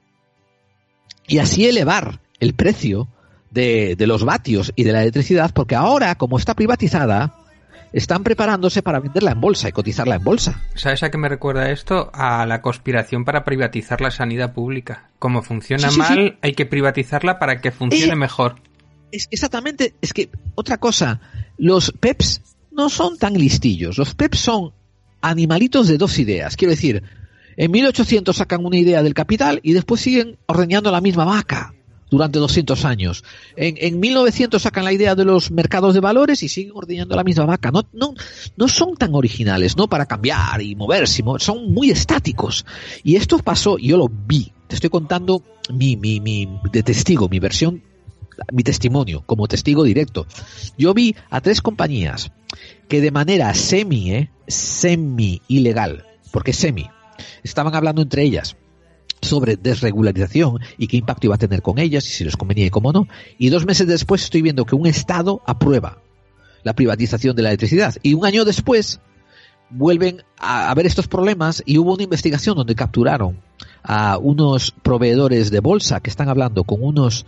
y así elevar el precio de, de los vatios y de la electricidad, porque ahora, como está privatizada, están preparándose para venderla en bolsa y cotizarla en bolsa. ¿Sabes a qué me recuerda esto? A la conspiración para privatizar la sanidad pública. Como funciona sí, sí, mal, sí. hay que privatizarla para que funcione eh, mejor. Es que exactamente, es que otra cosa, los P E Ps no son tan listillos. Los P E Ps son animalitos de dos ideas. Quiero decir, en mil ochocientos sacan una idea del capital y después siguen ordeñando la misma vaca durante doscientos años. En, en mil novecientos sacan la idea de los mercados de valores y siguen ordeñando la misma vaca. No, no, no son tan originales, ¿no? Para cambiar y moverse, son muy estáticos. Y esto pasó, yo lo vi. Te estoy contando mi, mi, mi, de testigo, mi versión, mi testimonio, como testigo directo. Yo vi a tres compañías que de manera semi, eh, semi ilegal, porque semi, estaban hablando entre ellas sobre desregularización y qué impacto iba a tener con ellas y si les convenía y cómo no. Y dos meses después estoy viendo que un Estado aprueba la privatización de la electricidad. Y un año después vuelven a ver estos problemas y hubo una investigación donde capturaron a unos proveedores de bolsa que están hablando con unos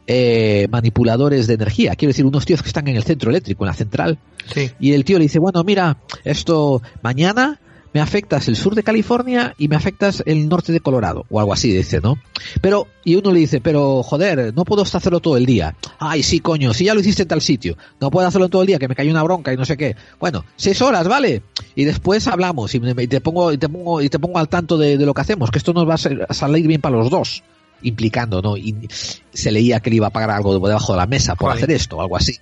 eh, manipuladores de energía. Quiero decir, unos tíos que están en el centro eléctrico, en la central. Sí. Y el tío le dice, bueno, mira, esto mañana me afectas el sur de California y me afectas el norte de Colorado, o algo así, dice, ¿no? Pero, y uno le dice, pero joder, no puedo hacerlo todo el día. Ay, sí, coño, si ya lo hiciste en tal sitio, no puedo hacerlo todo el día, que me cayó una bronca y no sé qué. Bueno, seis horas, ¿vale? Y después hablamos y, me, y te pongo, y te pongo, y te pongo al tanto de, de lo que hacemos, que esto nos va a, ser, a salir bien para los dos, implicando, ¿no? Y se leía que le iba a pagar algo debajo de la mesa por Joder. hacer esto, algo así.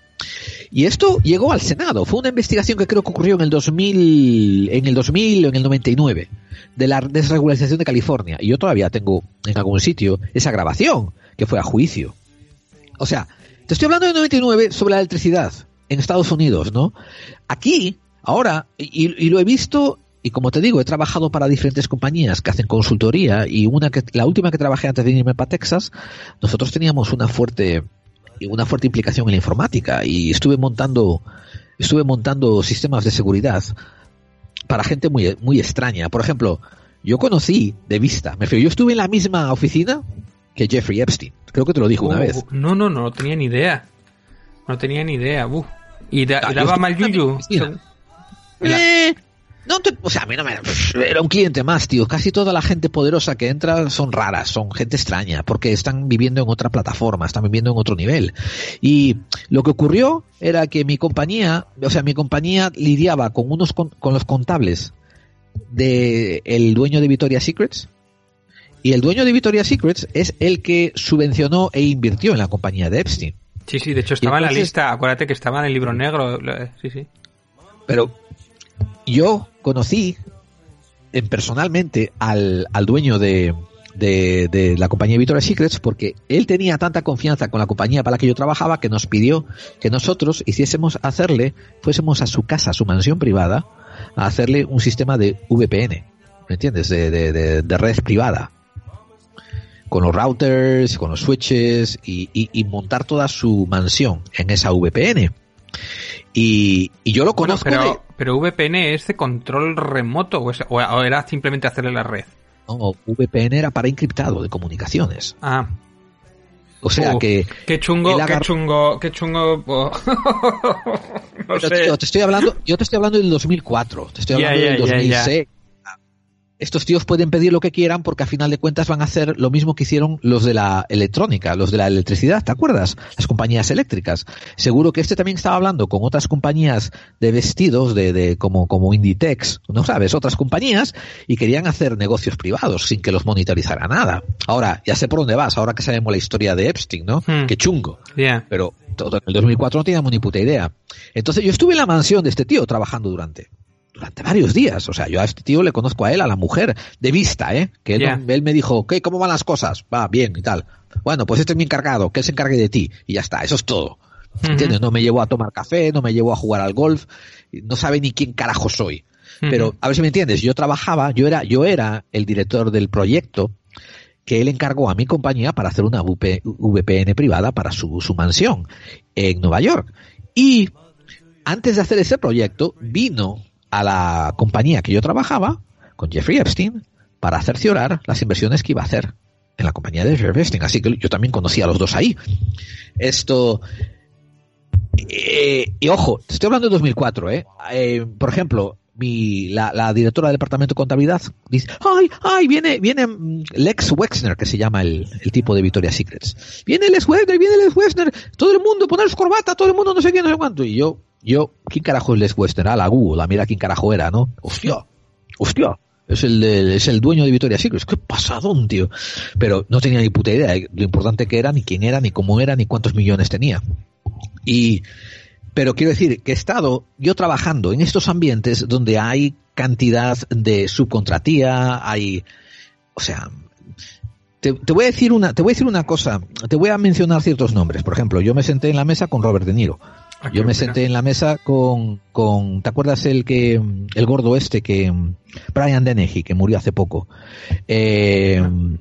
Y esto llegó al Senado. Fue una investigación que creo que ocurrió en el dos mil, en el dos mil o en el noventa y nueve, de la desregularización de California. Y yo todavía tengo en algún sitio esa grabación que fue a juicio. O sea, te estoy hablando de noventa y nueve sobre la electricidad en Estados Unidos, ¿no? Aquí, ahora, y, y lo he visto, y como te digo, he trabajado para diferentes compañías que hacen consultoría, y una que, la última que trabajé antes de irme para Texas, nosotros teníamos una fuerte una fuerte implicación en la informática y estuve montando estuve montando sistemas de seguridad para gente muy muy extraña. Por ejemplo, yo conocí de vista, me refiero, yo estuve en la misma oficina que Jeffrey Epstein. Creo que te lo dijo uh, una vez. No, no, no, no tenía ni idea. No tenía ni idea. Uh. Y, da, y daba mal yuyu. Eh, no te, o sea, a mí no me... Era un cliente más, tío. Casi toda la gente poderosa que entra son raras, son gente extraña, porque están viviendo en otra plataforma, están viviendo en otro nivel. Y lo que ocurrió era que mi compañía, o sea, mi compañía lidiaba con unos con, con los contables de el dueño de Victoria's Secrets. Y el dueño de Victoria's Secrets es el que subvencionó e invirtió en la compañía de Epstein. Sí, sí, de hecho estaba entonces, en la lista, acuérdate que estaba en el libro negro, sí, sí. Pero yo conocí en personalmente al, al dueño de, de, de la compañía Victoria's Secrets porque él tenía tanta confianza con la compañía para la que yo trabajaba que nos pidió que nosotros hiciésemos hacerle, fuésemos a su casa, a su mansión privada, a hacerle un sistema de V P N, ¿me entiendes? De, de, de, de red privada. Con los routers, con los switches y, y, y montar toda su mansión en esa V P N. Y, y yo lo conozco. Bueno, pero, de... pero V P N es de control remoto o, es, o era simplemente hacerle la red. No, V P N era para encriptado de comunicaciones. Ah. O sea uh, que... Qué chungo, agar... qué chungo, qué chungo... Oh. No sé. Tío, te estoy hablando, yo te estoy hablando del dos mil cuatro, te estoy hablando yeah, yeah, del dos mil seis. Yeah, yeah. Estos tíos pueden pedir lo que quieran porque a final de cuentas van a hacer lo mismo que hicieron los de la electrónica, los de la electricidad, ¿te acuerdas? Las compañías eléctricas. Seguro que este también estaba hablando con otras compañías de vestidos, de, de como, como Inditex, ¿no sabes? Otras compañías y querían hacer negocios privados sin que los monitorizara nada. Ahora, ya sé por dónde vas, ahora que sabemos la historia de Epstein, ¿no? Hmm. Qué chungo. Yeah. Pero todo, en el dos mil cuatro no teníamos ni puta idea. Entonces yo estuve en la mansión de este tío trabajando durante... durante varios días, o sea, yo a este tío le conozco a él, a la mujer, de vista, ¿eh? Que él, yeah. él me dijo, ¿qué? ¿Cómo van las cosas? Va, bien y tal. Bueno, pues este es mi encargado, que él se encargue de ti. Y ya está, eso es todo. Uh-huh. ¿Entiendes? No me llevó a tomar café, no me llevó a jugar al golf, no sabe ni quién carajo soy. Uh-huh. Pero, a ver si me entiendes, yo trabajaba, yo era, yo era el director del proyecto que él encargó a mi compañía para hacer una V P N privada para su, su mansión en Nueva York. Y antes de hacer ese proyecto, vino a la compañía que yo trabajaba con Jeffrey Epstein para cerciorar las inversiones que iba a hacer en la compañía de Jeffrey Epstein. Así que yo también conocí a los dos ahí. Esto... Eh, y ojo, te estoy hablando de dos mil cuatro, ¿eh? eh por ejemplo, mi, la, la directora del departamento de contabilidad dice, ¡ay, ay! Viene, viene Lex Wexner, que se llama el, el tipo de Victoria's Secrets. Viene Lex Wexner, viene Lex Wexner. Todo el mundo, poner su corbata, todo el mundo no sé qué, no sé cuánto. Y yo... Yo, ¿quién carajo es Les Western? Ah, la Google, mira quién carajo era, ¿no? Hostia, hostia, es el, de, es el dueño de Victoria's Secret. Qué pasadón, tío. Pero no tenía ni puta idea de lo importante que era, ni quién era, ni cómo era, ni cuántos millones tenía. Y, pero quiero decir que he estado yo trabajando en estos ambientes donde hay cantidad de subcontratía, hay, o sea, te, te voy a decir una, te voy a decir una cosa, te voy a mencionar ciertos nombres. Por ejemplo, yo me senté en la mesa con Robert De Niro. Yo me senté en la mesa con, con, ¿te acuerdas el que, el gordo este que, Brian Dennehy, que murió hace poco? Eh,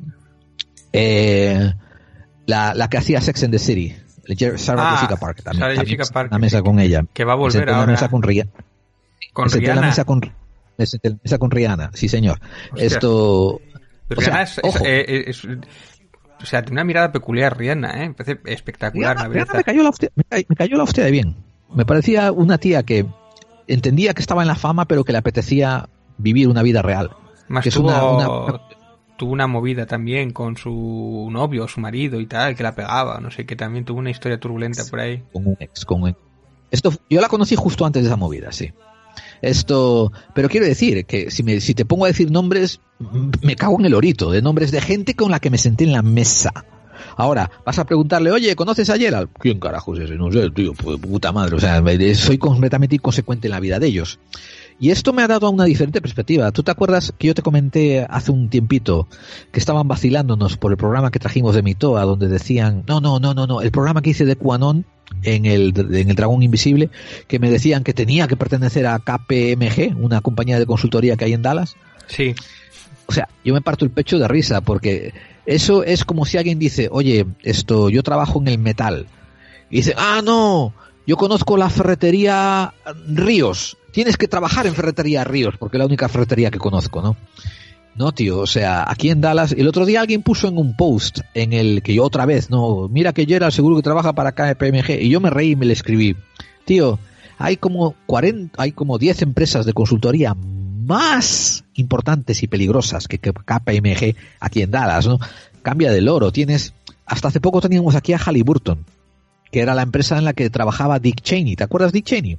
eh, la, la que hacía Sex and the City, Sarah ah, Jessica Parker, también, Sarah también Jessica Parker, la mesa con ella. Que va a volver me ahora. En la mesa con Rihanna. Con me senté Rihanna. En la mesa con, me senté en la mesa con Rihanna, sí señor. Hostia. Esto, Rihanna o sea, es, es, es, es, o sea, tiene una mirada peculiar Rihanna, ¿eh? Me parece espectacular. Rihanna, Rihanna me cayó la hostia, me, cayó, me cayó la hostia de bien. Me parecía una tía que entendía que estaba en la fama, pero que le apetecía vivir una vida real. Más que tuvo, es una, una... tuvo una movida también con su novio, su marido y tal, que la pegaba. No sé, que también tuvo una historia turbulenta por ahí. Con un ex, con un... Esto, yo la conocí justo antes de esa movida, sí. Esto, pero quiero decir que si, me, si te pongo a decir nombres, me cago en el orito, de nombres de gente con la que me senté en la mesa. Ahora, vas a preguntarle, oye, ¿conoces a Gerald? ¿Quién carajo es ese? No sé, tío, puta madre. O sea, soy completamente inconsecuente en la vida de ellos. Y esto me ha dado una diferente perspectiva. ¿Tú te acuerdas que yo te comenté hace un tiempito que estaban vacilándonos por el programa que trajimos de Mitoa, donde decían, no, no, no, no, no, el programa que hice de QAnon en el, en el Dragón Invisible, que me decían que tenía que pertenecer a K P M G, una compañía de consultoría que hay en Dallas? Sí. O sea, yo me parto el pecho de risa porque eso es como si alguien dice, oye, esto, yo trabajo en el metal. Y dice, ah, no, yo conozco la ferretería Ríos. Tienes que trabajar en ferretería Ríos porque es la única ferretería que conozco, ¿no? No, tío, o sea, aquí en Dallas, el otro día alguien puso en un post en el que yo otra vez, no, mira que Gerald seguro que trabaja para K P M G, y yo me reí y me le escribí, tío, hay como cuarenta, hay como diez empresas de consultoría más importantes y peligrosas que, que K P M G aquí en Dallas, ¿no? Cambia del oro, tienes, hasta hace poco teníamos aquí a Halliburton, que era la empresa en la que trabajaba Dick Cheney, ¿te acuerdas Dick Cheney?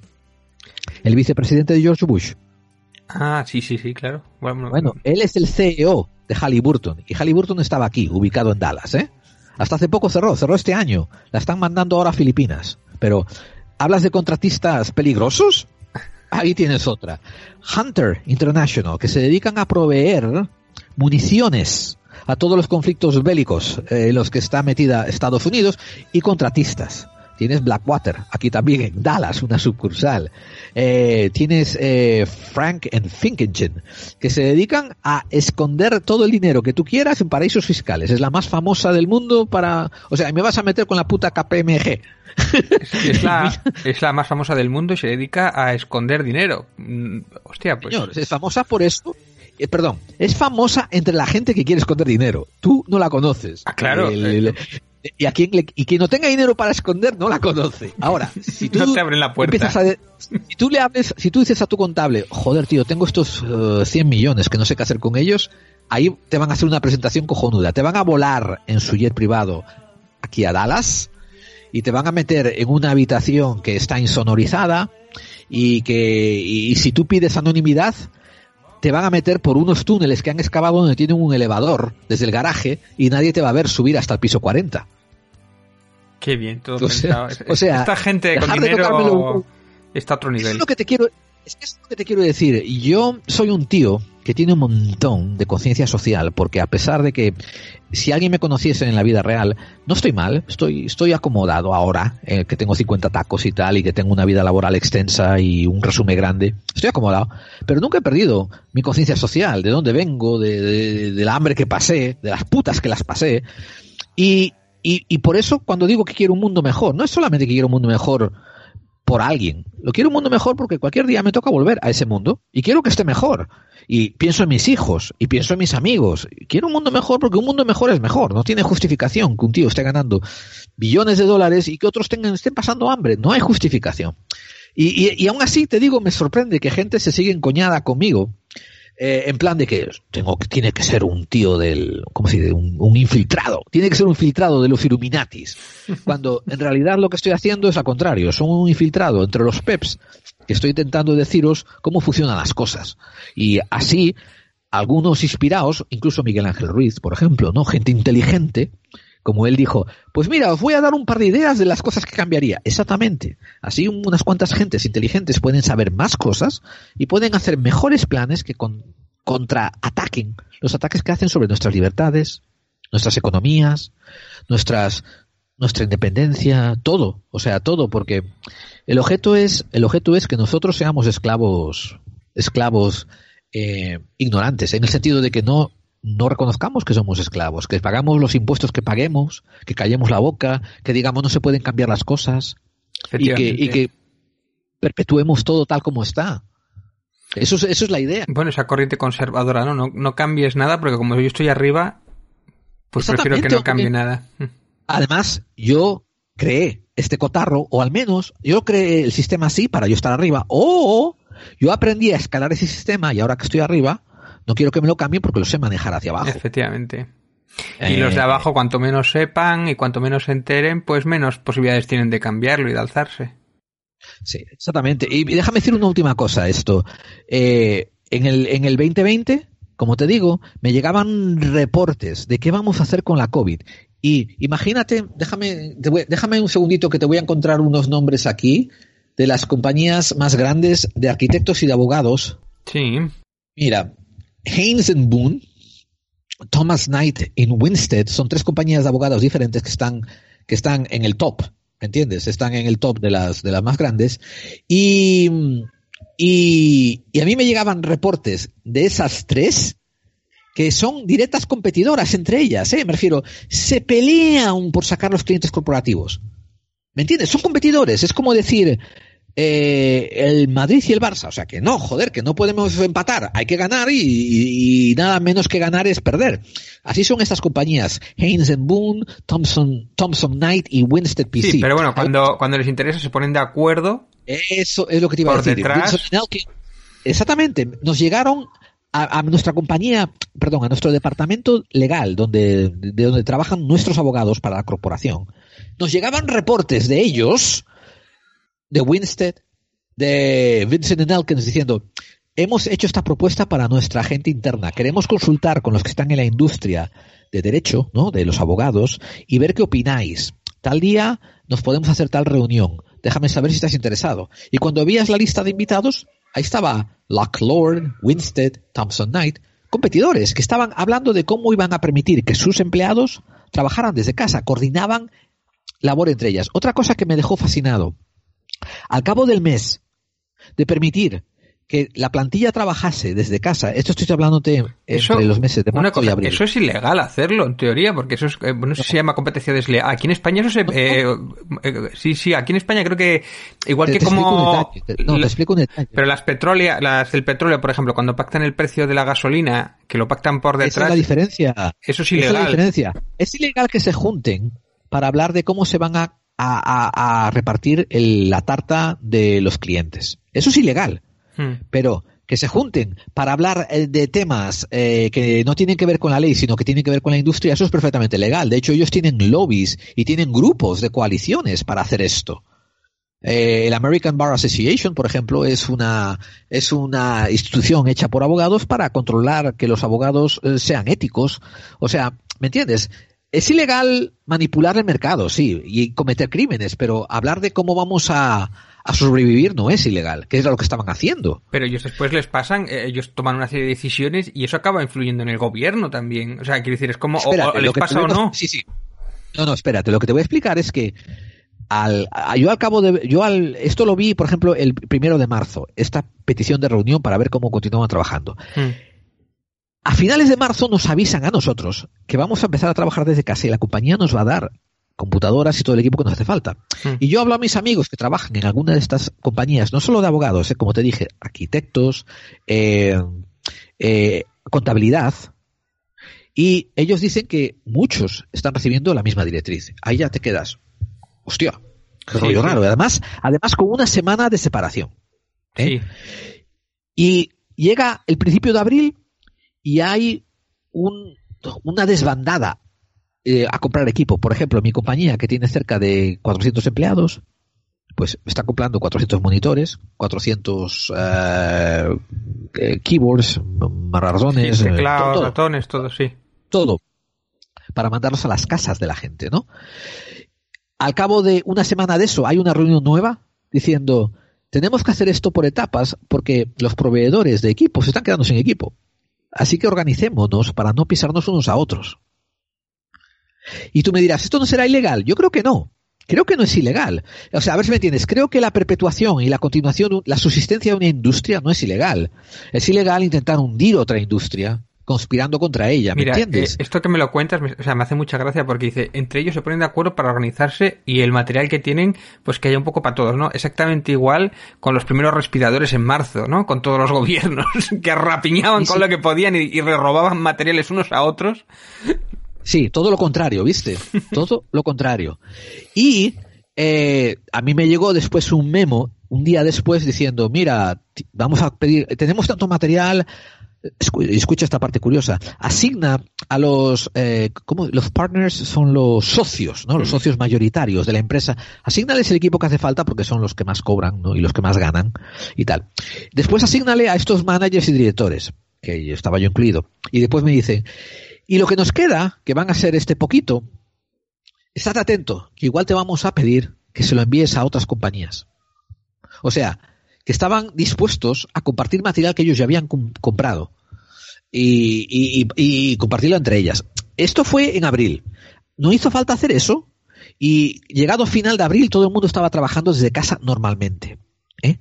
El vicepresidente de George Bush. Ah, sí, sí, sí, claro. Bueno, bueno, él es el C E O de Halliburton, y Halliburton estaba aquí, ubicado en Dallas, ¿eh? Hasta hace poco cerró, cerró este año, la están mandando ahora a Filipinas, pero ¿hablas de contratistas peligrosos? Ahí tienes otra. Hunter International, que se dedican a proveer municiones a todos los conflictos bélicos en eh, los que está metida Estados Unidos, y contratistas. Tienes Blackwater, aquí también en Dallas, una sucursal. Eh, tienes eh, Frank and Finkenton, que se dedican a esconder todo el dinero que tú quieras en paraísos fiscales. Es la más famosa del mundo para... O sea, me vas a meter con la puta K P M G. Es, es, la, es la más famosa del mundo y se dedica a esconder dinero. Hostia, pues... Señor, es famosa por esto... Eh, perdón, es famosa entre la gente que quiere esconder dinero. Tú no la conoces. Ah, claro. El, el, el, y a quien le, y quien no tenga dinero para esconder no la conoce. Ahora, si tú no te abren la puerta. A de, si tú le hables, si tú dices a tu contable, joder, tío, tengo estos uh, cien millones que no sé qué hacer con ellos, ahí te van a hacer una presentación cojonuda. Te van a volar en su jet privado aquí a Dallas y te van a meter en una habitación que está insonorizada y que y, y si tú pides anonimidad, te van a meter por unos túneles que han excavado donde tienen un elevador desde el garaje y nadie te va a ver subir hasta el piso cuarenta. Qué bien, todo o sea, pensado. O sea, esta gente con dinero está a otro nivel. Es lo que te quiero, es que es lo que te quiero decir. Yo soy un tío que tiene un montón de conciencia social, porque a pesar de que si alguien me conociese en la vida real, no estoy mal, estoy estoy acomodado ahora, eh, que tengo cincuenta tacos y tal, y que tengo una vida laboral extensa y un resumen grande, estoy acomodado, pero nunca he perdido mi conciencia social, de dónde vengo, de, de, de la hambre que pasé, de las putas que las pasé, y, y, y por eso cuando digo que quiero un mundo mejor, no es solamente que quiero un mundo mejor por alguien, lo quiero un mundo mejor porque cualquier día me toca volver a ese mundo y quiero que esté mejor. Y pienso en mis hijos, y pienso en mis amigos. Quiero un mundo mejor porque un mundo mejor es mejor. No tiene justificación que un tío esté ganando billones de dólares y que otros tengan, estén pasando hambre. No hay justificación. Y, y, y aún así, te digo, me sorprende que gente se siga encoñada conmigo, eh, en plan de que tengo que tiene que ser un tío del, ¿cómo se dice? Un, un infiltrado. Tiene que ser un infiltrado de los Illuminatis. Cuando en realidad lo que estoy haciendo es al contrario. Soy un infiltrado entre los peps, que estoy intentando deciros cómo funcionan las cosas. Y así, algunos inspirados, incluso Miguel Ángel Ruiz, por ejemplo, ¿no? Gente inteligente, como él dijo, pues mira, os voy a dar un par de ideas de las cosas que cambiaría. Exactamente. Así unas cuantas gentes inteligentes pueden saber más cosas y pueden hacer mejores planes que con, contraataquen los ataques que hacen sobre nuestras libertades, nuestras economías, nuestras nuestra independencia, todo, o sea, todo, porque el objeto es el objeto es que nosotros seamos esclavos esclavos eh, ignorantes, en el sentido de que no no reconozcamos que somos esclavos, que pagamos los impuestos que paguemos, que callemos la boca, que digamos no se pueden cambiar las cosas y que, y que perpetuemos todo tal como está. Eso es, eso es la idea. Bueno, esa corriente conservadora, ¿no? No, no cambies nada porque como yo estoy arriba, pues prefiero que no cambie nada. Además, yo creé este cotarro, o al menos yo creé el sistema así para yo estar arriba, o yo aprendí a escalar ese sistema y ahora que estoy arriba, no quiero que me lo cambien porque lo sé manejar hacia abajo. Efectivamente. Y eh, los de abajo, cuanto menos sepan y cuanto menos se enteren, pues menos posibilidades tienen de cambiarlo y de alzarse. Sí, exactamente. Y déjame decir una última cosa, esto. Eh, en el, en el veinte veinte, como te digo, me llegaban reportes de qué vamos a hacer con la COVID. Y imagínate, déjame, te voy, déjame un segundito que te voy a encontrar unos nombres aquí de las compañías más grandes de arquitectos y de abogados. Sí. Mira, Haynes and Boone, Thomas Knight y Winstead son tres compañías de abogados diferentes que están, que están en el top, ¿me entiendes? Están en el top de las, de las más grandes. Y, y, y a mí me llegaban reportes de esas tres que son directas competidoras entre ellas, ¿eh? Me refiero, se pelean por sacar los clientes corporativos. ¿Me entiendes? Son competidores. Es como decir, eh, el Madrid y el Barça. O sea que no, joder, que no podemos empatar, hay que ganar y, y, y nada menos que ganar es perder. Así son estas compañías, Haynes and Boone, Thomson, Thomson Knight y Winstead P C. Sí, pero bueno, cuando, cuando les interesa se ponen de acuerdo. Eso es lo que te iba por a decir. Detrás. Exactamente, nos llegaron a, a nuestra compañía, perdón, a nuestro departamento legal, donde, de donde trabajan nuestros abogados para la corporación. Nos llegaban reportes de ellos, de Winstead, de Vincent and Elkins, diciendo: hemos hecho esta propuesta para nuestra gente interna. Queremos consultar con los que están en la industria de derecho, ¿no?, de los abogados, y ver qué opináis. Tal día nos podemos hacer tal reunión. Déjame saber si estás interesado. Y cuando veías la lista de invitados, ahí estaba Locke Lord, Winstead, Thomson Knight, competidores que estaban hablando de cómo iban a permitir que sus empleados trabajaran desde casa, coordinaban labor entre ellas. Otra cosa que me dejó fascinado: al cabo del mes de permitir que la plantilla trabajase desde casa, esto estoy hablándote entre eso, los meses de marzo cosa, y abril. Eso es ilegal hacerlo, en teoría, porque eso es, eh, no sé si se llama competencia desleal. Aquí en España eso se... Eh, eh, sí, sí, aquí en España creo que igual te, que te como... Te, no, te explico un detalle. Pero las petrólea, las del petróleo, por ejemplo, cuando pactan el precio de la gasolina, que lo pactan por detrás... Esa es la diferencia. Eso es ilegal. Esa es la diferencia. Es ilegal que se junten para hablar de cómo se van a, a, a, a repartir el, la tarta de los clientes. Eso es ilegal. Hmm. Pero... que se junten para hablar de temas eh, que no tienen que ver con la ley, sino que tienen que ver con la industria, eso es perfectamente legal. De hecho, ellos tienen lobbies y tienen grupos de coaliciones para hacer esto. Eh, el American Bar Association, por ejemplo, es una es una institución hecha por abogados para controlar que los abogados eh, sean éticos. O sea, ¿me entiendes? Es ilegal manipular el mercado, sí, y cometer crímenes, pero hablar de cómo vamos a a sobrevivir no es ilegal, que es lo que estaban haciendo. Pero ellos después les pasan, eh, ellos toman una serie de decisiones y eso acaba influyendo en el gobierno también. O sea, quiero decir, es como, espérate, o, o les pasa o no. Sí, sí. No, no, espérate, lo que te voy a explicar es que al, a, yo al cabo de, yo al, esto lo vi, por ejemplo, el primero de marzo, esta petición de reunión para ver cómo continuaban trabajando. Hmm. A finales de marzo nos avisan a nosotros que vamos a empezar a trabajar desde casa y la compañía nos va a dar computadoras y todo el equipo que nos hace falta. Hmm. Y yo hablo a mis amigos que trabajan en alguna de estas compañías, no solo de abogados, eh, como te dije, arquitectos, eh, eh, contabilidad, y ellos dicen que muchos están recibiendo la misma directriz. Ahí ya te quedas, hostia, qué rollo sí, raro. Sí. Además, además con una semana de separación. ¿eh? Sí. Y llega el principio de abril y hay un, una desbandada Eh, a comprar equipo. Por ejemplo, mi compañía, que tiene cerca de cuatrocientos empleados, pues está comprando cuatrocientos monitores, cuatrocientos eh, eh, keyboards, marrazones, sí, teclados, todo, ratones, todo, sí. Todo. Para mandarlos a las casas de la gente, ¿no? Al cabo de una semana de eso, hay una reunión nueva diciendo: tenemos que hacer esto por etapas porque los proveedores de equipos se están quedando sin equipo. Así que organicémonos para no pisarnos unos a otros. Y tú me dirás, ¿esto no será ilegal? Yo creo que no. Creo que no es ilegal. O sea, a ver si me entiendes. Creo que la perpetuación y la continuación, la subsistencia de una industria no es ilegal. Es ilegal intentar hundir otra industria conspirando contra ella, ¿me Mira, entiendes? Eh, esto que me lo cuentas, me, o sea, me hace mucha gracia porque dice, entre ellos se ponen de acuerdo para organizarse y el material que tienen, pues que haya un poco para todos, ¿no? Exactamente igual con los primeros respiradores en marzo, ¿no? Con todos los gobiernos que arrapiñaban sí, con sí. lo que podían y, y robaban materiales unos a otros. Sí, todo lo contrario, ¿viste? Todo lo contrario. Y eh, a mí me llegó después un memo, un día después, diciendo, mira, vamos a pedir, tenemos tanto material, escucha esta parte curiosa, asigna a los, eh, ¿cómo? Los partners son los socios, ¿no? Los socios mayoritarios de la empresa, asígnales el equipo que hace falta porque son los que más cobran, ¿no? Y los que más ganan y tal. Después asígnale a estos managers y directores, que estaba yo incluido, y después me dice, y lo que nos queda, que van a ser este poquito, estate atento, que igual te vamos a pedir que se lo envíes a otras compañías. O sea, que estaban dispuestos a compartir material que ellos ya habían com- comprado y, y, y, y compartirlo entre ellas. Esto fue en abril. No hizo falta hacer eso y llegado final de abril todo el mundo estaba trabajando desde casa normalmente. ¿eh?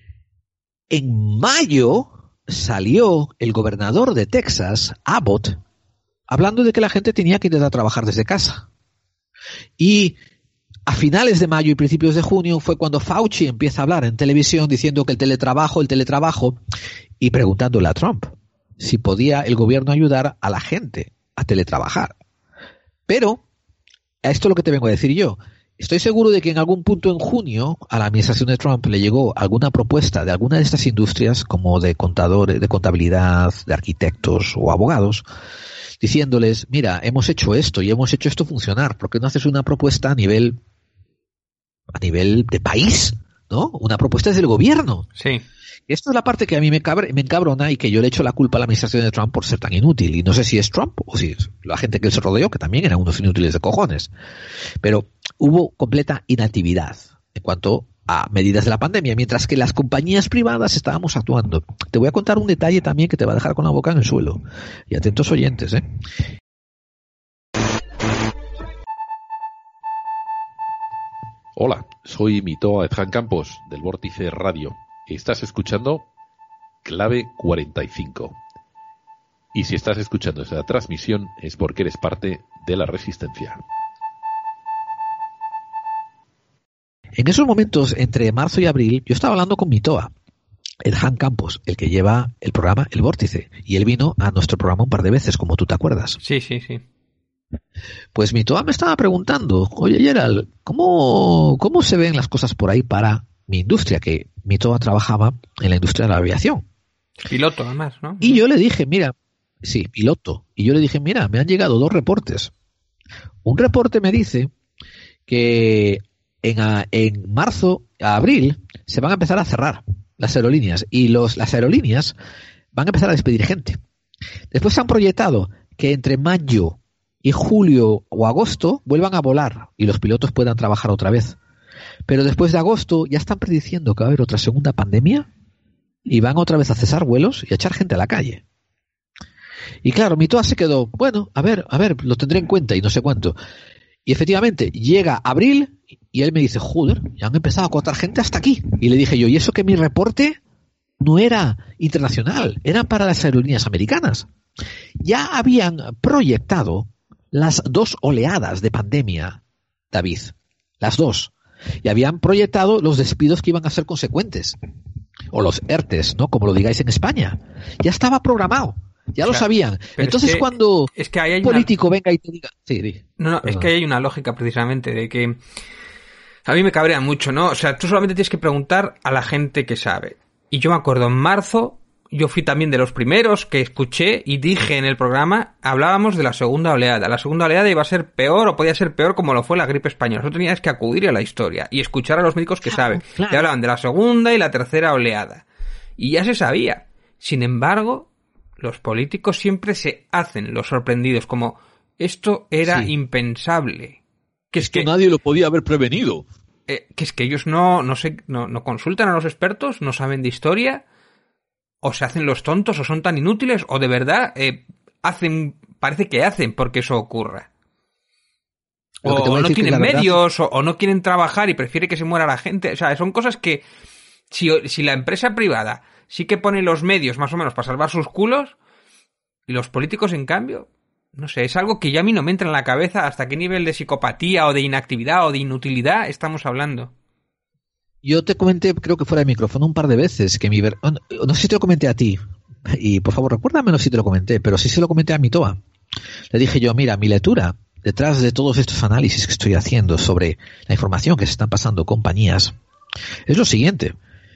En mayo salió el gobernador de Texas, Abbott, hablando de que la gente tenía que intentar trabajar desde casa. Y a finales de mayo y principios de junio fue cuando Fauci empieza a hablar en televisión diciendo que el teletrabajo, el teletrabajo, y preguntándole a Trump si podía el gobierno ayudar a la gente a teletrabajar. Pero, esto es lo que te vengo a decir yo. Estoy seguro de que en algún punto en junio a la administración de Trump le llegó alguna propuesta de alguna de estas industrias, como de contadores, de contabilidad, de arquitectos o abogados, diciéndoles, mira, hemos hecho esto y hemos hecho esto funcionar, ¿por qué no haces una propuesta a nivel a nivel de país? ¿No? Una propuesta desde el gobierno. Sí. Esto es la parte que a mí me, cabre, me encabrona y que yo le echo la culpa a la administración de Trump por ser tan inútil. Y no sé si es Trump o si es la gente que él se rodeó, que también eran unos inútiles de cojones. Pero hubo completa inactividad en cuanto a medidas de la pandemia, mientras que las compañías privadas estábamos actuando. Te voy a contar un detalle también que te va a dejar con la boca en el suelo. Y atentos oyentes, ¿eh? Hola, soy Mitoa Edjan Campos, del Vórtice Radio. Estás escuchando Clave cuarenta y cinco. Y si estás escuchando esta transmisión es porque eres parte de la Resistencia. En esos momentos, entre marzo y abril, yo estaba hablando con Mitoa, Edjan Campos, el que lleva el programa El Vórtice. Y él vino a nuestro programa un par de veces, como tú te acuerdas. Sí, sí, sí. Pues Mitoa me estaba preguntando, oye Gerald, ¿cómo, cómo se ven las cosas por ahí para mi industria? Que Mitoa trabajaba en la industria de la aviación. Piloto, además, ¿no? Y yo le dije, mira, sí, piloto. Y yo le dije, mira, me han llegado dos reportes. Un reporte me dice que en, a, en marzo a abril se van a empezar a cerrar las aerolíneas y los, las aerolíneas van a empezar a despedir gente. Después se han proyectado que entre mayo y julio o agosto vuelvan a volar y los pilotos puedan trabajar otra vez. Pero después de agosto ya están prediciendo que va a haber otra segunda pandemia y van otra vez a cesar vuelos y a echar gente a la calle. Y claro, Mitoa se quedó, bueno, a ver, a ver, lo tendré en cuenta y no sé cuánto. Y efectivamente, llega abril y él me dice, joder, ya han empezado a cortar gente hasta aquí. Y le dije yo, ¿y eso que mi reporte no era internacional? Era para las aerolíneas americanas. Ya habían proyectado las dos oleadas de pandemia, David, las dos. Y habían proyectado los despidos que iban a ser consecuentes. O los ERTES, ¿no? Como lo digáis en España. Ya estaba programado. Ya lo sabían. Entonces es que, cuando es que hay un político una... venga y te diga... Sí, di. No, no, Perdón. Es que hay una lógica precisamente de que... A mí me cabrea mucho, ¿no? O sea, tú solamente tienes que preguntar a la gente que sabe. Y yo me acuerdo, en marzo, yo fui también de los primeros que escuché y dije en el programa, hablábamos de la segunda oleada. La segunda oleada iba a ser peor o podía ser peor como lo fue la gripe española. Tú tenías que acudir a la historia y escuchar a los médicos que claro, saben. Claro. Te hablaban de la segunda y la tercera oleada. Y ya se sabía. Sin embargo, los políticos siempre se hacen los sorprendidos, como esto era sí. impensable. Que esto es que nadie lo podía haber prevenido. Eh, que es que ellos no, no, sé, no, no consultan a los expertos, no saben de historia, o se hacen los tontos, o son tan inútiles, o de verdad eh, hacen, parece que hacen porque eso ocurra. O, o no tienen medios, o, o no quieren trabajar y prefiere que se muera la gente. O sea, son cosas que si, si la empresa privada sí que pone los medios más o menos para salvar sus culos, y los políticos en cambio, no sé, es algo que ya a mí no me entra en la cabeza hasta qué nivel de psicopatía o de inactividad o de inutilidad estamos hablando. Yo te comenté, creo que fuera de micrófono, un par de veces que mi... Ver... No sé si te lo comenté a ti, y por favor recuérdame si te lo comenté, pero sí se lo comenté a Mitoa. Le dije yo, mira, mi lectura, detrás de todos estos análisis que estoy haciendo sobre la información que se están pasando compañías, es lo siguiente.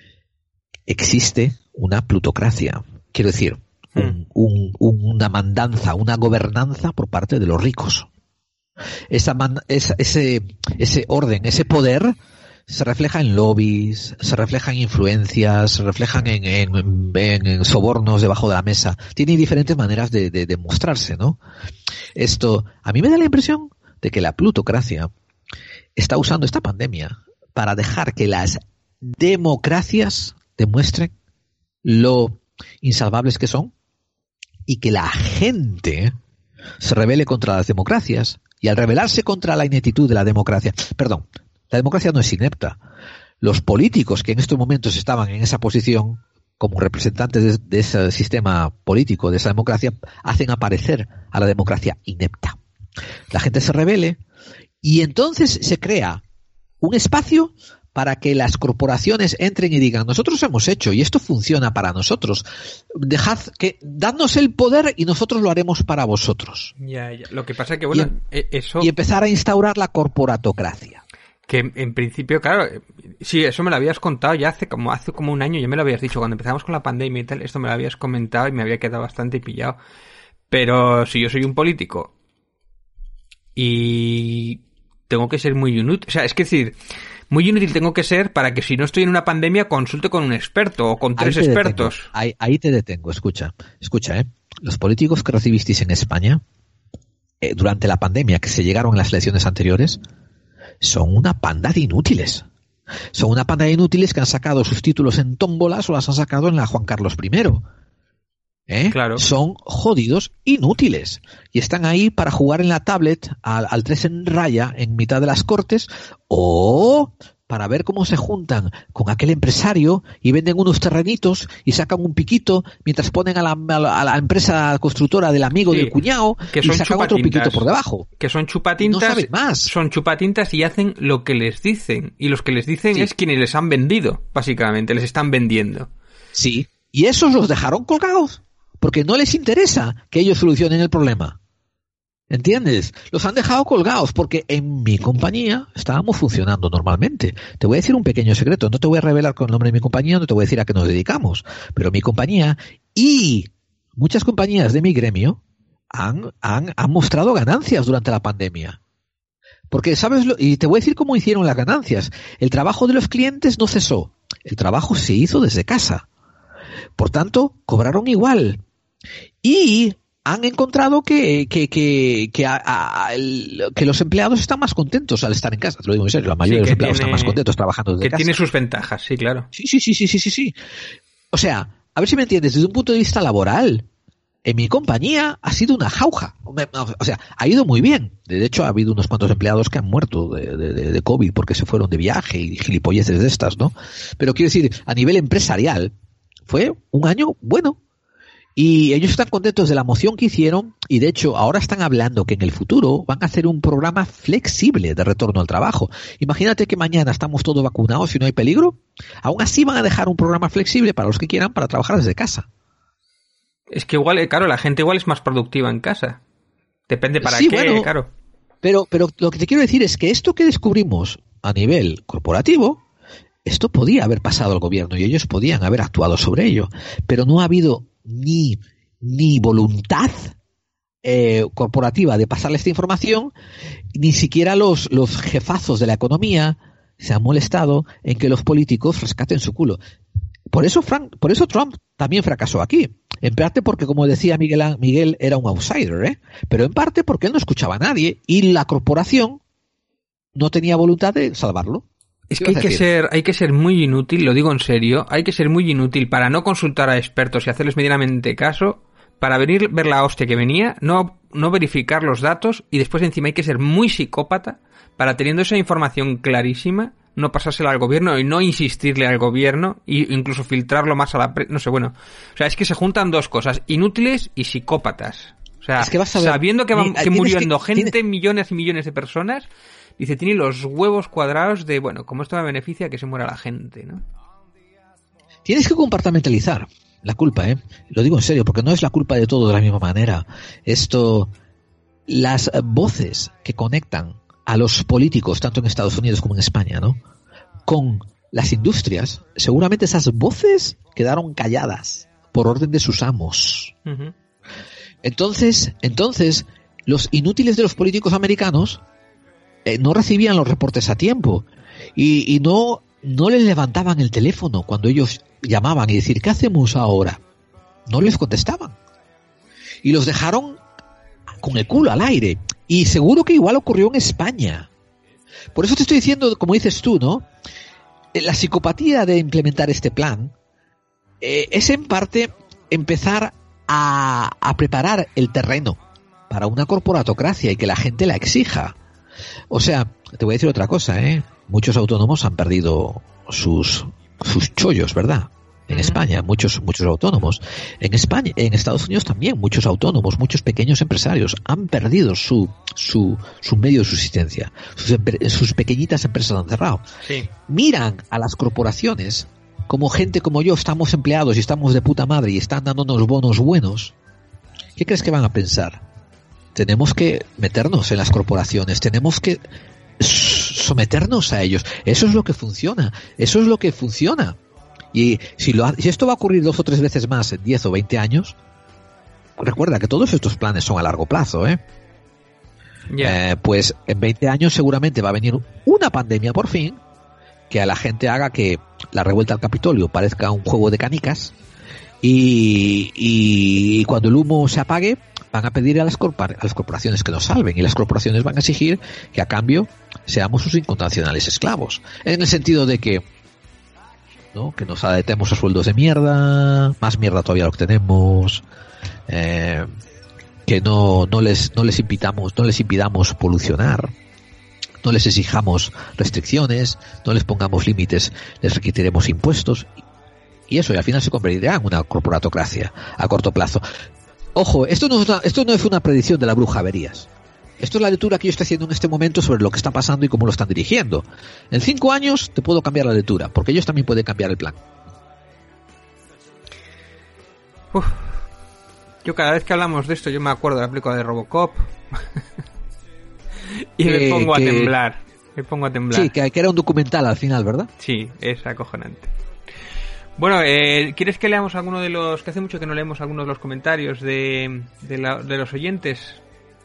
Existe una plutocracia. Quiero decir, un, un, una mandanza, una gobernanza por parte de los ricos. Esa man, esa, ese, ese orden, ese poder se refleja en lobbies, se refleja en influencias, se reflejan en, en, en, en sobornos debajo de la mesa. Tiene diferentes maneras de, de, de mostrarse, ¿no? Esto, a mí me da la impresión de que la plutocracia está usando esta pandemia para dejar que las democracias demuestren lo insalvables que son y que la gente se rebele contra las democracias, y al rebelarse contra la ineptitud de la democracia, perdón, la democracia no es inepta. Los políticos que en estos momentos estaban en esa posición como representantes de, de ese sistema político, de esa democracia, hacen aparecer a la democracia inepta. La gente se rebele y entonces se crea un espacio para que las corporaciones entren y digan, nosotros hemos hecho y esto funciona para nosotros. Dejad que, dadnos el poder y nosotros lo haremos para vosotros. Ya, ya. Lo que pasa es que, bueno, y, eso... Y empezar a instaurar la corporatocracia. Que en principio, claro, sí, eso me lo habías contado ya hace como hace como un año, ya me lo habías dicho, cuando empezamos con la pandemia y tal, esto me lo habías comentado y me había quedado bastante pillado. Pero si yo soy un político y tengo que ser muy inútil, o sea, es que decir, muy inútil tengo que ser para que si no estoy en una pandemia consulte con un experto o con tres expertos. Ahí, ahí te detengo, escucha, escucha, eh. Los políticos que recibisteis en España eh, durante la pandemia, que se llegaron en las elecciones anteriores, son una panda de inútiles. Son una panda de inútiles que han sacado sus títulos en tómbolas o las han sacado en la Juan Carlos primero. ¿Eh? Claro. Son jodidos inútiles. Y están ahí para jugar en la tablet al, al tres en raya en mitad de las cortes o para ver cómo se juntan con aquel empresario y venden unos terrenitos y sacan un piquito mientras ponen a la, a la, a la empresa constructora del amigo sí, del cuñado que son y sacan otro piquito por debajo. Que son chupatintas. No saben más. Son chupatintas y hacen lo que les dicen. Y los que les dicen sí. es quienes les han vendido, básicamente. Les están vendiendo. Sí. Y esos los dejaron colgados porque no les interesa que ellos solucionen el problema. ¿Entiendes? Los han dejado colgados porque en mi compañía estábamos funcionando normalmente. Te voy a decir un pequeño secreto. No te voy a revelar con el nombre de mi compañía, no te voy a decir a qué nos dedicamos. Pero mi compañía y muchas compañías de mi gremio han, han, han mostrado ganancias durante la pandemia. Porque, ¿sabes? Lo, y te voy a decir cómo hicieron las ganancias. El trabajo de los clientes no cesó. El trabajo se hizo desde casa. Por tanto, cobraron igual. Y han encontrado que que que que, a, a, el, que los empleados están más contentos al estar en casa. Te lo digo en serio, la mayoría sí, de los empleados tiene, están más contentos trabajando desde que casa. Que tiene sus ventajas, sí, claro. Sí, sí, sí, sí, sí, sí, sí. O sea, a ver si me entiendes, desde un punto de vista laboral, en mi compañía ha sido una jauja. O sea, ha ido muy bien. De hecho, ha habido unos cuantos empleados que han muerto de, de, de COVID porque se fueron de viaje y gilipolleces de estas, ¿no? Pero quiero decir, a nivel empresarial, fue un año bueno. Y ellos están contentos de la moción que hicieron y de hecho ahora están hablando que en el futuro van a hacer un programa flexible de retorno al trabajo. Imagínate que mañana estamos todos vacunados y no hay peligro. Aún así van a dejar un programa flexible para los que quieran para trabajar desde casa. Es que igual, claro, la gente igual es más productiva en casa. Depende para sí, qué, bueno, claro. Pero, pero lo que te quiero decir es que esto que descubrimos a nivel corporativo, esto podía haber pasado al gobierno y ellos podían haber actuado sobre ello. Pero no ha habido ni ni voluntad eh, corporativa de pasarle esta información, ni siquiera los los jefazos de la economía se han molestado en que los políticos rescaten su culo. Por eso Frank, por eso Trump también fracasó aquí. En parte porque, como decía Miguel, Miguel era un outsider, ¿eh? Pero en parte porque él no escuchaba a nadie y la corporación no tenía voluntad de salvarlo. Es que hay que ser, hay que ser muy inútil, lo digo en serio, hay que ser muy inútil para no consultar a expertos y hacerles medianamente caso, para venir ver la hostia que venía, no, no verificar los datos y después encima hay que ser muy psicópata para, teniendo esa información clarísima, no pasársela al gobierno y no insistirle al gobierno e incluso filtrarlo más a la prensa, no sé, bueno. O sea, es que se juntan dos cosas, inútiles y psicópatas. O sea, es que vas a ver, sabiendo que, van, que muriendo que, gente, tienes... millones y millones de personas... Dice, tiene los huevos cuadrados de, bueno, como esto me beneficia, que se muera la gente, ¿no? Tienes que compartimentalizar la culpa, ¿eh? Lo digo en serio, porque no es la culpa de todo de la misma manera. Esto, las voces que conectan a los políticos, tanto en Estados Unidos como en España, ¿no? Con las industrias, seguramente esas voces quedaron calladas por orden de sus amos. Uh-huh. Entonces, entonces, los inútiles de los políticos americanos Eh, no recibían los reportes a tiempo y, y no no les levantaban el teléfono cuando ellos llamaban y decir, ¿qué hacemos ahora? No les contestaban y los dejaron con el culo al aire, y seguro que igual ocurrió en España. Por eso te estoy diciendo, como dices tú, ¿no? La psicopatía de implementar este plan eh, es en parte empezar a, a preparar el terreno para una corporatocracia y que la gente la exija. O sea, te voy a decir otra cosa, ¿eh? Muchos autónomos han perdido sus sus chollos, ¿verdad? En España, muchos muchos autónomos. En España, en Estados Unidos también, muchos autónomos, muchos pequeños empresarios han perdido su su, su medio de subsistencia. Sus, sus pequeñitas empresas han cerrado. Sí. Miran a las corporaciones como gente como yo, estamos empleados y estamos de puta madre y están dándonos bonos buenos. ¿Qué crees que van a pensar? Tenemos que meternos en las corporaciones, tenemos que someternos a ellos. Eso es lo que funciona, eso es lo que funciona. Y si, lo, si esto va a ocurrir dos o tres veces más en diez o veinte años, recuerda que todos estos planes son a largo plazo, ¿eh? Yeah. Eh, pues en veinte años seguramente va a venir una pandemia por fin que a la gente haga que la revuelta al Capitolio parezca un juego de canicas y, y cuando el humo se apague van a pedir a las, corpor- a las corporaciones que nos salven y las corporaciones van a exigir que a cambio seamos sus incondicionales esclavos, en el sentido de que ¿no? que nos adaptemos a sueldos de mierda, más mierda todavía lo que tenemos, eh, que no, no les, no les impidamos, no les impidamos polucionar, no les exijamos restricciones, no les pongamos límites, les requitiremos impuestos, y eso, y al final se convertirá en una corporatocracia a corto plazo. Ojo, esto no es una, esto no es una predicción de la bruja Averías. Esto es la lectura que yo estoy haciendo en este momento sobre lo que está pasando y cómo lo están dirigiendo. En cinco años te puedo cambiar la lectura, porque ellos también pueden cambiar el plan. Uf. Yo cada vez que hablamos de esto, yo me acuerdo de la película de Robocop y que, me pongo que, a temblar. Me pongo a temblar. Sí, que, que era un documental al final, ¿verdad? Sí, es acojonante. Bueno, eh, ¿quieres que leamos alguno de los... que hace mucho que no leemos algunos de los comentarios de, de, la, de los oyentes?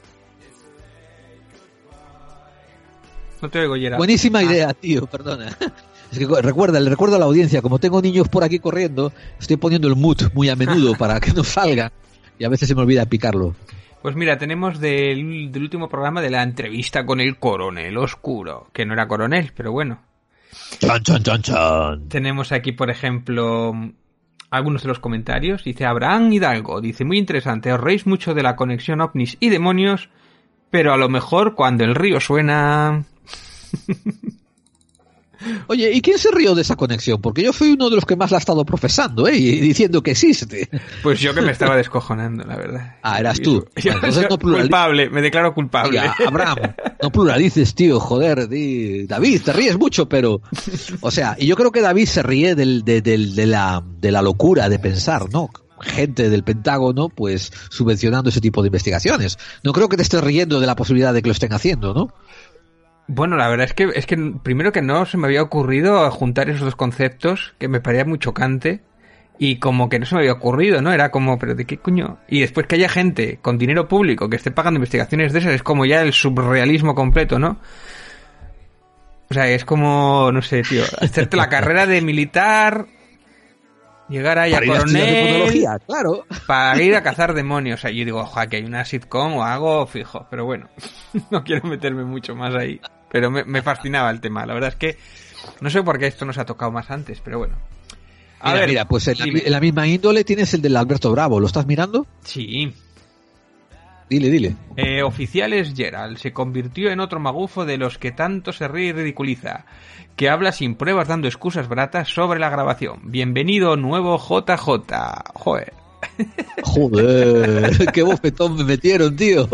No te oigo, Gerard. Buenísima ah. idea, tío, perdona. Es que recuerda, le recuerdo a la audiencia, como tengo niños por aquí corriendo, estoy poniendo el mute muy a menudo para que no salga y a veces se me olvida picarlo. Pues mira, tenemos del, del último programa de la entrevista con el coronel oscuro, que no era coronel, pero bueno. Chan, chan, chan, chan. Tenemos aquí, por ejemplo, algunos de los comentarios. Dice Abraham Hidalgo, dice, muy interesante, os reís mucho de la conexión ovnis y demonios, pero a lo mejor cuando el río suena... Oye, ¿y quién se rió de esa conexión? Porque yo fui uno de los que más la ha estado profesando, ¿eh? Y diciendo que existe. Pues yo que me estaba descojonando, la verdad. Ah, eras tú. Yo, Entonces yo, no pluralices. Culpable, me declaro culpable. Oiga, Abraham, no pluralices, tío, joder. Di... David, te ríes mucho, pero... O sea, y yo creo que David se ríe del, de, del, de, la, de la locura de pensar, ¿no? Gente del Pentágono, pues, subvencionando ese tipo de investigaciones. No creo que te estés riendo de la posibilidad de que lo estén haciendo, ¿no? Bueno, la verdad es que es que primero que no se me había ocurrido juntar esos dos conceptos, que me parecía muy chocante, y como que no se me había ocurrido, ¿no? Era como, ¿pero de qué coño? Y después que haya gente con dinero público que esté pagando investigaciones de esas, es como ya el surrealismo completo, ¿no? O sea, es como, no sé, tío, hacerte la carrera de militar, llegar ahí a coronel, claro, para ir a cazar demonios. O sea, yo digo, ojalá que hay una sitcom o algo fijo, pero bueno, no quiero meterme mucho más ahí. Pero me, me fascinaba el tema. La verdad es que no sé por qué esto nos ha tocado más antes, pero bueno. A mira, ver, mira, pues en la, en la misma índole tienes el del Alberto Bravo. ¿Lo estás mirando? Sí. Dile, dile. Eh, oficiales Gerald se convirtió en otro magufo de los que tanto se ríe y ridiculiza, que habla sin pruebas dando excusas baratas sobre la grabación. Bienvenido, nuevo J J. Joder. Joder, qué bofetón me metieron, tío.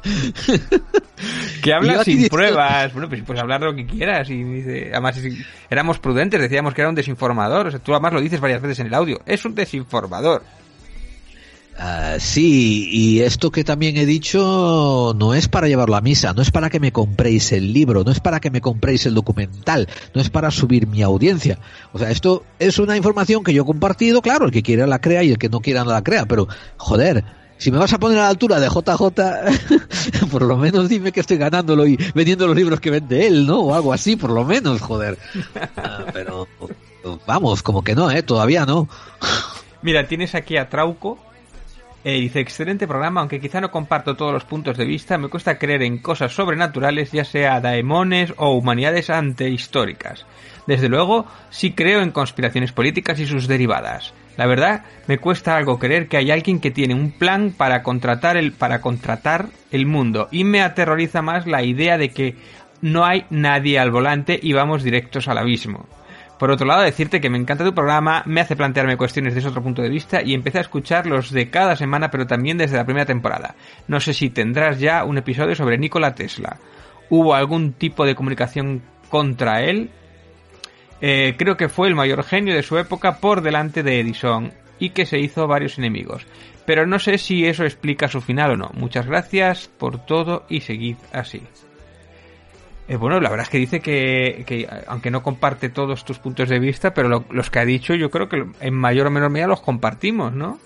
Que habla sin pruebas. Bueno, pues puedes hablar lo que quieras. Y dice, además, éramos prudentes, decíamos que era un desinformador. O sea, tú además lo dices varias veces en el audio. Es un desinformador. Uh, sí, y esto que también he dicho no es para llevarlo a misa, no es para que me compréis el libro, no es para que me compréis el documental, no es para subir mi audiencia. O sea, esto es una información que yo he compartido, claro, el que quiera la crea y el que no quiera no la crea, pero, joder, si me vas a poner a la altura de J J, por lo menos dime que estoy ganándolo y vendiendo los libros que vende él, ¿no? O algo así, por lo menos, joder. Uh, pero, vamos, como que no, ¿eh? Todavía no. Mira, tienes aquí a Trauco. Eh, dice, excelente programa, aunque quizá no comparto todos los puntos de vista, me cuesta creer en cosas sobrenaturales, ya sea daemones o humanidades antehistóricas. Desde luego, sí creo en conspiraciones políticas y sus derivadas. La verdad, me cuesta algo creer que hay alguien que tiene un plan para contratar el, para contratar el mundo, y me aterroriza más la idea de que no hay nadie al volante y vamos directos al abismo. Por otro lado, decirte que me encanta tu programa, me hace plantearme cuestiones desde otro punto de vista y empecé a escuchar los de cada semana, pero también desde la primera temporada. No sé si tendrás ya un episodio sobre Nikola Tesla. ¿Hubo algún tipo de comunicación contra él? Eh, creo que fue el mayor genio de su época por delante de Edison y que se hizo varios enemigos. Pero no sé si eso explica su final o no. Muchas gracias por todo y seguid así. Eh, bueno, la verdad es que dice que, que aunque no comparte todos tus puntos de vista, pero lo, los que ha dicho yo creo que en mayor o menor medida los compartimos, ¿no?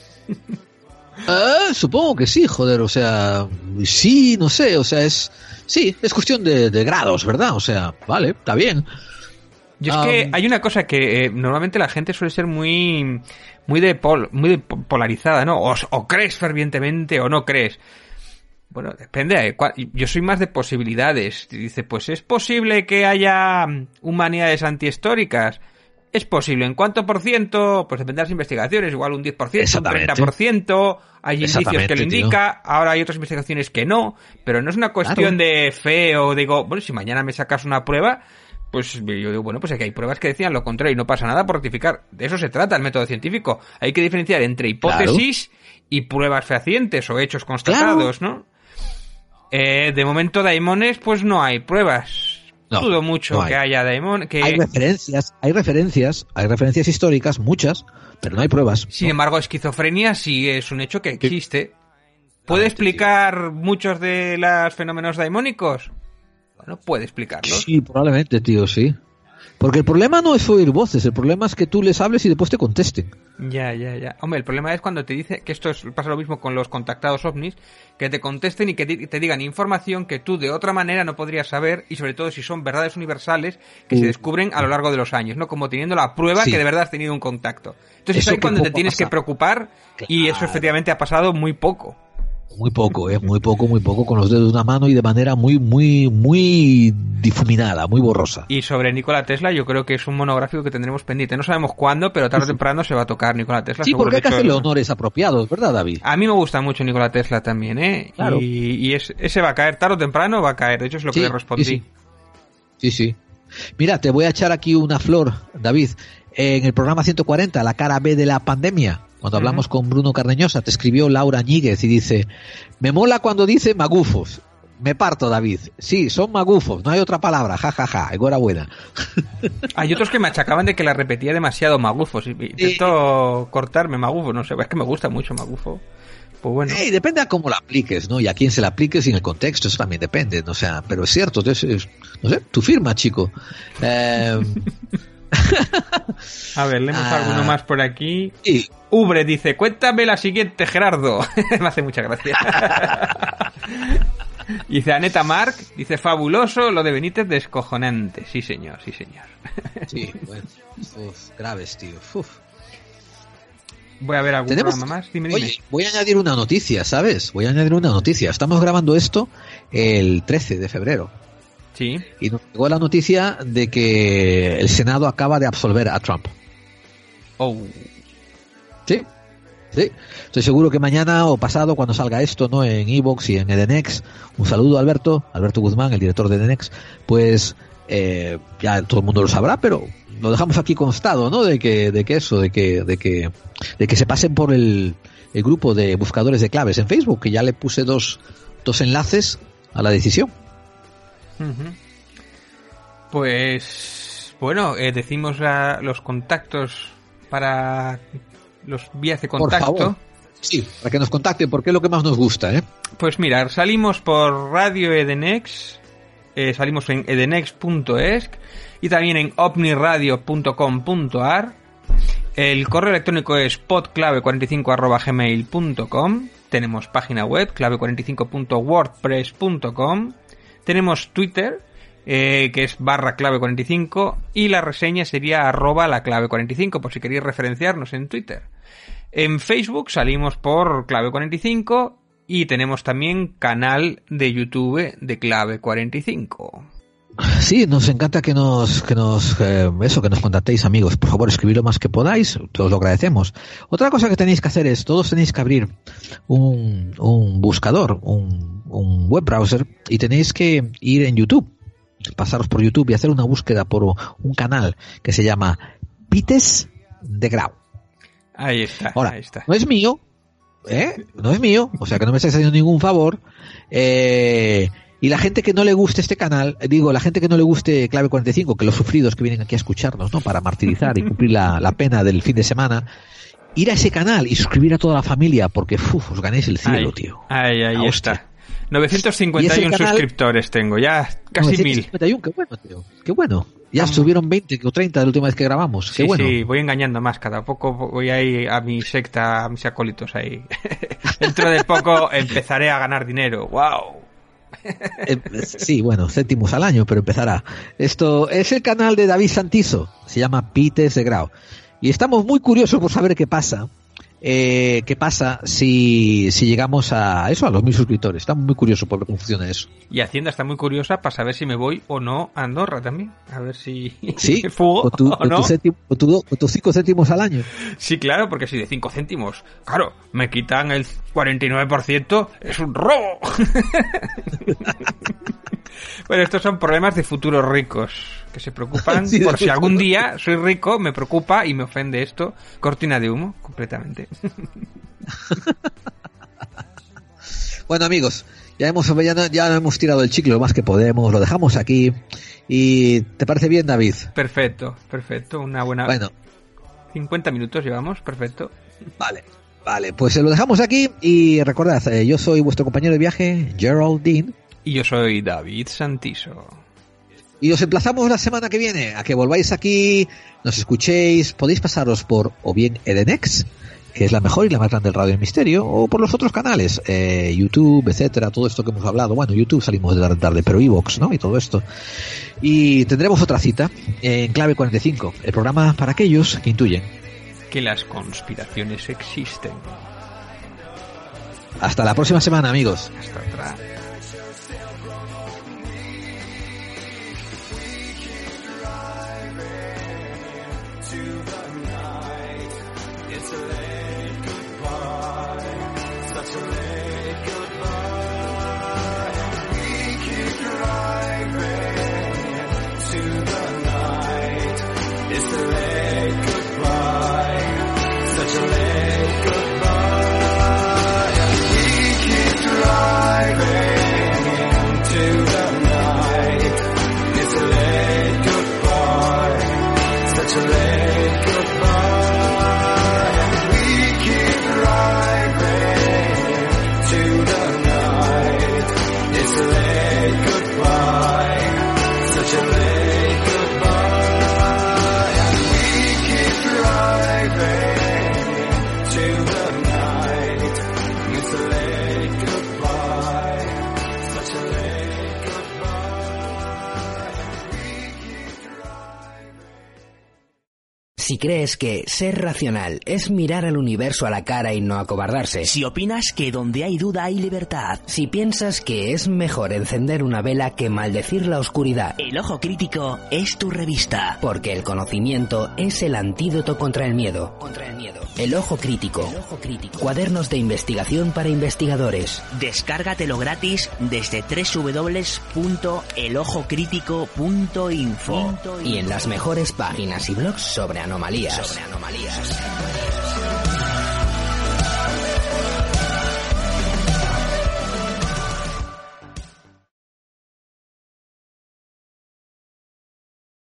Uh, supongo que sí, joder, o sea, sí, no sé, o sea, es, sí, es cuestión de, de grados, ¿verdad? O sea, vale, está bien. Yo es um, que hay una cosa que eh, normalmente la gente suele ser muy, muy de pol, muy de polarizada, ¿no? O, o crees fervientemente o no crees. Bueno, depende. Yo soy más de posibilidades. Dice, pues es posible que haya humanidades antihistóricas. Es posible. ¿En cuánto por ciento? Pues depende de las investigaciones. Igual un diez por ciento, un treinta por ciento. Hay indicios que lo indica. Tío. Ahora hay otras investigaciones que no. Pero no es una cuestión claro. de fe o digo, bueno, si mañana me sacas una prueba, pues yo digo, bueno, pues aquí hay pruebas que decían lo contrario y no pasa nada por rectificar. De eso se trata el método científico. Hay que diferenciar entre hipótesis claro. y pruebas fehacientes o hechos constatados, claro. ¿no? Eh, de momento daimones, pues no hay pruebas. No, dudo mucho no que haya daimones. Que... Hay referencias, hay referencias, hay referencias históricas, muchas, pero no hay pruebas. Sin ¿no? embargo, esquizofrenia sí es un hecho que existe. ¿Puede ah, explicar tío. muchos de los fenómenos daimónicos? Bueno, puede explicarlos. Sí, probablemente, tío, sí. Porque el problema no es oír voces, el problema es que tú les hables y después te contesten. Ya, ya, ya. Hombre, el problema es cuando te dice que esto es, pasa lo mismo con los contactados ovnis, que te contesten y que te, te digan información que tú de otra manera no podrías saber, y sobre todo si son verdades universales que uh. se descubren a lo largo de los años, ¿no? Como teniendo la prueba sí. que de verdad has tenido un contacto. Entonces es ahí cuando te tienes que preocupar, claro. y eso efectivamente ha pasado muy poco. Muy poco, eh, muy poco, muy poco, con los dedos de una mano y de manera muy, muy, muy difuminada, muy borrosa. Y sobre Nikola Tesla, yo creo que es un monográfico que tendremos pendiente. No sabemos cuándo, pero tarde o temprano se va a tocar Nikola Tesla. Sí, porque hay que hacerle honores apropiados, ¿verdad, David? A mí me gusta mucho Nikola Tesla también, ¿eh? Claro. Y, y es, ese va a caer, tarde o temprano va a caer. De hecho, es lo sí, que le respondí. Sí, sí, sí, sí. Mira, te voy a echar aquí una flor, David. En el programa ciento cuarenta, la cara B de la pandemia, cuando hablamos uh-huh. con Bruno Cardeñosa, te escribió Laura Ñíguez y dice, me mola cuando dice magufos. Me parto, David. Sí, son magufos, no hay otra palabra, jajaja, ja, ja. Enhorabuena. Hay otros que me achacaban de que la repetía demasiado, magufos. Intento sí. cortarme, magufo, no sé, es que me gusta mucho magufo. Pues bueno. Hey, depende a cómo la apliques, ¿no? Y a quién se la apliques y en el contexto, eso también depende, ¿no? O sea, pero es cierto, es, es, no sé, tu firma, chico. Eh... A ver, leemos ah, alguno más por aquí. Sí. Ubre dice, cuéntame la siguiente, Gerardo. Me hace mucha gracia. Dice Aneta Marc, dice, fabuloso, lo de Benítez descojonante. Sí, señor, sí, señor. Sí, bueno, uf, graves, tío. Uf. Voy a ver algún ¿Tenemos? programa más. Dime, dime. Oye, voy a añadir una noticia, ¿sabes? Voy a añadir una noticia. Estamos grabando esto el trece de febrero. Sí. Y nos llegó la noticia de que el Senado acaba de absolver a Trump. Oh. Sí. Sí. Estoy seguro que mañana o pasado, cuando salga esto, ¿no? En iVoox y en Edenex, un saludo a Alberto, Alberto Guzmán, el director de Edenex, pues eh, ya todo el mundo lo sabrá, pero lo dejamos aquí constado, ¿no? De que, de que eso, de que, de que, de que se pasen por el, el grupo de buscadores de claves en Facebook, que ya le puse dos, dos enlaces a la decisión. Uh-huh. Pues bueno, eh, decimos a los contactos para los vías de contacto. Por favor. Sí, para que nos contacten, porque es lo que más nos gusta, ¿eh? Pues mirar, salimos por Radio Edenex, eh, salimos en edenex punto es y también en ovniradio punto com punto a r. El correo electrónico es podclave cuarenta y cinco arroba gmail punto com. Tenemos página web, clave cuarenta y cinco punto wordpress punto com. Tenemos Twitter, eh, que es barra clave cuarenta y cinco, y la reseña sería arroba la clave cuarenta y cinco, por si queréis referenciarnos en Twitter. En Facebook salimos por clave cuarenta y cinco y tenemos también canal de YouTube de clave cuarenta y cinco. Sí, nos encanta que nos, que nos, eh, eso, que nos contactéis, amigos. Por favor, escribid lo más que podáis, os lo agradecemos. Otra cosa que tenéis que hacer es, todos tenéis que abrir un, un buscador, un, un web browser, y tenéis que ir en YouTube. pasaros por YouTube y hacer una búsqueda por un canal que se llama Pites de Grau. Ahí está, Ahora, ahí está. No es mío, ¿eh? No es mío, o sea que no me estáis haciendo ningún favor. Eh, y la gente que no le guste este canal, digo, la gente que no le guste Clave cuarenta y cinco, que los sufridos que vienen aquí a escucharnos, ¿no? Para martirizar y cumplir la, la pena del fin de semana, ir a ese canal y suscribir a toda la familia, porque uf, os ganéis el cielo, ahí, tío. Ahí, ahí está. novecientos cincuenta y uno canal, suscriptores tengo, ya casi novecientos cincuenta y uno, mil. Qué bueno, tío. Qué bueno. Ya subieron veinte o treinta de la última vez que grabamos. Qué Sí, bueno. sí, voy engañando más. Cada poco voy ahí a mi secta, a mis acólitos ahí. Dentro de poco empezaré a ganar dinero. ¡Wow! Eh, sí, bueno, céntimos al año, pero empezará. Esto es el canal de David Santiso. Se llama Pites de Grau. Y estamos muy curiosos por saber qué pasa. Eh, ¿Qué pasa si, si llegamos a eso, a los mil suscriptores? Estamos muy curiosos por ver cómo funciona eso. Y Hacienda está muy curiosa para saber si me voy o no a Andorra también. A ver si sí, me fugo con, tu, o con, no. tu céntimo, con, tu, con tus cinco céntimos al año. Sí, claro, porque si de cinco céntimos, claro, me quitan el cuarenta y nueve por ciento, es un robo. Bueno, estos son problemas de futuros ricos que se preocupan sí, por si algún día soy rico, me preocupa y me ofende esto. Cortina de humo, completamente. Bueno, amigos, ya hemos ya, ya hemos tirado el chicle lo más que podemos, lo dejamos aquí. ¿Y te parece bien, David? Perfecto, perfecto, una buena... Bueno. cincuenta minutos llevamos, perfecto. Vale, vale, pues lo dejamos aquí y recordad, eh, yo soy vuestro compañero de viaje, Gerald Dean. Y yo soy David Santiso. Y os emplazamos la semana que viene a que volváis aquí, nos escuchéis, podéis pasaros por o bien Edenex, que es la mejor y la más grande del Radio del Misterio, o por los otros canales, eh, YouTube, etcétera, todo esto que hemos hablado. Bueno, YouTube salimos de la tarde, pero iVoox, ¿no? Y todo esto. Y tendremos otra cita en Clave cuarenta y cinco, el programa para aquellos que intuyen que las conspiraciones existen. Hasta la próxima semana, amigos. Hasta otra. Si crees que ser racional es mirar al universo a la cara y no acobardarse. Si opinas que donde hay duda hay libertad. Si piensas que es mejor encender una vela que maldecir la oscuridad. El Ojo Crítico es tu revista. Porque el conocimiento es el antídoto contra el miedo. Contra el miedo. El Ojo Crítico. El Ojo Crítico. Cuadernos de investigación para investigadores. Descárgatelo gratis desde doble u doble u doble u punto el ojo crítico punto info. Y en las mejores páginas y blogs sobre anomalías. Sobre anomalías.